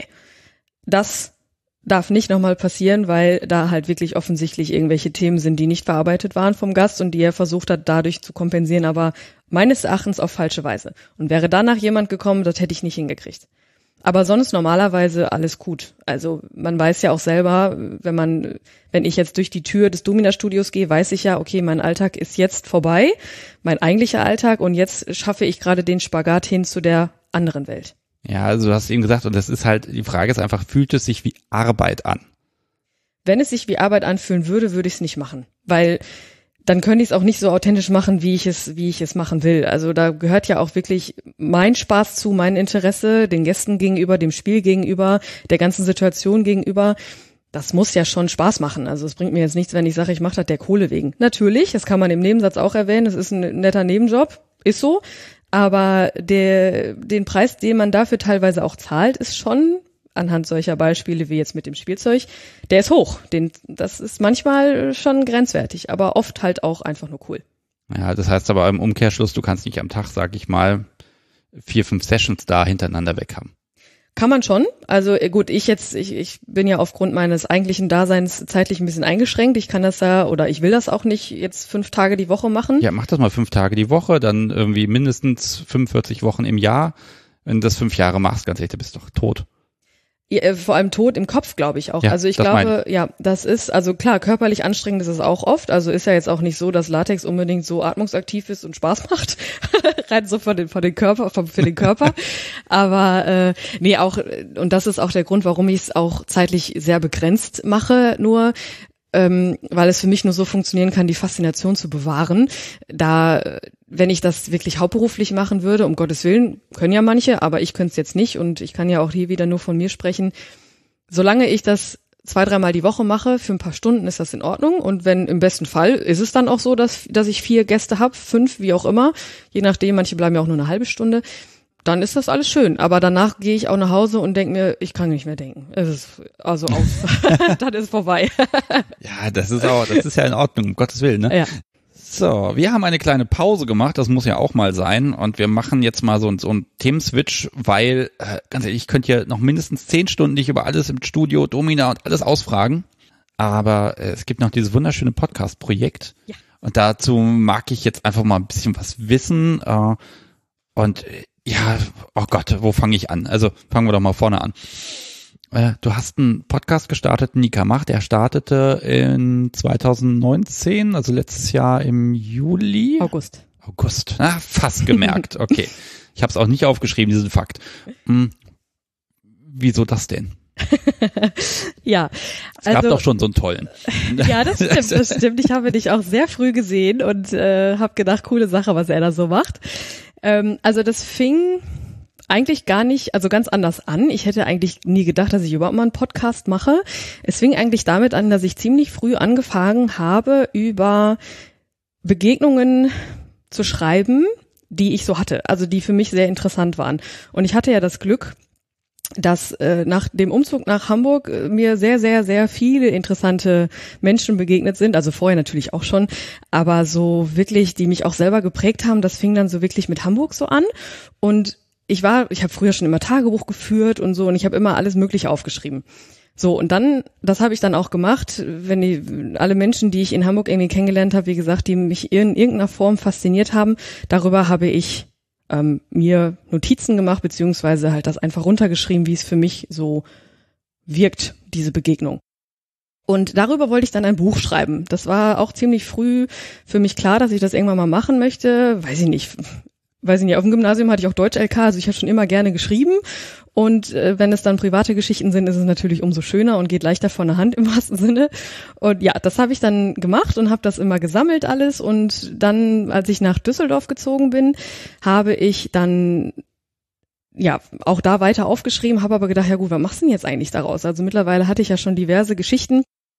das darf nicht nochmal passieren, weil da halt wirklich offensichtlich irgendwelche Themen sind, die nicht verarbeitet waren vom Gast und die er versucht hat, dadurch zu kompensieren, aber meines Erachtens auf falsche Weise. Und wäre danach jemand gekommen, das hätte ich nicht hingekriegt. Aber sonst normalerweise alles gut. Also man weiß ja auch selber, wenn man, wenn ich jetzt durch die Tür des Domina-Studios gehe, weiß ich ja, okay, mein Alltag ist jetzt vorbei, mein eigentlicher Alltag, und jetzt schaffe ich gerade den Spagat hin zu der anderen Welt. Ja, also du hast eben gesagt, und das ist halt, die Frage ist einfach, fühlt es sich wie Arbeit an? Wenn es sich wie Arbeit anfühlen würde, würde ich es nicht machen, weil dann könnte ich es auch nicht so authentisch machen, wie ich es, wie ich es machen will. Also da gehört ja auch wirklich mein Spaß zu, mein Interesse, den Gästen gegenüber, dem Spiel gegenüber, der ganzen Situation gegenüber. Das muss ja schon Spaß machen. Also es bringt mir jetzt nichts, wenn ich sage, ich mache das der Kohle wegen. Natürlich, das kann man im Nebensatz auch erwähnen, das ist ein netter Nebenjob, ist so. Aber der, den Preis, den man dafür teilweise auch zahlt, ist schon, anhand solcher Beispiele wie jetzt mit dem Spielzeug, der ist hoch. Den, das ist manchmal schon grenzwertig, aber oft halt auch einfach nur cool. Ja, das heißt aber im Umkehrschluss, du kannst nicht am Tag, sag ich mal, vier, fünf Sessions da hintereinander weg haben. Kann man schon. Also gut, ich jetzt, ich, ich bin ja aufgrund meines eigentlichen Daseins zeitlich ein bisschen eingeschränkt. Ich kann das ja, oder ich will das auch nicht jetzt fünf Tage die Woche machen. Ja, mach das mal fünf Tage die Woche, dann irgendwie mindestens fünfundvierzig Wochen im Jahr. Wenn du das fünf Jahre machst, ganz ehrlich, du bist doch tot. Ja, vor allem tot im Kopf, glaube ich auch. Ja, also ich glaube, ja, das ist, also klar, körperlich anstrengend ist es auch oft. Also ist ja jetzt auch nicht so, dass Latex unbedingt so atmungsaktiv ist und Spaß macht. Rein so von den, von den Körper, von, für den Körper. Aber äh, nee, auch, und das ist auch der Grund, warum ich es auch zeitlich sehr begrenzt mache, nur ähm, weil es für mich nur so funktionieren kann, die Faszination zu bewahren. Da, wenn ich das wirklich hauptberuflich machen würde, um Gottes Willen, können ja manche, aber ich könnte es jetzt nicht, und ich kann ja auch hier wieder nur von mir sprechen. Solange ich das zwei, dreimal die Woche mache, für ein paar Stunden, ist das in Ordnung. Und wenn im besten Fall ist es dann auch so, dass, dass ich vier Gäste habe, fünf, wie auch immer, je nachdem, manche bleiben ja auch nur eine halbe Stunde, dann ist das alles schön. Aber danach gehe ich auch nach Hause und denke mir, ich kann nicht mehr denken. Es ist also aus. Dann ist vorbei. Ja, das ist auch, das ist ja in Ordnung, um Gottes Willen, ne? Ja. So, wir haben eine kleine Pause gemacht, das muss ja auch mal sein, und wir machen jetzt mal so, so einen Themenswitch, weil, äh, ganz ehrlich, ich könnte ja noch mindestens zehn Stunden dich über alles im Studio, Domina und alles ausfragen, aber äh, es gibt noch dieses wunderschöne Podcast-Projekt, ja. Und dazu mag ich jetzt einfach mal ein bisschen was wissen, äh, und äh, ja, oh Gott, wo fange ich an? Also fangen wir doch mal vorne an. Du hast einen Podcast gestartet, Nika Macht, der startete in zwanzig neunzehn, also letztes Jahr im Juli. August. August, ah, fast gemerkt, okay. Ich habe es auch nicht aufgeschrieben, diesen Fakt. Hm. Wieso das denn? Ja. Es gab also, doch schon so einen tollen. Ja, das stimmt, das stimmt. Ich habe dich auch sehr früh gesehen und äh, habe gedacht, coole Sache, was er da so macht. Ähm, also das fing eigentlich gar nicht, also ganz anders an. Ich hätte eigentlich nie gedacht, dass ich überhaupt mal einen Podcast mache. Es fing eigentlich damit an, dass ich ziemlich früh angefangen habe, über Begegnungen zu schreiben, die ich so hatte, also die für mich sehr interessant waren. Und ich hatte ja das Glück, dass äh, nach dem Umzug nach Hamburg äh, mir sehr, sehr, sehr viele interessante Menschen begegnet sind, also vorher natürlich auch schon, aber so wirklich, die mich auch selber geprägt haben, das fing dann so wirklich mit Hamburg so an. Und ich war, ich habe früher schon immer Tagebuch geführt und so und ich habe immer alles Mögliche aufgeschrieben. So, und dann, das habe ich dann auch gemacht, wenn die, alle Menschen, die ich in Hamburg irgendwie kennengelernt habe, wie gesagt, die mich in irgendeiner Form fasziniert haben, darüber habe ich ähm, mir Notizen gemacht, beziehungsweise halt das einfach runtergeschrieben, wie es für mich so wirkt, diese Begegnung. Und darüber wollte ich dann ein Buch schreiben. Das war auch ziemlich früh für mich klar, dass ich das irgendwann mal machen möchte. Weiß ich nicht, weiß ich nicht, auf dem Gymnasium hatte ich auch Deutsch-L K, also ich habe schon immer gerne geschrieben. Und äh, wenn es dann private Geschichten sind, ist es natürlich umso schöner und geht leichter von der Hand im wahrsten Sinne. Und ja, das habe ich dann gemacht und habe das immer gesammelt alles. Und dann, als ich nach Düsseldorf gezogen bin, habe ich dann ja auch da weiter aufgeschrieben, habe aber gedacht, ja gut, was machst du denn jetzt eigentlich daraus? Also mittlerweile hatte ich ja schon diverse Geschichten.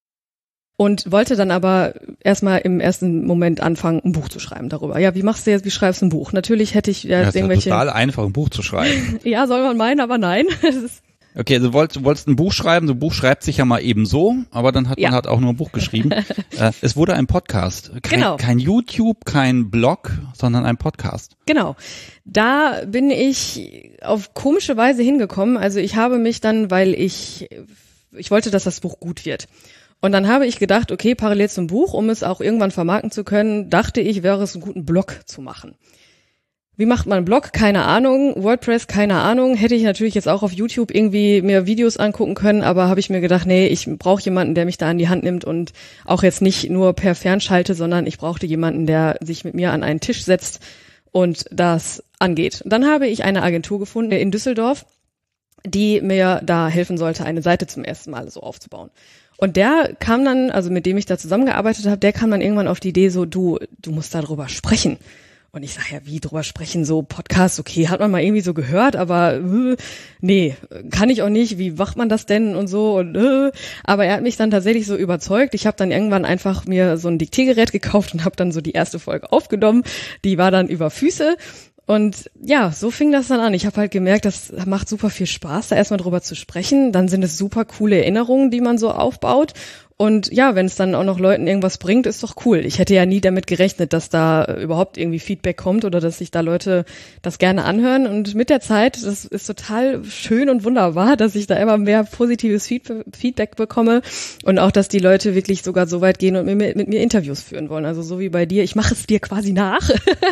Und wollte dann aber erstmal im ersten Moment anfangen, ein Buch zu schreiben darüber. Ja, wie machst du jetzt, wie schreibst du ein Buch? Natürlich hätte ich ja, ja irgendwelche... Ja, total einfach, ein Buch zu schreiben. Ja, soll man meinen, aber nein. Okay, also du wolltest, du wolltest ein Buch schreiben, so ein Buch schreibt sich ja mal eben so, aber dann hat ja. man halt auch nur ein Buch geschrieben. äh, es wurde ein Podcast. Kein, genau. Kein YouTube, kein Blog, sondern ein Podcast. Genau. Da bin ich auf komische Weise hingekommen. Also ich habe mich dann, weil ich, ich wollte, dass das Buch gut wird. Und dann habe ich gedacht, okay, parallel zum Buch, um es auch irgendwann vermarkten zu können, dachte ich, wäre es einen guten Blog zu machen. Wie macht man einen Blog? Keine Ahnung. WordPress? Keine Ahnung. Hätte ich natürlich jetzt auch auf YouTube irgendwie mir Videos angucken können, aber habe ich mir gedacht, nee, ich brauche jemanden, der mich da an die Hand nimmt und auch jetzt nicht nur per Fernschalte, sondern ich brauchte jemanden, der sich mit mir an einen Tisch setzt und das angeht. Dann habe ich eine Agentur gefunden in Düsseldorf, die mir da helfen sollte, eine Seite zum ersten Mal so aufzubauen. Und der kam dann, also mit dem ich da zusammengearbeitet habe, der kam dann irgendwann auf die Idee so, du, du musst darüber sprechen. Und ich sage, ja, wie drüber sprechen, so Podcast, okay, hat man mal irgendwie so gehört, aber äh, nee, kann ich auch nicht, wie macht man das denn und so. Und, äh. Aber er hat mich dann tatsächlich so überzeugt. Ich habe dann irgendwann einfach mir so ein Diktiergerät gekauft und habe dann so die erste Folge aufgenommen. Die war dann über Füße. Und ja, so fing das dann an. Ich habe halt gemerkt, das macht super viel Spaß, da erstmal drüber zu sprechen. Dann sind es super coole Erinnerungen, die man so aufbaut. Und ja, wenn es dann auch noch Leuten irgendwas bringt, ist doch cool. Ich hätte ja nie damit gerechnet, dass da überhaupt irgendwie Feedback kommt oder dass sich da Leute das gerne anhören. Und mit der Zeit, das ist total schön und wunderbar, dass ich da immer mehr positives Feedback bekomme und auch, dass die Leute wirklich sogar so weit gehen und mit, mit mir Interviews führen wollen. Also so wie bei dir, ich mache es dir quasi nach,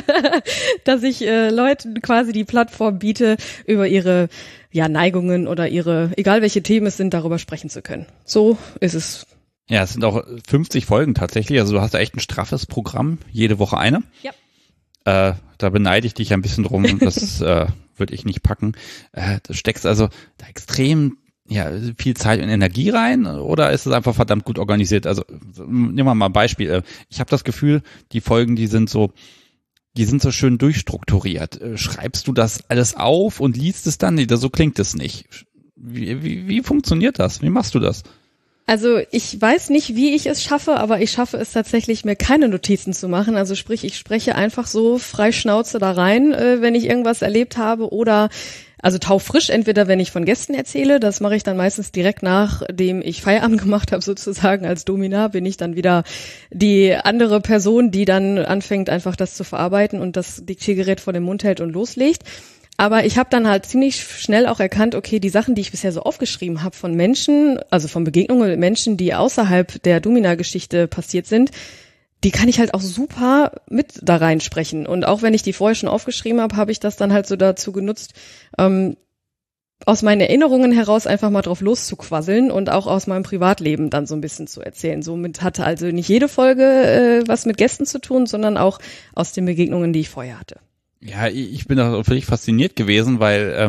dass ich äh, Leuten quasi die Plattform biete, über ihre ja Neigungen oder ihre, egal welche Themen es sind, darüber sprechen zu können. So ist es. Ja, es sind auch fünfzig Folgen tatsächlich, also du hast ja echt ein straffes Programm, jede Woche eine. Ja. Äh, da beneide ich dich ein bisschen drum, das äh, würde ich nicht packen. Äh, du steckst also da extrem ja viel Zeit und Energie rein oder ist es einfach verdammt gut organisiert? Also nehmen wir mal ein Beispiel. Ich habe das Gefühl, die Folgen, die sind so Die sind so schön durchstrukturiert. Schreibst du das alles auf und liest es dann? Nee, so klingt es nicht. Wie, wie, wie funktioniert das? Wie machst du das? Also ich weiß nicht, wie ich es schaffe, aber ich schaffe es tatsächlich, mir keine Notizen zu machen. Also sprich, ich spreche einfach so frei Schnauze da rein, äh, wenn ich irgendwas erlebt habe oder also taufrisch, entweder wenn ich von Gästen erzähle, das mache ich dann meistens direkt nachdem ich Feierabend gemacht habe sozusagen als Domina, bin ich dann wieder die andere Person, die dann anfängt einfach das zu verarbeiten und das Diktiergerät vor dem Mund hält und loslegt. Aber ich habe dann halt ziemlich schnell auch erkannt, okay, die Sachen, die ich bisher so aufgeschrieben habe von Menschen, also von Begegnungen mit Menschen, die außerhalb der Domina-Geschichte passiert sind, die kann ich halt auch super mit da reinsprechen. Und auch wenn ich die vorher schon aufgeschrieben habe, habe ich das dann halt so dazu genutzt, ähm, aus meinen Erinnerungen heraus einfach mal drauf loszuquasseln und auch aus meinem Privatleben dann so ein bisschen zu erzählen. Somit hatte also nicht jede Folge äh, was mit Gästen zu tun, sondern auch aus den Begegnungen, die ich vorher hatte. Ja, ich bin da völlig fasziniert gewesen, weil ähm,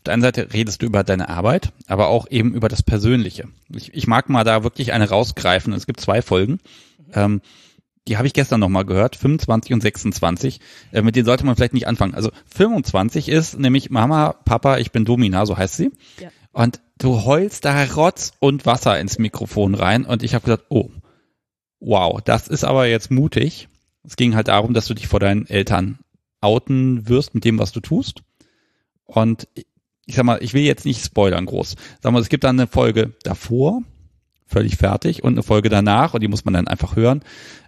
der einen Seite redest du über deine Arbeit, aber auch eben über das Persönliche. Ich, ich mag mal da wirklich eine rausgreifen. Es gibt zwei Folgen, mhm. ähm, die habe ich gestern nochmal gehört, fünfundzwanzig und sechsundzwanzig. Äh, mit denen sollte man vielleicht nicht anfangen. Also fünfundzwanzig ist nämlich Mama, Papa, ich bin Domina, so heißt sie. Ja. Und du heulst da Rotz und Wasser ins Mikrofon rein und ich habe gesagt, oh, wow, das ist aber jetzt mutig. Es ging halt darum, dass du dich vor deinen Eltern outen wirst mit dem, was du tust. Und ich sag mal, ich will jetzt nicht spoilern groß. Sag mal, es gibt dann eine Folge davor, völlig fertig, und eine Folge danach, und die muss man dann einfach hören,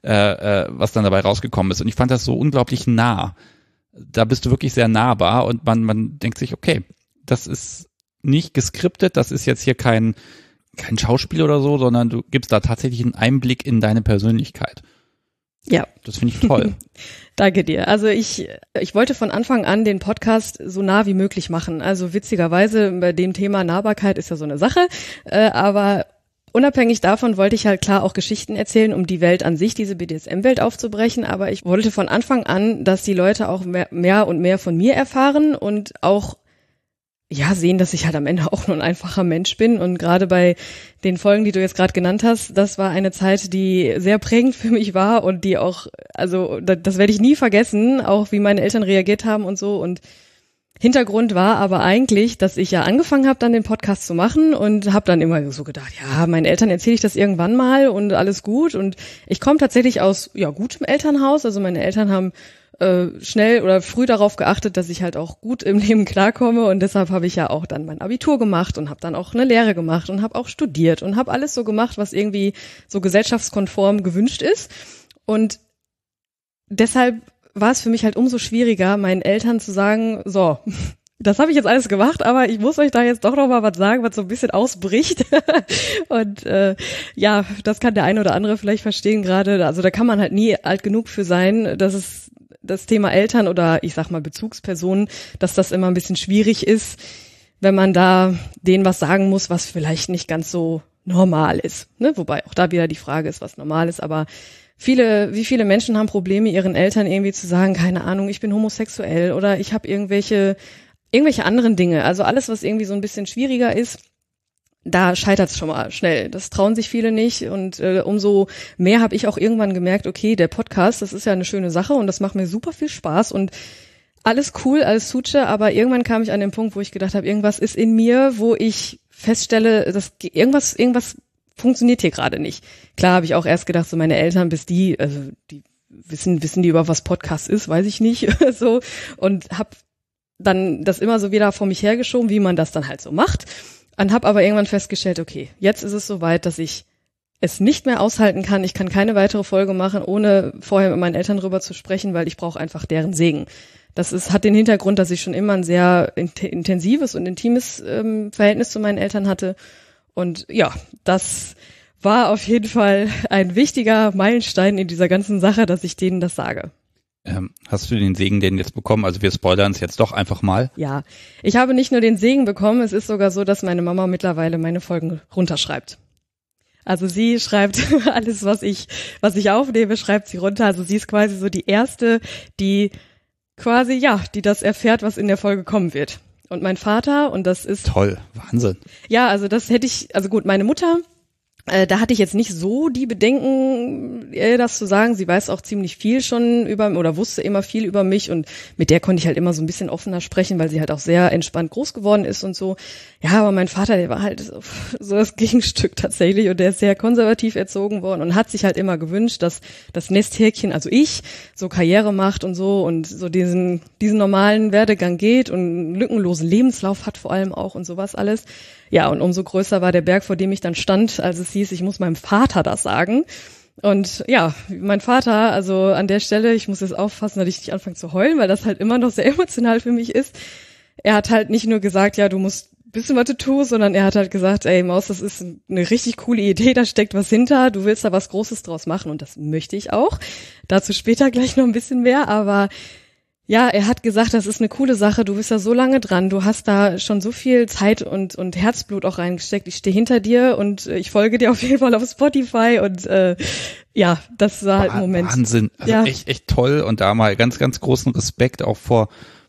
äh, äh, was dann dabei rausgekommen ist. Und ich fand das so unglaublich nah. Da bist du wirklich sehr nahbar und man, man denkt sich, okay, das ist nicht geskriptet, das ist jetzt hier kein, kein Schauspiel oder so, sondern du gibst da tatsächlich einen Einblick in deine Persönlichkeit. Ja. Das finde ich toll. Danke dir. Also ich, ich wollte von Anfang an den Podcast so nah wie möglich machen. Also witzigerweise bei dem Thema Nahbarkeit ist ja so eine Sache, äh, aber unabhängig davon wollte ich halt klar auch Geschichten erzählen, um die Welt an sich, diese B D S M-Welt aufzubrechen, aber ich wollte von Anfang an, dass die Leute auch mehr, mehr und mehr von mir erfahren und auch ja sehen, dass ich halt am Ende auch nur ein einfacher Mensch bin. Und gerade bei den Folgen, die du jetzt gerade genannt hast, das war eine Zeit, die sehr prägend für mich war und die auch, also das, das werde ich nie vergessen, auch wie meine Eltern reagiert haben und so. Und Hintergrund war aber eigentlich, dass ich ja angefangen habe, dann den Podcast zu machen und habe dann immer so gedacht, ja, meinen Eltern erzähle ich das irgendwann mal und alles gut. Und ich komme tatsächlich aus ja gutem Elternhaus, also meine Eltern haben äh, schnell oder früh darauf geachtet, dass ich halt auch gut im Leben klarkomme, und deshalb habe ich ja auch dann mein Abitur gemacht und habe dann auch eine Lehre gemacht und habe auch studiert und habe alles so gemacht, was irgendwie so gesellschaftskonform gewünscht ist. Und deshalb war es für mich halt umso schwieriger, meinen Eltern zu sagen, so, das habe ich jetzt alles gemacht, aber ich muss euch da jetzt doch noch mal was sagen, was so ein bisschen ausbricht. Und äh, ja, das kann der eine oder andere vielleicht verstehen gerade. Also da kann man halt nie alt genug für sein, dass es das Thema Eltern oder ich sag mal Bezugspersonen, dass das immer ein bisschen schwierig ist, wenn man da denen was sagen muss, was vielleicht nicht ganz so normal ist. Ne? Wobei auch da wieder die Frage ist, was normal ist, aber Viele, wie viele Menschen haben Probleme, ihren Eltern irgendwie zu sagen, keine Ahnung, ich bin homosexuell oder ich habe irgendwelche, irgendwelche anderen Dinge. Also alles, was irgendwie so ein bisschen schwieriger ist, da scheitert es schon mal schnell. Das trauen sich viele nicht, und äh, umso mehr habe ich auch irgendwann gemerkt, okay, der Podcast, das ist ja eine schöne Sache und das macht mir super viel Spaß und alles cool, alles Suche, aber irgendwann kam ich an den Punkt, wo ich gedacht habe, irgendwas ist in mir, wo ich feststelle, dass irgendwas, irgendwas funktioniert hier gerade nicht. Klar habe ich auch erst gedacht, so meine Eltern, bis die, also die wissen, wissen die über was Podcast ist, weiß ich nicht, so, und habe dann das immer so wieder vor mich hergeschoben, wie man das dann halt so macht, und habe aber irgendwann festgestellt, okay, jetzt ist es soweit, dass ich es nicht mehr aushalten kann. Ich kann keine weitere Folge machen, ohne vorher mit meinen Eltern drüber zu sprechen, weil ich brauche einfach deren Segen. Das ist, hat den Hintergrund, dass ich schon immer ein sehr intensives und intimes ähm, Verhältnis zu meinen Eltern hatte. Und ja, das war auf jeden Fall ein wichtiger Meilenstein in dieser ganzen Sache, dass ich denen das sage. Ähm, hast du den Segen denn jetzt bekommen? Also wir spoilern es jetzt doch einfach mal. Ja, ich habe nicht nur den Segen bekommen, es ist sogar so, dass meine Mama mittlerweile meine Folgen runterschreibt. Also sie schreibt alles, was ich, was ich aufnehme, schreibt sie runter. Also sie ist quasi so die Erste, die quasi, ja, die das erfährt, was in der Folge kommen wird. Und mein Vater, und das ist... Toll, Wahnsinn. Ja, also das hätte ich, also gut, meine Mutter, äh, da hatte ich jetzt nicht so die Bedenken, ihr das zu sagen. Sie weiß auch ziemlich viel schon über, oder wusste immer viel über mich, und mit der konnte ich halt immer so ein bisschen offener sprechen, weil sie halt auch sehr entspannt groß geworden ist und so. Ja, aber mein Vater, der war halt so, so das Gegenstück tatsächlich, und der ist sehr konservativ erzogen worden und hat sich halt immer gewünscht, dass das Nesthäkchen, also ich, so Karriere macht und so und so diesen diesen normalen Werdegang geht und einen lückenlosen Lebenslauf hat vor allem auch und sowas alles. Ja, und umso größer war der Berg, vor dem ich dann stand, als es hieß, ich muss meinem Vater das sagen. Und ja, mein Vater, also an der Stelle, ich muss jetzt aufpassen, dass ich nicht anfange zu heulen, weil das halt immer noch sehr emotional für mich ist. Er hat halt nicht nur gesagt, ja, du musst wissen, was du tust, sondern er hat halt gesagt, ey Maus, das ist eine richtig coole Idee, da steckt was hinter, du willst da was Großes draus machen, und das möchte ich auch. Dazu später gleich noch ein bisschen mehr, aber ja, er hat gesagt, das ist eine coole Sache, du bist da so lange dran, du hast da schon so viel Zeit und und Herzblut auch reingesteckt, ich stehe hinter dir und ich folge dir auf jeden Fall auf Spotify, und äh, ja, das war halt ein Moment. Wahnsinn, also ja. echt, echt toll, und da mal ganz, ganz großen Respekt auch vor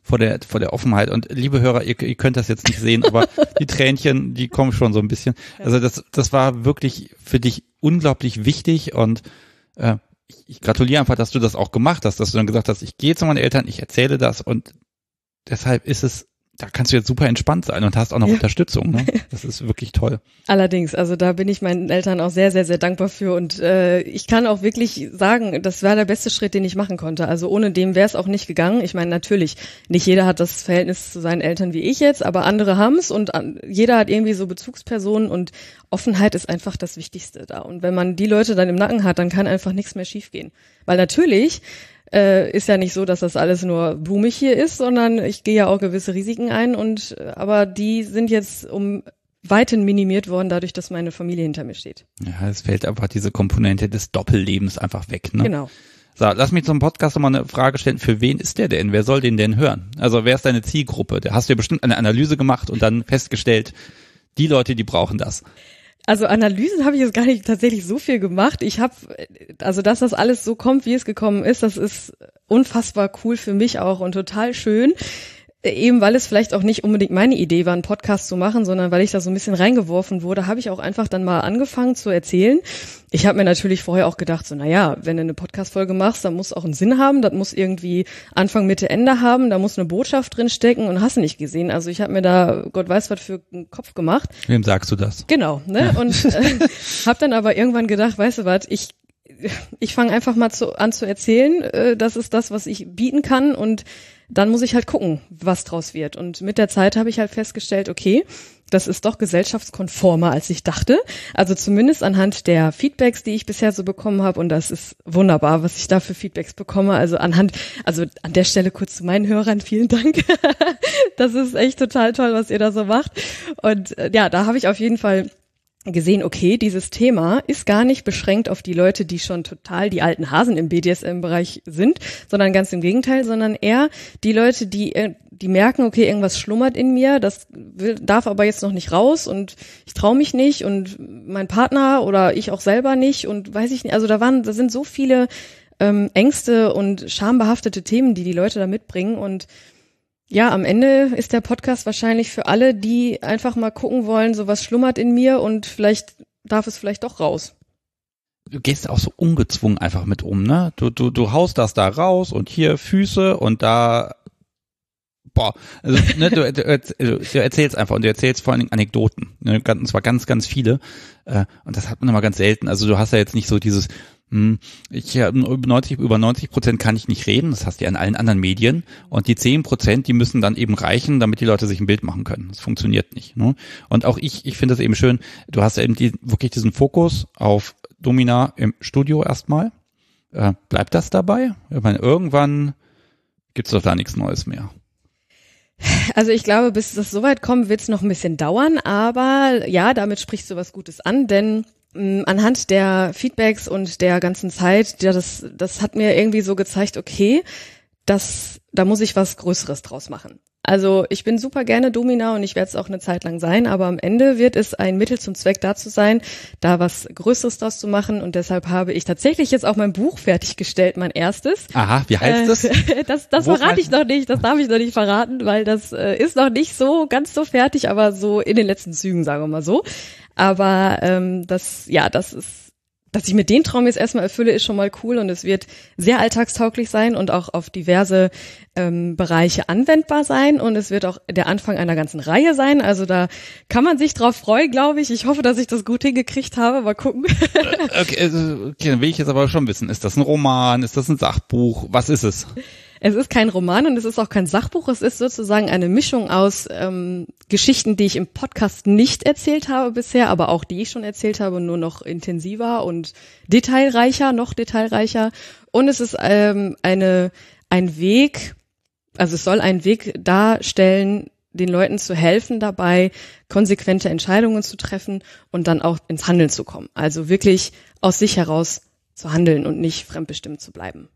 vor der vor der Offenheit. Und liebe Hörer, ihr, ihr könnt das jetzt nicht sehen, aber die Tränchen, die kommen schon so ein bisschen. Also das das war wirklich für dich unglaublich wichtig und äh, ich, ich gratuliere einfach, dass du das auch gemacht hast, dass du dann gesagt hast, ich gehe zu meinen Eltern, ich erzähle das und deshalb ist es, da kannst du jetzt super entspannt sein und hast auch noch ja. Unterstützung. Ne? Das ist wirklich toll. Allerdings, also da bin ich meinen Eltern auch sehr, sehr, sehr dankbar für und äh, ich kann auch wirklich sagen, das war der beste Schritt, den ich machen konnte. Also ohne dem wäre es auch nicht gegangen. Ich meine, natürlich, nicht jeder hat das Verhältnis zu seinen Eltern wie ich jetzt, aber andere haben es und an, jeder hat irgendwie so Bezugspersonen und Offenheit ist einfach das Wichtigste da. Und wenn man die Leute dann im Nacken hat, dann kann einfach nichts mehr schiefgehen. Weil natürlich Äh, ist ja nicht so, dass das alles nur blumig hier ist, sondern ich gehe ja auch gewisse Risiken ein und aber die sind jetzt um weiten minimiert worden, dadurch, dass meine Familie hinter mir steht. Ja, es fällt einfach diese Komponente des Doppellebens einfach weg, ne? Genau. So, lass mich zum Podcast nochmal eine Frage stellen. Für wen ist der denn? Wer soll den denn hören? Also wer ist deine Zielgruppe? Da hast du ja bestimmt eine Analyse gemacht und dann festgestellt, die Leute, die brauchen das. Also Analysen habe ich jetzt gar nicht tatsächlich so viel gemacht. Ich habe, also dass das alles so kommt, wie es gekommen ist, das ist unfassbar cool für mich auch und total schön. Eben weil es vielleicht auch nicht unbedingt meine Idee war, einen Podcast zu machen, sondern weil ich da so ein bisschen reingeworfen wurde, habe ich auch einfach dann mal angefangen zu erzählen. Ich habe mir natürlich vorher auch gedacht, so naja, wenn du eine Podcast-Folge machst, dann muss auch einen Sinn haben, das muss irgendwie Anfang, Mitte, Ende haben, da muss eine Botschaft drin stecken und hast du nicht gesehen. Also ich habe mir da, Gott weiß was für einen Kopf gemacht. Wem sagst du das? Genau, ne? Und äh, habe dann aber irgendwann gedacht, weißt du was, ich ich fange einfach mal zu, an zu erzählen, äh, das ist das, was ich bieten kann und dann muss ich halt gucken, was draus wird. Und mit der Zeit habe ich halt festgestellt, okay, das ist doch gesellschaftskonformer, als ich dachte. Also zumindest anhand der Feedbacks, die ich bisher so bekommen habe. Und das ist wunderbar, was ich da für Feedbacks bekomme. Also anhand, also an der Stelle kurz zu meinen Hörern, vielen Dank. Das ist echt total toll, was ihr da so macht. Und äh, ja, da habe ich auf jeden Fall gesehen, okay, dieses Thema ist gar nicht beschränkt auf die Leute, die schon total die alten Hasen im B D S M-Bereich sind, sondern ganz im Gegenteil, sondern eher die Leute, die die merken, okay, irgendwas schlummert in mir, das will, darf aber jetzt noch nicht raus und ich traue mich nicht und mein Partner oder ich auch selber nicht und weiß ich nicht, also da waren, da sind so viele ähm, Ängste und schambehaftete Themen, die die Leute da mitbringen und ja, am Ende ist der Podcast wahrscheinlich für alle, die einfach mal gucken wollen, so was schlummert in mir und vielleicht darf es vielleicht doch raus. Du gehst auch so ungezwungen einfach mit um, ne? Du, du, du haust das da raus und hier Füße und da, boah, also, ne, du, du, du erzählst einfach und du erzählst vor allen Dingen Anekdoten, ne? Und zwar ganz, ganz viele, äh, und das hat man immer ganz selten. Also du hast ja jetzt nicht so dieses, ich ja, über neunzig, über neunzig Prozent kann ich nicht reden, das hast du ja in allen anderen Medien und die zehn Prozent, die müssen dann eben reichen, damit die Leute sich ein Bild machen können. Das funktioniert nicht. Ne? Und auch ich, ich finde das eben schön, du hast ja eben die, wirklich diesen Fokus auf Domina im Studio erstmal. Äh, bleibt das dabei? Ich meine, irgendwann gibt's doch da nichts Neues mehr. Also ich glaube, bis das soweit kommt, wird es noch ein bisschen dauern, aber ja, damit sprichst du was Gutes an, denn anhand der Feedbacks und der ganzen Zeit, ja, das, das hat mir irgendwie so gezeigt, okay, das, da muss ich was Größeres draus machen. Also ich bin super gerne Domina und ich werde es auch eine Zeit lang sein, aber am Ende wird es ein Mittel zum Zweck dazu sein, da was Größeres draus zu machen und deshalb habe ich tatsächlich jetzt auch mein Buch fertiggestellt, mein erstes. Aha, wie heißt das? Äh, das das verrate ich noch nicht, das darf ich noch nicht verraten, weil das äh, ist noch nicht so ganz so fertig, aber so in den letzten Zügen, sagen wir mal so. Aber ähm, das, ja, das ist, dass ich mir den Traum jetzt erstmal erfülle, ist schon mal cool und es wird sehr alltagstauglich sein und auch auf diverse ähm, Bereiche anwendbar sein und es wird auch der Anfang einer ganzen Reihe sein. Also da kann man sich drauf freuen, glaube ich. Ich hoffe, dass ich das gut hingekriegt habe. Mal gucken. Okay, also, okay, dann will ich jetzt aber schon wissen, ist das ein Roman, ist das ein Sachbuch, was ist es? Es ist kein Roman und es ist auch kein Sachbuch. Es ist sozusagen eine Mischung aus ähm, Geschichten, die ich im Podcast nicht erzählt habe bisher, aber auch die ich schon erzählt habe, nur noch intensiver und detailreicher, noch detailreicher. Und es ist ähm, eine ein Weg, also es soll einen Weg darstellen, den Leuten zu helfen dabei, konsequente Entscheidungen zu treffen und dann auch ins Handeln zu kommen. Also wirklich aus sich heraus zu handeln und nicht fremdbestimmt zu bleiben.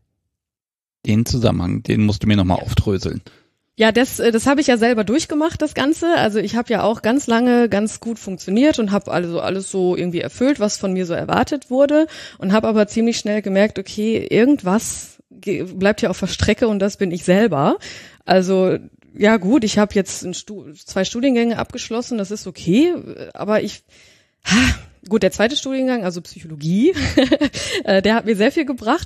Den Zusammenhang, den musst du mir nochmal aufdröseln. Ja, das das habe ich ja selber durchgemacht, das Ganze. Also ich habe ja auch ganz lange ganz gut funktioniert und habe also alles so irgendwie erfüllt, was von mir so erwartet wurde und habe aber ziemlich schnell gemerkt, okay, irgendwas bleibt ja auf der Strecke und das bin ich selber. Also ja gut, ich habe jetzt ein Stu- zwei Studiengänge abgeschlossen, das ist okay, aber ich, ha, gut, der zweite Studiengang, also Psychologie, der hat mir sehr viel gebracht.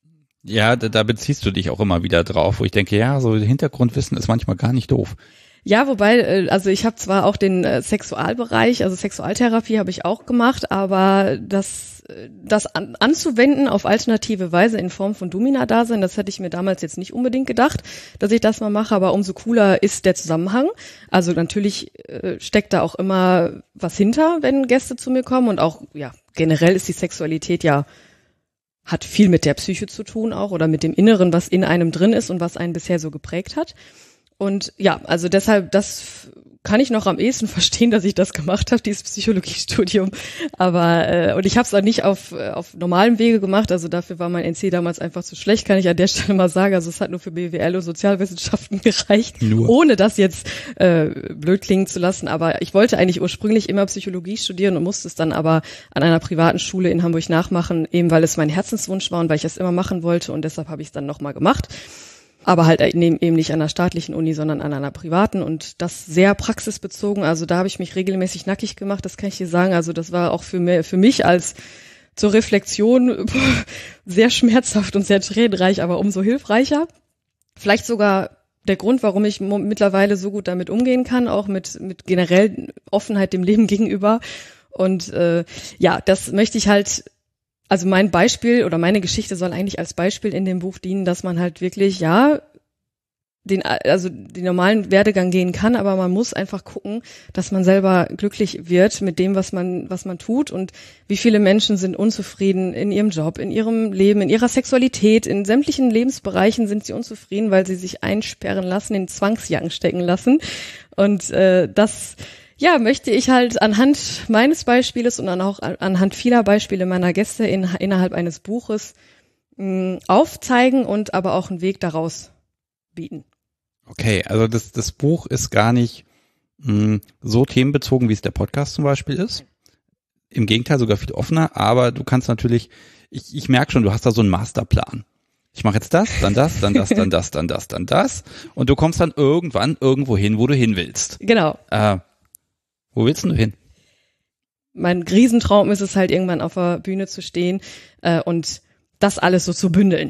Ja, da, da beziehst du dich auch immer wieder drauf, wo ich denke, ja, so Hintergrundwissen ist manchmal gar nicht doof. Ja, wobei, also ich habe zwar auch den äh, Sexualbereich, also Sexualtherapie habe ich auch gemacht, aber das, das an, anzuwenden auf alternative Weise in Form von Domina-Dasein, das hätte ich mir damals jetzt nicht unbedingt gedacht, dass ich das mal mache, aber umso cooler ist der Zusammenhang. Also natürlich äh, steckt da auch immer was hinter, wenn Gäste zu mir kommen und auch, ja, generell ist die Sexualität ja, hat viel mit der Psyche zu tun auch oder mit dem Inneren, was in einem drin ist und was einen bisher so geprägt hat. Und ja, also deshalb, das kann ich noch am ehesten verstehen, dass ich das gemacht habe, dieses Psychologiestudium. Aber äh, und ich habe es auch nicht auf auf normalem Wege gemacht. Also dafür war mein N C damals einfach zu schlecht, kann ich an der Stelle mal sagen. Also es hat nur für B W L und Sozialwissenschaften gereicht, nur. Ohne das jetzt äh, blöd klingen zu lassen. Aber ich wollte eigentlich ursprünglich immer Psychologie studieren und musste es dann aber an einer privaten Schule in Hamburg nachmachen, eben weil es mein Herzenswunsch war und weil ich es immer machen wollte. Und deshalb habe ich es dann nochmal gemacht. Aber halt eben nicht an einer staatlichen Uni, sondern an einer privaten und das sehr praxisbezogen. Also da habe ich mich regelmäßig nackig gemacht, das kann ich dir sagen. Also das war auch für mich, für mich als zur Reflexion sehr schmerzhaft und sehr tränenreich, aber umso hilfreicher. Vielleicht sogar der Grund, warum ich mittlerweile so gut damit umgehen kann, auch mit mit generell Offenheit dem Leben gegenüber. Und äh, ja, das möchte ich halt. Also mein Beispiel oder meine Geschichte soll eigentlich als Beispiel in dem Buch dienen, dass man halt wirklich, ja, den, also den normalen Werdegang gehen kann, aber man muss einfach gucken, dass man selber glücklich wird mit dem, was man, was man tut und wie viele Menschen sind unzufrieden in ihrem Job, in ihrem Leben, in ihrer Sexualität, in sämtlichen Lebensbereichen sind sie unzufrieden, weil sie sich einsperren lassen, in Zwangsjacken stecken lassen und äh, das Ja, möchte ich halt anhand meines Beispieles und dann auch anhand vieler Beispiele meiner Gäste in, innerhalb eines Buches mh, aufzeigen und aber auch einen Weg daraus bieten. Okay, also das, das Buch ist gar nicht mh, so themenbezogen, wie es der Podcast zum Beispiel ist. Im Gegenteil, sogar viel offener, aber du kannst natürlich, ich, ich merke schon, du hast da so einen Masterplan. Ich mache jetzt das, dann das, dann das, dann das, dann das, dann das und du kommst dann irgendwann irgendwo hin, wo du hin willst. Genau. Äh, Wo willst du hin? Mein Riesentraum ist es halt, irgendwann auf der Bühne zu stehen äh, und das alles so zu bündeln.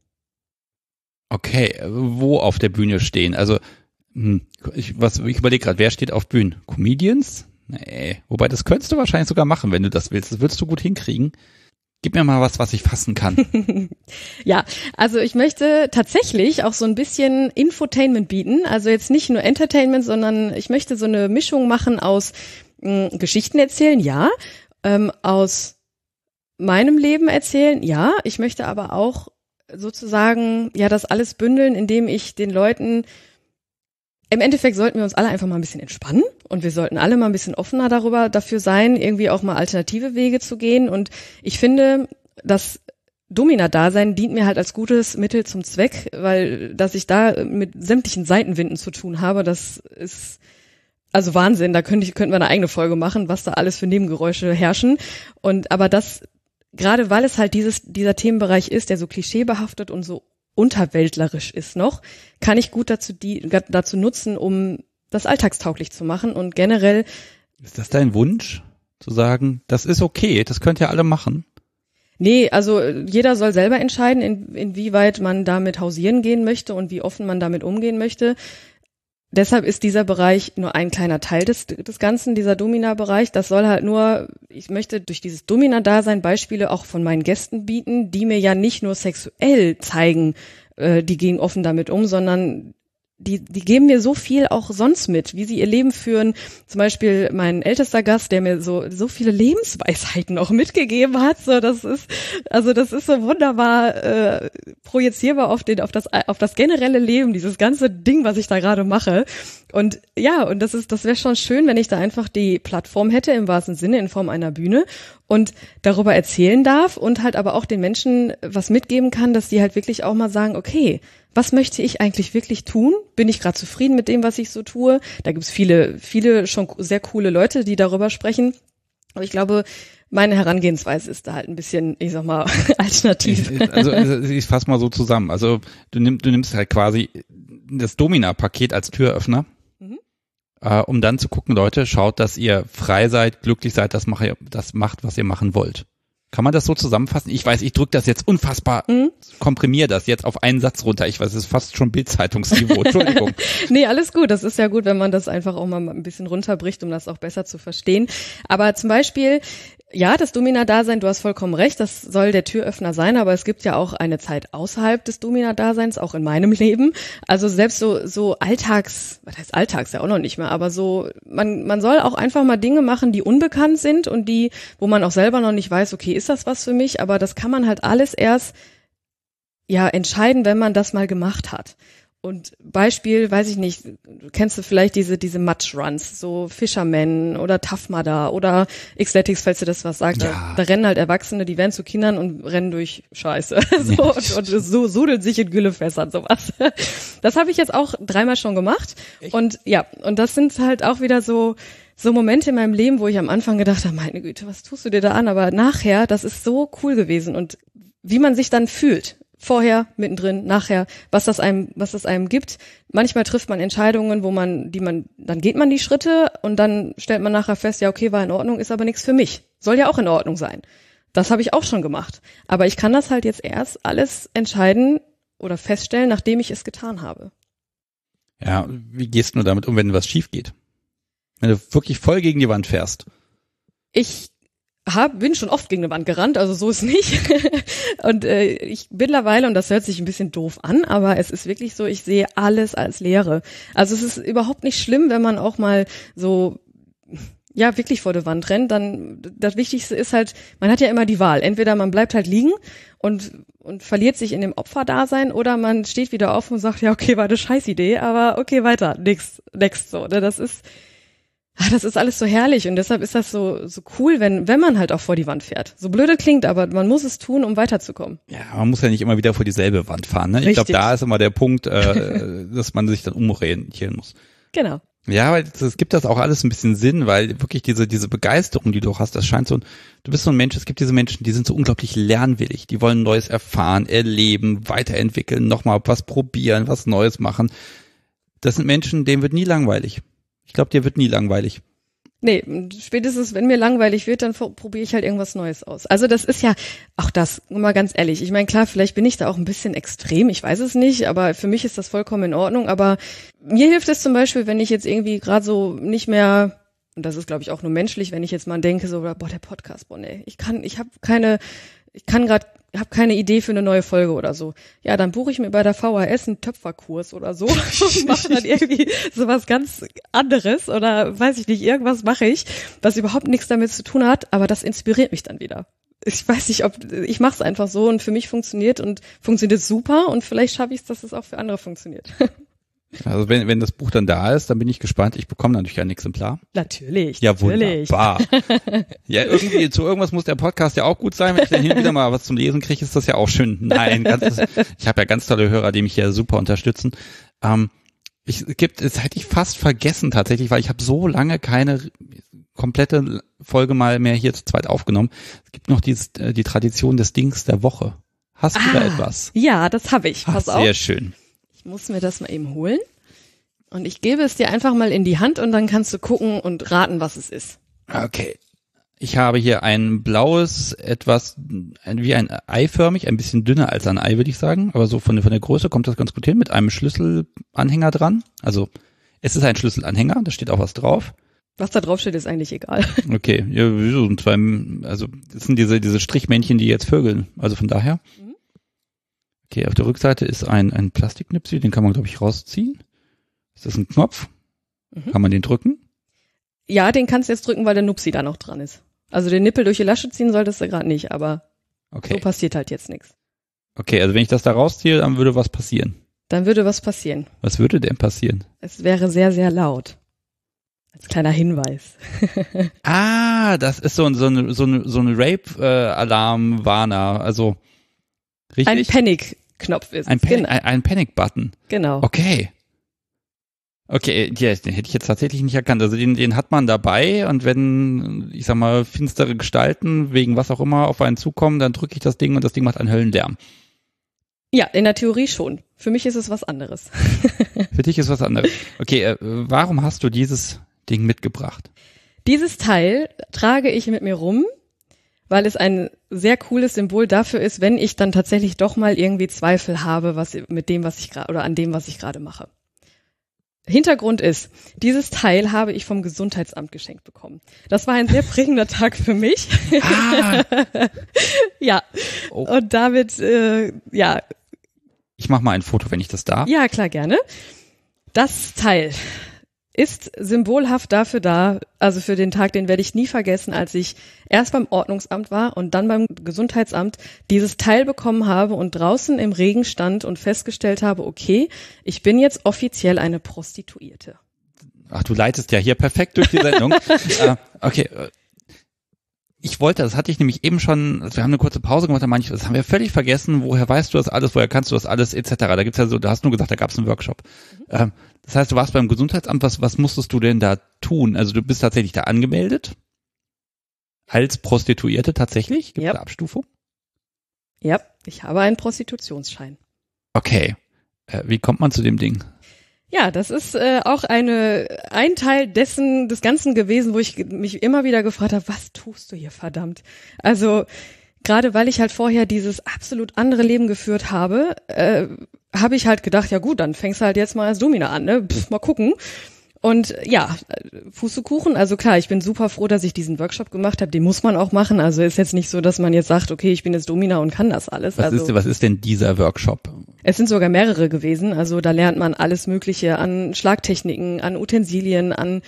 Okay, wo auf der Bühne stehen? Also, hm, ich, was, ich überlege gerade, wer steht auf Bühnen? Comedians? Nee, wobei das könntest du wahrscheinlich sogar machen, wenn du das willst. Das würdest du gut hinkriegen. Gib mir mal was, was ich fassen kann. Ja, also ich möchte tatsächlich auch so ein bisschen Infotainment bieten. Also jetzt nicht nur Entertainment, sondern ich möchte so eine Mischung machen aus mh, Geschichten erzählen, ja, ähm, aus meinem Leben erzählen, ja. Ich möchte aber auch sozusagen ja das alles bündeln, indem ich den Leuten, im Endeffekt sollten wir uns alle einfach mal ein bisschen entspannen und wir sollten alle mal ein bisschen offener darüber dafür sein, irgendwie auch mal alternative Wege zu gehen. Und ich finde, das Domina-Dasein dient mir halt als gutes Mittel zum Zweck, weil dass ich da mit sämtlichen Seitenwinden zu tun habe, das ist also Wahnsinn. Da könnte ich könnten wir eine eigene Folge machen, was da alles für Nebengeräusche herrschen. Und aber das gerade weil es halt dieses dieser Themenbereich ist, der so klischeebehaftet und so unterweltlerisch ist noch, kann ich gut dazu die dazu nutzen, um das alltagstauglich zu machen und generell. Ist das dein Wunsch, zu sagen, das ist okay, das könnt ihr alle machen? Nee, also jeder soll selber entscheiden, in, inwieweit man damit hausieren gehen möchte und wie offen man damit umgehen möchte. Deshalb ist dieser Bereich nur ein kleiner Teil des, des Ganzen, dieser Domina-Bereich. Das soll halt nur, ich möchte durch dieses Domina-Dasein Beispiele auch von meinen Gästen bieten, die mir ja nicht nur sexuell zeigen, äh, die gehen offen damit um, sondern die, die geben mir so viel auch sonst mit, wie sie ihr Leben führen. Zum Beispiel mein ältester Gast, der mir so, so viele Lebensweisheiten auch mitgegeben hat. So, das ist, also das ist so wunderbar, äh, projizierbar auf den, auf das, auf das generelle Leben, dieses ganze Ding, was ich da gerade mache. Und ja, und das ist, das wäre schon schön, wenn ich da einfach die Plattform hätte, im wahrsten Sinne, in Form einer Bühne und darüber erzählen darf und halt aber auch den Menschen was mitgeben kann, dass die halt wirklich auch mal sagen, okay, was möchte ich eigentlich wirklich tun? Bin ich gerade zufrieden mit dem, was ich so tue? Da gibt's viele, viele schon sehr coole Leute, die darüber sprechen. Aber ich glaube, meine Herangehensweise ist da halt ein bisschen, ich sag mal, alternativ. Also, ich fasse mal so zusammen. Also du nimmst, du nimmst halt quasi das Domina-Paket als Türöffner, mhm. äh, um dann zu gucken, Leute, schaut, dass ihr frei seid, glücklich seid, das, macht, das macht, was ihr machen wollt. Kann man das so zusammenfassen? Ich weiß, ich drücke das jetzt unfassbar, mhm. komprimiere das jetzt auf einen Satz runter. Ich weiß, es ist fast schon Bild-Zeitungsniveau. Entschuldigung. Nee, alles gut. Das ist ja gut, wenn man das einfach auch mal ein bisschen runterbricht, um das auch besser zu verstehen. Aber zum Beispiel, ja, das Domina-Dasein, du hast vollkommen recht, das soll der Türöffner sein, aber es gibt ja auch eine Zeit außerhalb des Domina-Daseins, auch in meinem Leben. Also selbst so so Alltags, was heißt Alltags ja auch noch nicht mehr, aber so, man man soll auch einfach mal Dinge machen, die unbekannt sind und die, wo man auch selber noch nicht weiß, okay, ist das was für mich? Aber das kann man halt alles erst ja entscheiden, wenn man das mal gemacht hat. Und Beispiel, weiß ich nicht, kennst du vielleicht diese diese Match-Runs, so Fisherman oder Tough Mudder oder Xletics, falls dir das was sagt. Ja. Da, da rennen halt Erwachsene, die werden zu Kindern und rennen durch Scheiße. so, ja. und, und so sudeln sich in Güllefässern, sowas. Das habe ich jetzt auch dreimal schon gemacht. Echt? Und ja, und das sind halt auch wieder so so Momente in meinem Leben, wo ich am Anfang gedacht habe, meine Güte, was tust du dir da an? Aber nachher, das ist so cool gewesen. Und wie man sich dann fühlt, vorher, mittendrin, nachher, was das einem, was das einem gibt. Manchmal trifft man Entscheidungen, wo man, die man, dann geht man die Schritte und dann stellt man nachher fest, ja, okay, war in Ordnung, ist aber nichts für mich. Soll ja auch in Ordnung sein. Das habe ich auch schon gemacht. Aber ich kann das halt jetzt erst alles entscheiden oder feststellen, nachdem ich es getan habe. Ja, wie gehst du damit um, wenn was schief geht? Wenn du wirklich voll gegen die Wand fährst? Ich Hab, bin schon oft gegen eine Wand gerannt, also so ist nicht. Und äh, ich mittlerweile, und das hört sich ein bisschen doof an, aber es ist wirklich so, ich sehe alles als Leere. Also es ist überhaupt nicht schlimm, wenn man auch mal so, ja, wirklich vor der Wand rennt. Dann das Wichtigste ist halt, man hat ja immer die Wahl. Entweder man bleibt halt liegen und und verliert sich in dem Opferdasein oder man steht wieder auf und sagt, ja, okay, war eine Scheißidee, aber okay, weiter, nix, next so. Das ist Ach, das ist alles so herrlich und deshalb ist das so so cool, wenn wenn man halt auch vor die Wand fährt. So blöd es klingt, aber man muss es tun, um weiterzukommen. Ja, man muss ja nicht immer wieder vor dieselbe Wand fahren. Ne? Ich glaube, da ist immer der Punkt, äh, dass man sich dann umorientieren muss. Genau. Ja, weil es gibt das auch alles ein bisschen Sinn, weil wirklich diese diese Begeisterung, die du hast, das scheint so ein, du bist so ein Mensch, es gibt diese Menschen, die sind so unglaublich lernwillig, die wollen Neues erfahren, erleben, weiterentwickeln, nochmal was probieren, was Neues machen. Das sind Menschen, denen wird nie langweilig. Ich glaube, dir wird nie langweilig. Nee, spätestens, wenn mir langweilig wird, dann probiere ich halt irgendwas Neues aus. Also das ist ja, auch das, mal ganz ehrlich, ich meine, klar, vielleicht bin ich da auch ein bisschen extrem, ich weiß es nicht, aber für mich ist das vollkommen in Ordnung. Aber mir hilft es zum Beispiel, wenn ich jetzt irgendwie gerade so nicht mehr, und das ist, glaube ich, auch nur menschlich, wenn ich jetzt mal denke, so, boah, der Podcast, boah, nee, ich kann, ich habe keine, ich kann gerade, habe keine Idee für eine neue Folge oder so. Ja, dann buche ich mir bei der V H S einen Töpferkurs oder so und mache dann irgendwie sowas ganz anderes oder weiß ich nicht, irgendwas mache ich, was überhaupt nichts damit zu tun hat, aber das inspiriert mich dann wieder. Ich weiß nicht, ob ich mache es einfach so und für mich funktioniert und funktioniert super und vielleicht schaffe ich es, dass es auch für andere funktioniert. Also wenn wenn das Buch dann da ist, dann bin ich gespannt. Ich bekomme natürlich ein Exemplar. Natürlich. Ja, natürlich. Wunderbar. Ja, irgendwie zu irgendwas muss der Podcast ja auch gut sein. Wenn ich dann hin und wieder mal was zum Lesen kriege, ist das ja auch schön. Nein, ganz, ich habe ja ganz tolle Hörer, die mich hier super unterstützen. Ähm, ich gibt, es hätte ich fast vergessen tatsächlich, weil ich habe so lange keine komplette Folge mal mehr hier zu zweit aufgenommen. Es gibt noch dieses, die Tradition des Dings der Woche. Hast du ah, da etwas? Ja, das habe ich. Pass Ach, auf. Sehr schön. Ich muss mir das mal eben holen und ich gebe es dir einfach mal in die Hand und dann kannst du gucken und raten, was es ist. Okay. Ich habe hier ein blaues, etwas wie ein Eiförmig, ein bisschen dünner als ein Ei, würde ich sagen. Aber so von der, von der Größe kommt das ganz gut hin, mit einem Schlüsselanhänger dran. Also es ist ein Schlüsselanhänger, da steht auch was drauf. Was da drauf steht, ist eigentlich egal. Okay, ja, so ein zwei, also das sind diese diese Strichmännchen, die jetzt vögeln. Also von daher. Mhm. Okay, auf der Rückseite ist ein ein Plastiknipsel, den kann man, glaube ich, rausziehen. Ist das ein Knopf? Mhm. Kann man den drücken? Ja, den kannst du jetzt drücken, weil der Nupsi da noch dran ist. Also den Nippel durch die Lasche ziehen solltest du gerade nicht, aber okay. So passiert halt jetzt nichts. Okay, also wenn ich das da rausziehe, dann würde was passieren. Dann würde was passieren. Was würde denn passieren? Es wäre sehr, sehr laut. Als kleiner Hinweis. Ah, das ist so ein so ein so ein so ein Rape-Alarm-Warner, also richtig? Ein Panic-Knopf ist ein es. Pan- genau. Ein, ein Panic-Button. Genau. Okay. Okay, ja, den hätte ich jetzt tatsächlich nicht erkannt. Also den, den hat man dabei und wenn, ich sag mal, finstere Gestalten wegen was auch immer auf einen zukommen, dann drücke ich das Ding und das Ding macht einen Höllenlärm. Ja, in der Theorie schon. Für mich ist es was anderes. Für dich ist was anderes. Okay, äh, warum hast du dieses Ding mitgebracht? Dieses Teil trage ich mit mir rum, weil es ein sehr cooles Symbol dafür ist, wenn ich dann tatsächlich doch mal irgendwie Zweifel habe, was mit dem, was ich gerade oder an dem, was ich gerade mache. Hintergrund ist, dieses Teil habe ich vom Gesundheitsamt geschenkt bekommen. Das war ein sehr prägender Tag für mich. Ah. Ja. Oh. Und damit, äh, ja. Ich mache mal ein Foto, wenn ich das darf. Ja, klar, gerne. Das Teil ist symbolhaft dafür da, also für den Tag, den werde ich nie vergessen, als ich erst beim Ordnungsamt war und dann beim Gesundheitsamt dieses Teil bekommen habe und draußen im Regen stand und festgestellt habe, okay, ich bin jetzt offiziell eine Prostituierte. Ach, du leitest ja hier perfekt durch die Sendung. äh, okay, ich wollte, das hatte ich nämlich eben schon, also wir haben eine kurze Pause gemacht, da meine ich, das haben wir völlig vergessen, woher weißt du das alles, woher kannst du das alles, et cetera. Da gibt's ja so, da hast du nur gesagt, da gab's einen Workshop. Mhm. Ähm, das heißt, du warst beim Gesundheitsamt, was, was musstest du denn da tun? Also du bist tatsächlich da angemeldet? Als Prostituierte tatsächlich? Gibt es Yep. eine Abstufung? Ja, ich habe einen Prostitutionsschein. Okay. Äh, wie kommt man zu dem Ding? Ja, das ist äh, auch eine ein Teil dessen des Ganzen gewesen, wo ich mich immer wieder gefragt habe, was tust du hier, verdammt? Also gerade weil ich halt vorher dieses absolut andere Leben geführt habe, äh, habe ich halt gedacht, ja gut, dann fängst du halt jetzt mal als Domina an, ne? Pff, mal gucken. Und ja, Pustekuchen, also klar, ich bin super froh, dass ich diesen Workshop gemacht habe, den muss man auch machen, also ist jetzt nicht so, dass man jetzt sagt, okay, ich bin jetzt Domina und kann das alles. Was, also, ist, was ist denn dieser Workshop? Es sind sogar mehrere gewesen, also da lernt man alles Mögliche an Schlagtechniken, an Utensilien, an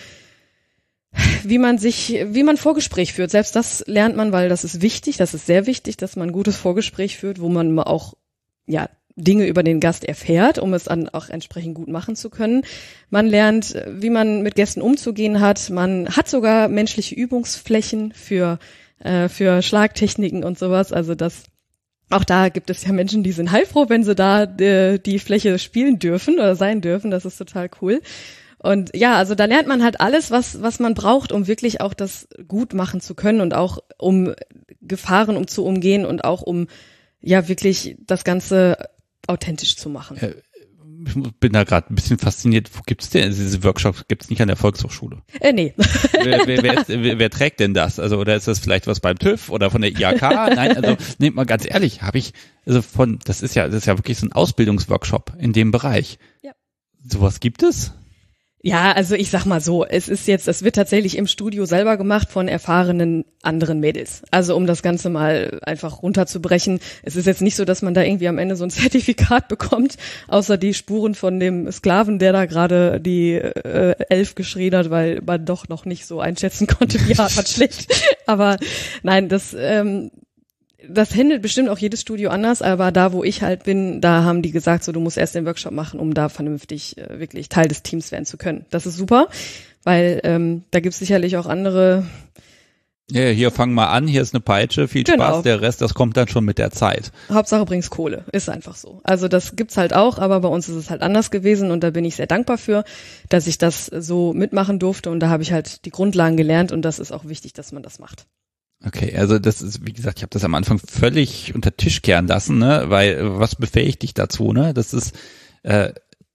wie man sich, wie man Vorgespräch führt. Selbst das lernt man, weil das ist wichtig, das ist sehr wichtig, dass man ein gutes Vorgespräch führt, wo man auch, ja, Dinge über den Gast erfährt, um es dann auch entsprechend gut machen zu können. Man lernt, wie man mit Gästen umzugehen hat. Man hat sogar menschliche Übungsflächen für äh, für Schlagtechniken und sowas. Also das, auch da gibt es ja Menschen, die sind heilfroh, wenn sie da äh, die Fläche spielen dürfen oder sein dürfen. Das ist total cool. Und ja, also da lernt man halt alles, was was man braucht, um wirklich auch das gut machen zu können und auch um Gefahren um zu umgehen und auch um ja wirklich das Ganze authentisch zu machen. Ich bin da gerade ein bisschen fasziniert. Wo gibt's denn diese Workshops? Gibt's nicht an der Volkshochschule? Äh, nee. wer, wer, wer, wer, wer trägt denn das? Also oder ist das vielleicht was beim TÜV oder von der I H K? Nein, also nehmt mal ganz ehrlich, habe ich also von das ist ja das ist ja wirklich so ein Ausbildungsworkshop in dem Bereich. Ja. Sowas gibt es? Ja, also ich sag mal so, es ist jetzt, es wird tatsächlich im Studio selber gemacht von erfahrenen anderen Mädels. Also um das Ganze mal einfach runterzubrechen. Es ist jetzt nicht so, dass man da irgendwie am Ende so ein Zertifikat bekommt, außer die Spuren von dem Sklaven, der da gerade die äh, Elf geschrien hat, weil man doch noch nicht so einschätzen konnte, wie hart man schlägt. Aber nein, das ähm, das handelt bestimmt auch jedes Studio anders, aber da, wo ich halt bin, da haben die gesagt, so du musst erst den Workshop machen, um da vernünftig äh, wirklich Teil des Teams werden zu können. Das ist super, weil ähm, da gibt's sicherlich auch andere. Ja, hier fang mal an, hier ist eine Peitsche, viel Spaß, genau. Der Rest, das kommt dann schon mit der Zeit. Hauptsache bringst Kohle, ist einfach so. Also das gibt's halt auch, aber bei uns ist es halt anders gewesen und da bin ich sehr dankbar für, dass ich das so mitmachen durfte und da habe ich halt die Grundlagen gelernt und das ist auch wichtig, dass man das macht. Okay, also das ist, wie gesagt, ich habe das am Anfang völlig unter Tisch kehren lassen, ne, weil was befähigt dich dazu, ne? Das ist, äh,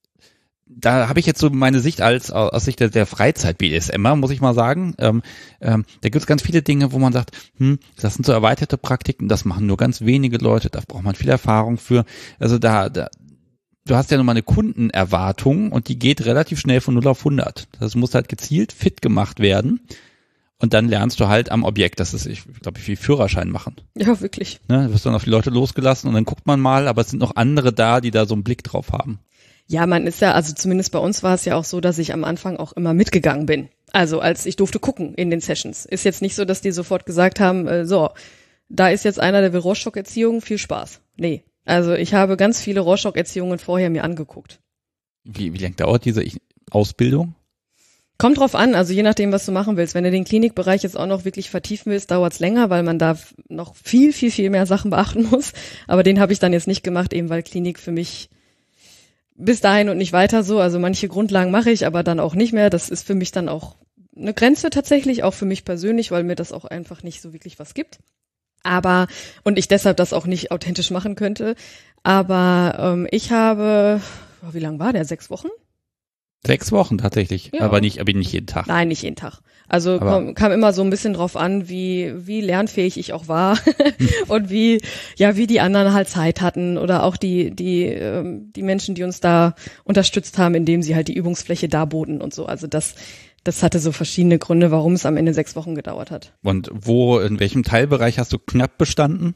da habe ich jetzt so meine Sicht als aus Sicht der, der Freizeit-B D S M er, muss ich mal sagen. Ähm, ähm, da gibt es ganz viele Dinge, wo man sagt, hm, das sind so erweiterte Praktiken, das machen nur ganz wenige Leute, da braucht man viel Erfahrung für. Also da, da du hast ja nun mal eine Kundenerwartung und die geht relativ schnell von null auf hundert. Das muss halt gezielt fit gemacht werden. Und dann lernst du halt am Objekt, das ist, ich glaube, ich will Führerschein machen. Ja, wirklich. Ne, du wirst dann auf die Leute losgelassen und dann guckt man mal, aber es sind noch andere da, die da so einen Blick drauf haben. Ja, man ist ja, also zumindest bei uns war es ja auch so, dass ich am Anfang auch immer mitgegangen bin. Also als ich durfte gucken in den Sessions. Ist jetzt nicht so, dass die sofort gesagt haben, äh, so, da ist jetzt einer, der will Rorschach-Erziehung, viel Spaß. Nee, also ich habe ganz viele Rorschach-Erziehungen vorher mir angeguckt. Wie, wie lange dauert diese Ausbildung? Kommt drauf an, also je nachdem, was du machen willst. Wenn du den Klinikbereich jetzt auch noch wirklich vertiefen willst, dauert's länger, weil man da noch viel, viel, viel mehr Sachen beachten muss. Aber den habe ich dann jetzt nicht gemacht, eben weil Klinik für mich bis dahin und nicht weiter so. Also manche Grundlagen mache ich, aber dann auch nicht mehr. Das ist für mich dann auch eine Grenze tatsächlich, auch für mich persönlich, weil mir das auch einfach nicht so wirklich was gibt. Aber, und ich deshalb das auch nicht authentisch machen könnte. Aber ähm, ich habe, oh, wie lang war der? Sechs Wochen? Sechs Wochen tatsächlich, ja. aber nicht, aber nicht jeden Tag. Nein, nicht jeden Tag. Also kam, kam immer so ein bisschen drauf an, wie wie lernfähig ich auch war und wie ja wie die anderen halt Zeit hatten oder auch die die ähm, die Menschen, die uns da unterstützt haben, indem sie halt die Übungsfläche darboten und so. Also das das hatte so verschiedene Gründe, warum es am Ende sechs Wochen gedauert hat. Und wo, in welchem Teilbereich hast du knapp bestanden?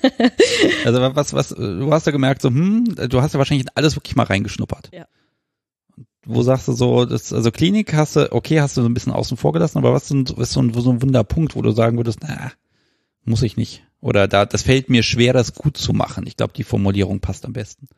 Also was was du hast ja gemerkt, so hm, du hast ja wahrscheinlich in alles wirklich mal reingeschnuppert. Ja. Wo sagst du so, das, also Klinik hast du, okay, hast du so ein bisschen außen vor gelassen, aber was ist so ein, so ein Wunderpunkt, wo du sagen würdest, na, muss ich nicht. Oder da, das fällt mir schwer, das gut zu machen. Ich glaube, die Formulierung passt am besten.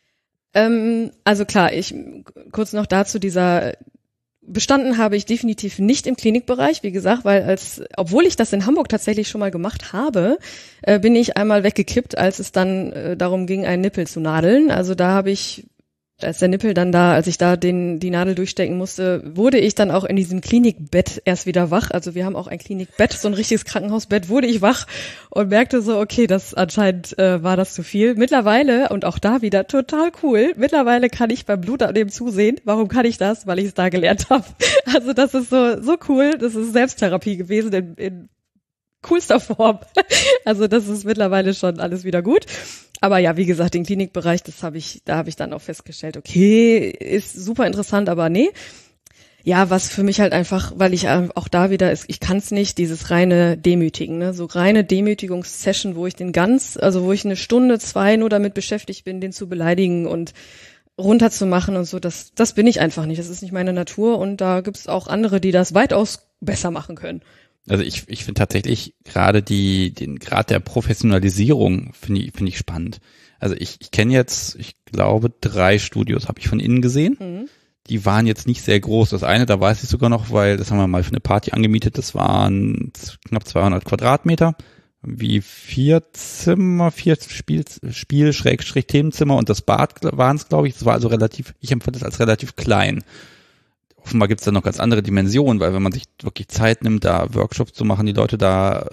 Ähm, also klar, ich, kurz noch dazu, dieser, bestanden habe ich definitiv nicht im Klinikbereich, wie gesagt, weil als, obwohl ich das in Hamburg tatsächlich schon mal gemacht habe, äh, bin ich einmal weggekippt, als es dann äh, darum ging, einen Nippel zu nadeln. Also da habe ich, als der Nippel dann da, als ich da den die Nadel durchstecken musste, wurde ich dann auch in diesem Klinikbett erst wieder wach. Also wir haben auch ein Klinikbett, so ein richtiges Krankenhausbett, wurde ich wach und merkte so, okay, das anscheinend äh, war das zu viel. Mittlerweile, und auch da wieder total cool, mittlerweile kann ich beim Blutabnehmen zusehen. Warum kann ich das? Weil ich es da gelernt habe. Also das ist so so cool, das ist Selbsttherapie gewesen in, in coolster Form. Also das ist mittlerweile schon alles wieder gut. Aber ja, wie gesagt, den Klinikbereich, das habe ich, da habe ich dann auch festgestellt, okay, ist super interessant, aber nee. Ja, was für mich halt einfach, weil ich auch da wieder ist, ich kann es nicht, dieses reine Demütigen, ne, so reine Demütigungssession, wo ich den ganz, also wo ich eine Stunde, zwei nur damit beschäftigt bin, den zu beleidigen und runterzumachen und so, das, das bin ich einfach nicht. Das ist nicht meine Natur und da gibt's auch andere, die das weitaus besser machen können. Also ich, ich finde tatsächlich gerade die, den Grad der Professionalisierung finde ich, finde ich spannend. Also ich, ich kenne jetzt, ich glaube, drei Studios habe ich von innen gesehen. Mhm. Die waren jetzt nicht sehr groß. Das eine, da weiß ich sogar noch, weil das haben wir mal für eine Party angemietet. Das waren knapp zweihundert Quadratmeter, wie vier Zimmer, vier Spiel, Spiel Schrägstrich Themenzimmer und das Bad waren es, glaube ich. Das war also relativ, ich empfand das als relativ klein. Offenbar gibt es da noch ganz andere Dimensionen, weil wenn man sich wirklich Zeit nimmt, da Workshops zu machen, die Leute da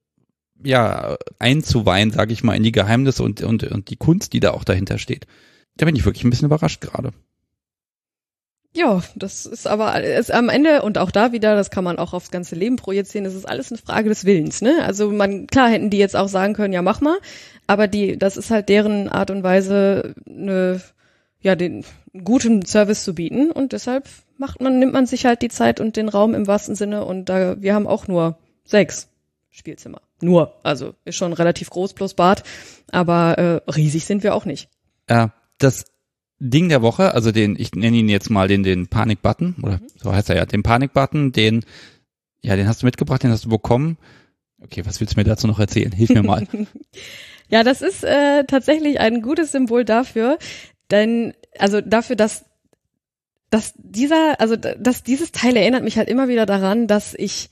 ja einzuweihen, sage ich mal, in die Geheimnisse und, und, und die Kunst, die da auch dahinter steht. Da bin ich wirklich ein bisschen überrascht gerade. Ja, das ist aber ist am Ende und auch da wieder, das kann man auch aufs ganze Leben projizieren, das ist alles eine Frage des Willens, ne? Also man, klar hätten die jetzt auch sagen können, ja mach mal, aber die, das ist halt deren Art und Weise, eine, ja, den guten Service zu bieten und deshalb macht man, nimmt man sich halt die Zeit und den Raum im wahrsten Sinne und da, wir haben auch nur sechs Spielzimmer. Nur, also ist schon relativ groß plus Bad, aber äh, riesig sind wir auch nicht. Ja, das Ding der Woche, also den, ich nenne ihn jetzt mal den, den Panik-Button, oder mhm. so heißt er ja, den Panik-Button, den, ja, den hast du mitgebracht, den hast du bekommen. Okay, was willst du mir dazu noch erzählen? Hilf mir mal. Ja, das ist äh, tatsächlich ein gutes Symbol dafür, denn, also dafür, dass dass dieser, also dass dieses Teil erinnert mich halt immer wieder daran, dass ich,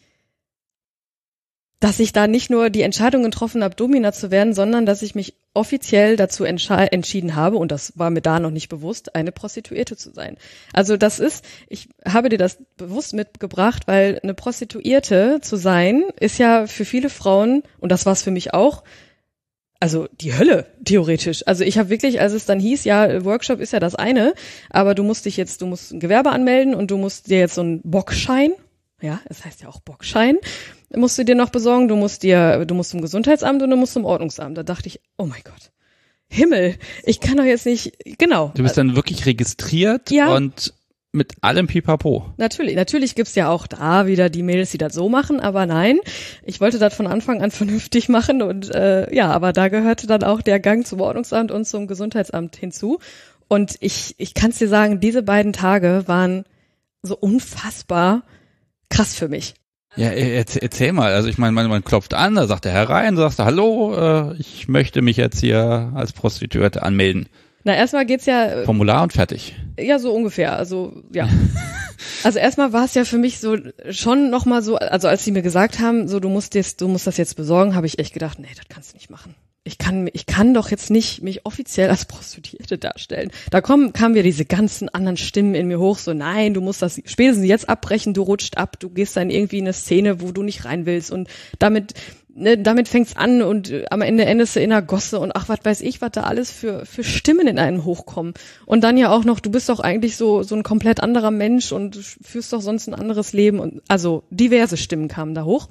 dass ich da nicht nur die Entscheidung getroffen habe, Domina zu werden, sondern dass ich mich offiziell dazu entsche- entschieden habe, und das war mir da noch nicht bewusst, eine Prostituierte zu sein. Also das ist, ich habe dir das bewusst mitgebracht, weil eine Prostituierte zu sein, ist ja für viele Frauen, und das war es für mich auch, also die Hölle, theoretisch. Also ich habe wirklich, als es dann hieß, ja, Workshop ist ja das eine, aber du musst dich jetzt, du musst ein Gewerbe anmelden und du musst dir jetzt so einen Bockschein, ja, es heißt ja auch Bockschein, musst du dir noch besorgen, du musst dir, du musst zum Gesundheitsamt und du musst zum Ordnungsamt. Da dachte ich, oh mein Gott, Himmel, ich kann doch jetzt nicht, genau. Du bist dann wirklich registriert ja. und mit allem Pipapo. Natürlich, natürlich gibt's ja auch da wieder die Mädels, die das so machen, aber nein, ich wollte das von Anfang an vernünftig machen und äh, ja, aber da gehörte dann auch der Gang zum Ordnungsamt und zum Gesundheitsamt hinzu. Und ich, ich kann's dir sagen, diese beiden Tage waren so unfassbar krass für mich. Ja, erzähl, erzähl mal. Also ich meine, man, man klopft an, da sagt der Herr rein, sagt er, hallo, äh, ich möchte mich jetzt hier als Prostituierte anmelden. Na, erstmal geht's ja... Formular und fertig. Ja, so ungefähr. Also, ja. Also erstmal war es ja für mich so schon nochmal so, also als sie mir gesagt haben, so du musst jetzt, du musst das jetzt besorgen, habe ich echt gedacht, nee, das kannst du nicht machen. ich kann, ich kann doch jetzt nicht mich offiziell als Prostituierte darstellen. Da kommen, kamen wieder diese ganzen anderen Stimmen in mir hoch, so nein, du musst das spätestens jetzt abbrechen, du rutscht ab, du gehst dann irgendwie in eine Szene, wo du nicht rein willst und damit, ne, damit fängt's an und äh, am Ende endest du in einer Gosse und ach, was weiß ich, was da alles für, für Stimmen in einem hochkommen. Und dann ja auch noch, du bist doch eigentlich so, so ein komplett anderer Mensch und führst doch sonst ein anderes Leben und, also diverse Stimmen kamen da hoch.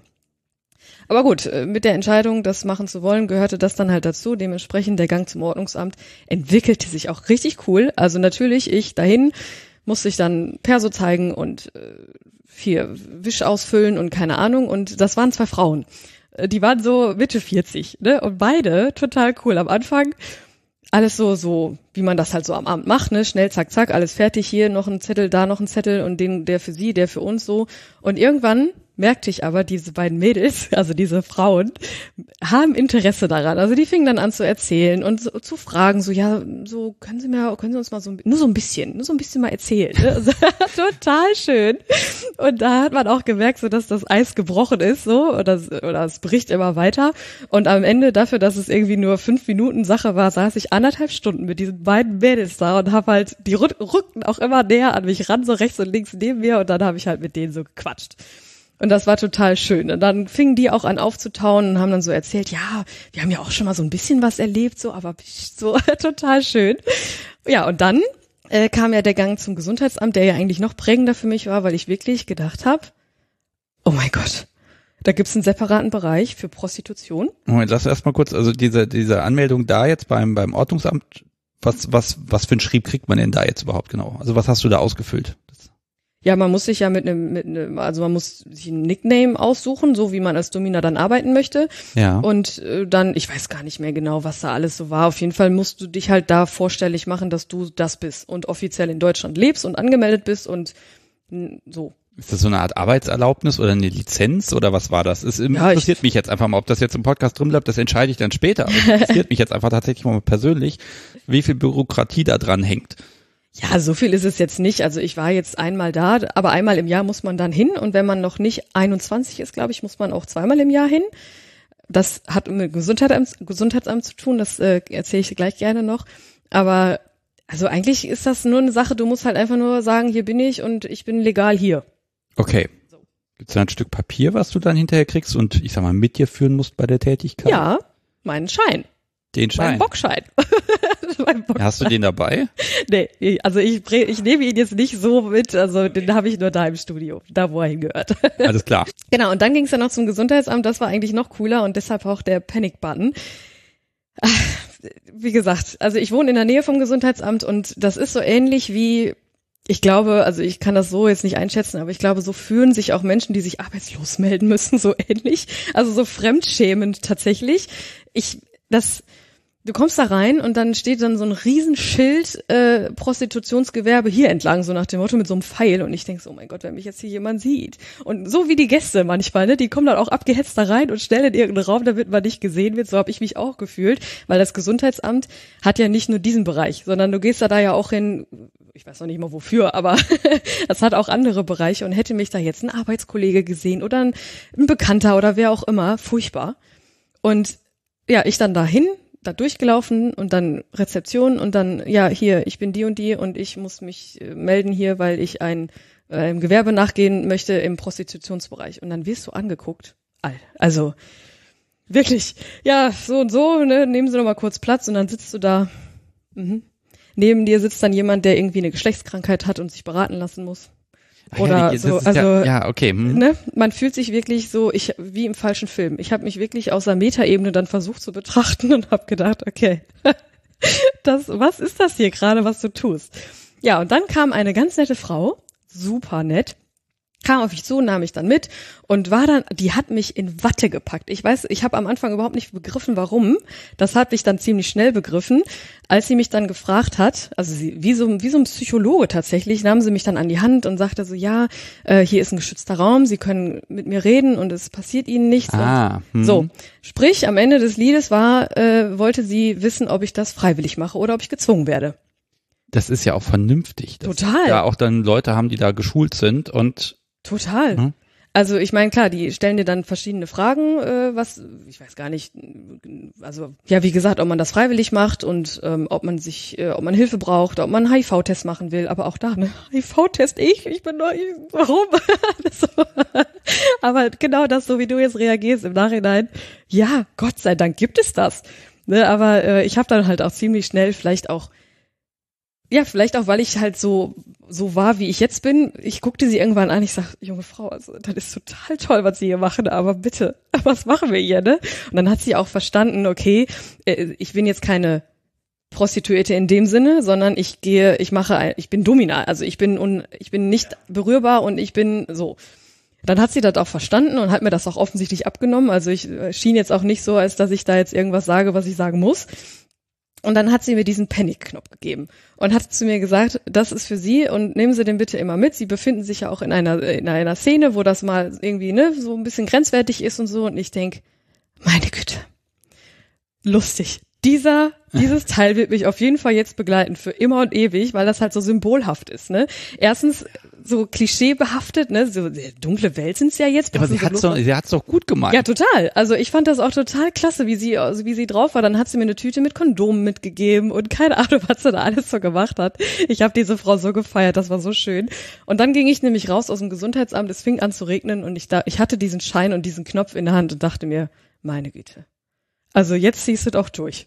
Aber gut, mit der Entscheidung, das machen zu wollen, gehörte das dann halt dazu. Dementsprechend der Gang zum Ordnungsamt entwickelte sich auch richtig cool. Also natürlich, ich dahin musste ich dann Perso zeigen und äh, hier Wisch ausfüllen und keine Ahnung. Und das waren zwei Frauen. Die waren so Mitte vierzig, ne? Und beide total cool. Am Anfang alles so, so, wie man das halt so am Abend macht, ne? Schnell, zack, zack, alles fertig. Hier noch ein Zettel, da noch ein Zettel und den, der für sie, der für uns so. Und irgendwann merkte ich aber, diese beiden Mädels, also diese Frauen, haben Interesse daran. Also die fingen dann an zu erzählen und so, zu fragen, so, ja, so, können Sie mir, können Sie uns mal so, nur so ein bisschen, nur so ein bisschen mal erzählen. Ne? Also, total schön. Und da hat man auch gemerkt, so, dass das Eis gebrochen ist, so, oder, oder es bricht immer weiter. Und am Ende, dafür, dass es irgendwie nur fünf Minuten Sache war, saß ich anderthalb Stunden mit diesen beiden Mädels da und habe halt, die rückten auch immer näher an mich ran, so rechts und links neben mir und dann habe ich halt mit denen so gequatscht. Und das war total schön. Und dann fingen die auch an aufzutauen und haben dann so erzählt, ja, wir haben ja auch schon mal so ein bisschen was erlebt, so, aber so total schön. Ja, und dann äh, kam ja der Gang zum Gesundheitsamt, der ja eigentlich noch prägender für mich war, weil ich wirklich gedacht habe, oh mein Gott, da gibt's einen separaten Bereich für Prostitution. Moment, lass erst mal kurz, also diese diese Anmeldung da jetzt beim beim Ordnungsamt, was was was für ein Schrieb kriegt man denn da jetzt überhaupt genau? Also was hast du da ausgefüllt? Ja, man muss sich ja mit einem, mit einem, also man muss sich einen Nickname aussuchen, so wie man als Domina dann arbeiten möchte. Ja. Und äh, dann, ich weiß gar nicht mehr genau, was da alles so war. Auf jeden Fall musst du dich halt da vorstellig machen, dass du das bist und offiziell in Deutschland lebst und angemeldet bist und mh, so. Ist das so eine Art Arbeitserlaubnis oder eine Lizenz oder was war das? Es interessiert ja, mich jetzt einfach mal, ob das jetzt im Podcast drin bleibt, das entscheide ich dann später. Aber es interessiert mich jetzt einfach tatsächlich mal persönlich, wie viel Bürokratie da dran hängt. Ja, so viel ist es jetzt nicht. Also ich war jetzt einmal da, aber einmal im Jahr muss man dann hin. Und wenn man noch nicht einundzwanzig ist, glaube ich, muss man auch zweimal im Jahr hin. Das hat mit Gesundheitsamt, Gesundheitsamt zu tun, das äh, erzähle ich gleich gerne noch. Aber also eigentlich ist das nur eine Sache, du musst halt einfach nur sagen, hier bin ich und ich bin legal hier. Okay. So. Gibt es da ein Stück Papier, was du dann hinterher kriegst und ich sag mal mit dir führen musst bei der Tätigkeit? Ja, meinen Schein. Den Schein? Mein Bockschein. mein Bockschein. Hast du den dabei? Nee, also ich, ich nehme ihn jetzt nicht so mit, also den habe ich nur da im Studio, da wo er hingehört. Alles klar. Genau, und dann ging es dann noch zum Gesundheitsamt, das war eigentlich noch cooler und deshalb auch der Panic-Button. Wie gesagt, also ich wohne in der Nähe vom Gesundheitsamt und das ist so ähnlich wie, ich glaube, also ich kann das so jetzt nicht einschätzen, aber ich glaube, so fühlen sich auch Menschen, die sich arbeitslos melden müssen, so ähnlich. Also so fremdschämend tatsächlich. Ich, das... Du kommst da rein und dann steht dann so ein Riesenschild äh, Prostitutionsgewerbe hier entlang, so nach dem Motto mit so einem Pfeil und ich denk so, oh mein Gott, wenn mich jetzt hier jemand sieht. Und so wie die Gäste manchmal, ne, die kommen dann auch abgehetzt da rein und schnell in irgendeinen Raum, damit man nicht gesehen wird. So habe ich mich auch gefühlt, weil das Gesundheitsamt hat ja nicht nur diesen Bereich, sondern du gehst da, da ja auch hin, ich weiß noch nicht mal wofür, aber das hat auch andere Bereiche und hätte mich da jetzt ein Arbeitskollege gesehen oder ein, ein Bekannter oder wer auch immer, furchtbar. Und ja, ich dann dahin, da durchgelaufen und dann Rezeption und dann, ja, hier, ich bin die und die und ich muss mich äh, melden hier, weil ich ein äh, im Gewerbe nachgehen möchte im Prostitutionsbereich. Und dann wirst du angeguckt. Also wirklich, ja, so und so, ne, nehmen Sie doch mal kurz Platz und dann sitzt du da. Mhm. Neben dir sitzt dann jemand, der irgendwie eine Geschlechtskrankheit hat und sich beraten lassen muss. Oder ja, so, also ja, ja, okay. Hm. Ne, man fühlt sich wirklich so, ich wie im falschen Film. Ich habe mich wirklich aus der Metaebene dann versucht zu betrachten und habe gedacht, okay, das, was ist das hier gerade, was du tust? Ja, und dann kam eine ganz nette Frau, super nett, kam auf mich zu, nahm mich dann mit und war dann, die hat mich in Watte gepackt. Ich weiß, ich habe am Anfang überhaupt nicht begriffen, warum. Das habe ich dann ziemlich schnell begriffen, als sie mich dann gefragt hat, also sie, wie so, wie so ein Psychologe tatsächlich, nahm sie mich dann an die Hand und sagte so, ja, äh, hier ist ein geschützter Raum, Sie können mit mir reden und es passiert Ihnen nichts. Ah, hm. So, sprich, am Ende des Liedes war, äh, wollte sie wissen, ob ich das freiwillig mache oder ob ich gezwungen werde. Das ist ja auch vernünftig. Total. Da auch dann Leute haben, die da geschult sind und Total. Hm? Also ich meine, klar, die stellen dir dann verschiedene Fragen, äh, was, ich weiß gar nicht, also ja, wie gesagt, ob man das freiwillig macht und ähm, ob man sich, äh, ob man Hilfe braucht, ob man einen H I V-Test machen will, aber auch da, ne, H I V-Test, ich, ich bin neu, warum? so. Aber genau das, so wie du jetzt reagierst im Nachhinein, ja, Gott sei Dank gibt es das. Ne, aber äh, ich habe dann halt auch ziemlich schnell vielleicht auch, ja, vielleicht auch, weil ich halt so so war, wie ich jetzt bin. Ich guckte sie irgendwann an, ich sag, junge Frau, also das ist total toll, was Sie hier machen, aber bitte, was machen wir hier, ne? Und dann hat sie auch verstanden, okay, äh, ich bin jetzt keine Prostituierte in dem Sinne, sondern ich gehe, ich mache, ich bin Domina, also ich bin un, ich bin nicht berührbar und ich bin so. Dann hat sie das auch verstanden und hat mir das auch offensichtlich abgenommen. Also ich äh, schien jetzt auch nicht so, als dass ich da jetzt irgendwas sage, was ich sagen muss. Und dann hat sie mir diesen Panic-Knopf gegeben und hat zu mir gesagt, das ist für Sie und nehmen Sie den bitte immer mit. Sie befinden sich ja auch in einer in einer Szene, wo das mal irgendwie ne so ein bisschen grenzwertig ist und so. Und ich denk, meine Güte, lustig. Dieser dieses Teil wird mich auf jeden Fall jetzt begleiten für immer und ewig, weil das halt so symbolhaft ist. Ne? Erstens so klischeebehaftet, ne, so dunkle Welt sind's ja jetzt. Ja, aber sie hat's doch, sie hat's doch gut gemeint. Ja, total. Also ich fand das auch total klasse, wie sie, also wie sie drauf war. Dann hat sie mir eine Tüte mit Kondomen mitgegeben und keine Ahnung, was sie da alles so gemacht hat. Ich habe diese Frau so gefeiert, das war so schön. Und dann ging ich nämlich raus aus dem Gesundheitsamt. Es fing an zu regnen und ich da, ich hatte diesen Schein und diesen Knopf in der Hand und dachte mir, meine Güte. Also jetzt ziehst du doch durch.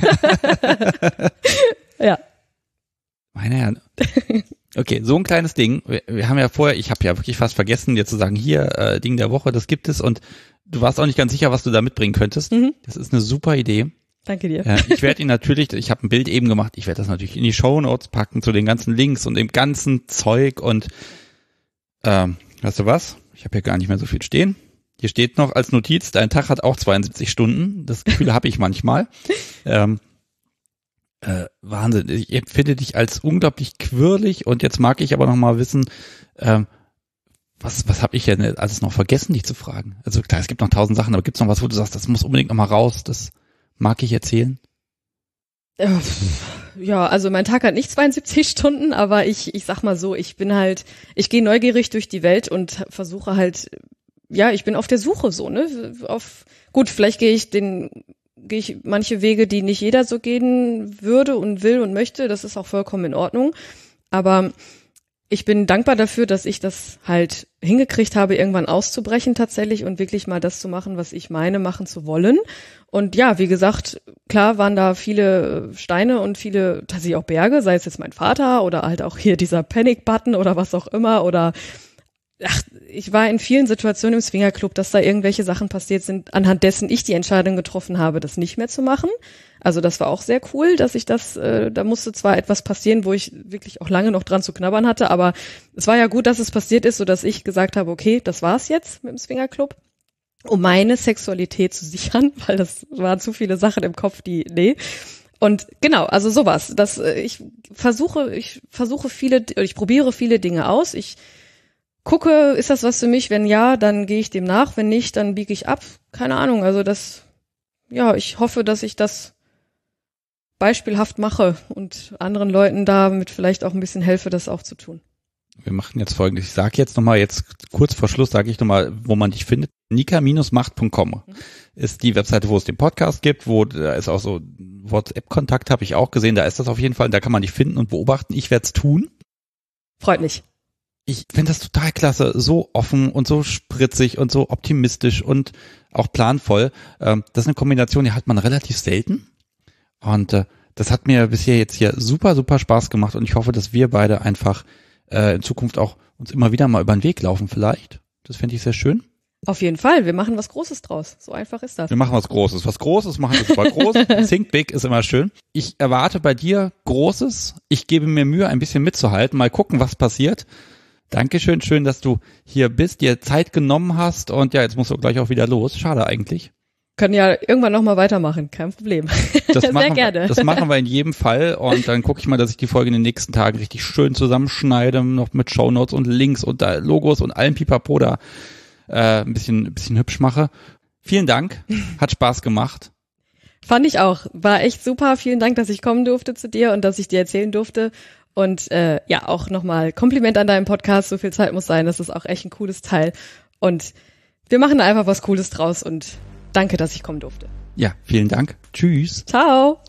Ja. Meine Herren. Okay, so ein kleines Ding. Wir, wir haben ja vorher, ich habe ja wirklich fast vergessen, dir zu sagen, hier, äh, Ding der Woche, das gibt es und du warst auch nicht ganz sicher, was du da mitbringen könntest. Mhm. Das ist eine super Idee. Danke dir. Äh, ich werde ihn natürlich, ich habe ein Bild eben gemacht, ich werde das natürlich in die Shownotes packen zu den ganzen Links und dem ganzen Zeug und ähm, weißt du was? Ich habe hier gar nicht mehr so viel stehen. Hier steht noch als Notiz, dein Tag hat auch zweiundsiebzig Stunden. Das Gefühl habe ich manchmal. Ähm, äh, Wahnsinn. Ich empfinde dich als unglaublich quirlig und jetzt mag ich aber noch mal wissen, ähm, was was habe ich denn alles noch vergessen, dich zu fragen? Also klar, es gibt noch tausend Sachen, aber gibt's noch was, wo du sagst, das muss unbedingt noch mal raus, das mag ich erzählen? Ja, also mein Tag hat nicht zweiundsiebzig Stunden, aber ich ich sag mal so, ich bin halt, ich gehe neugierig durch die Welt und versuche halt, ja, ich bin auf der Suche so, ne, auf, gut, vielleicht gehe ich den, gehe ich manche Wege, die nicht jeder so gehen würde und will und möchte, das ist auch vollkommen in Ordnung, aber ich bin dankbar dafür, dass ich das halt hingekriegt habe, irgendwann auszubrechen tatsächlich und wirklich mal das zu machen, was ich meine, machen zu wollen. Und ja, wie gesagt, klar waren da viele Steine und viele, tatsächlich auch Berge, sei es jetzt mein Vater oder halt auch hier dieser Panic-Button oder was auch immer oder ach, ich war in vielen Situationen im Swingerclub, dass da irgendwelche Sachen passiert sind, anhand dessen ich die Entscheidung getroffen habe, das nicht mehr zu machen. Also das war auch sehr cool, dass ich das, äh, da musste zwar etwas passieren, wo ich wirklich auch lange noch dran zu knabbern hatte, aber es war ja gut, dass es passiert ist, sodass ich gesagt habe, okay, das war's jetzt mit dem Swingerclub, um meine Sexualität zu sichern, weil das waren zu viele Sachen im Kopf, die, nee. Und genau, also sowas. Das, ich versuche, ich versuche viele, ich probiere viele Dinge aus, ich gucke, ist das was für mich? Wenn ja, dann gehe ich dem nach. Wenn nicht, dann biege ich ab. Keine Ahnung. Also das, ja, ich hoffe, dass ich das beispielhaft mache und anderen Leuten damit vielleicht auch ein bisschen helfe, das auch zu tun. Wir machen jetzt Folgendes. Ich sage jetzt nochmal, jetzt kurz vor Schluss sage ich nochmal, wo man dich findet. nika macht punkt com mhm. ist die Webseite, wo es den Podcast gibt, wo da ist auch so WhatsApp-Kontakt, habe ich auch gesehen. Da ist das auf jeden Fall. Da kann man dich finden und beobachten. Ich werde es tun. Freut mich. Ich finde das total klasse, so offen und so spritzig und so optimistisch und auch planvoll. Das ist eine Kombination, die hat man relativ selten. Und das hat mir bisher jetzt hier super, super Spaß gemacht und ich hoffe, dass wir beide einfach in Zukunft auch uns immer wieder mal über den Weg laufen vielleicht. Das fände ich sehr schön. Auf jeden Fall, wir machen was Großes draus. So einfach ist das. Wir machen was Großes. Was Großes machen ist immer groß. Think big ist immer schön. Ich erwarte bei dir Großes. Ich gebe mir Mühe, ein bisschen mitzuhalten. Mal gucken, was passiert. Dankeschön, schön, dass du hier bist, dir Zeit genommen hast und ja, jetzt musst du gleich auch wieder los. Schade eigentlich. Können ja irgendwann nochmal weitermachen, kein Problem. Das Sehr machen, gerne. Das machen wir in jedem Fall und dann gucke ich mal, dass ich die Folge in den nächsten Tagen richtig schön zusammenschneide, noch mit Shownotes und Links und da Logos und allem Pipapo da äh, ein bisschen, ein bisschen hübsch mache. Vielen Dank, hat Spaß gemacht. Fand ich auch, war echt super. Vielen Dank, dass ich kommen durfte zu dir und dass ich dir erzählen durfte. Und äh, ja, auch nochmal Kompliment an deinem Podcast. So viel Zeit muss sein. Das ist auch echt ein cooles Teil. Und wir machen da einfach was Cooles draus und danke, dass ich kommen durfte. Ja, vielen Dank. Tschüss. Ciao.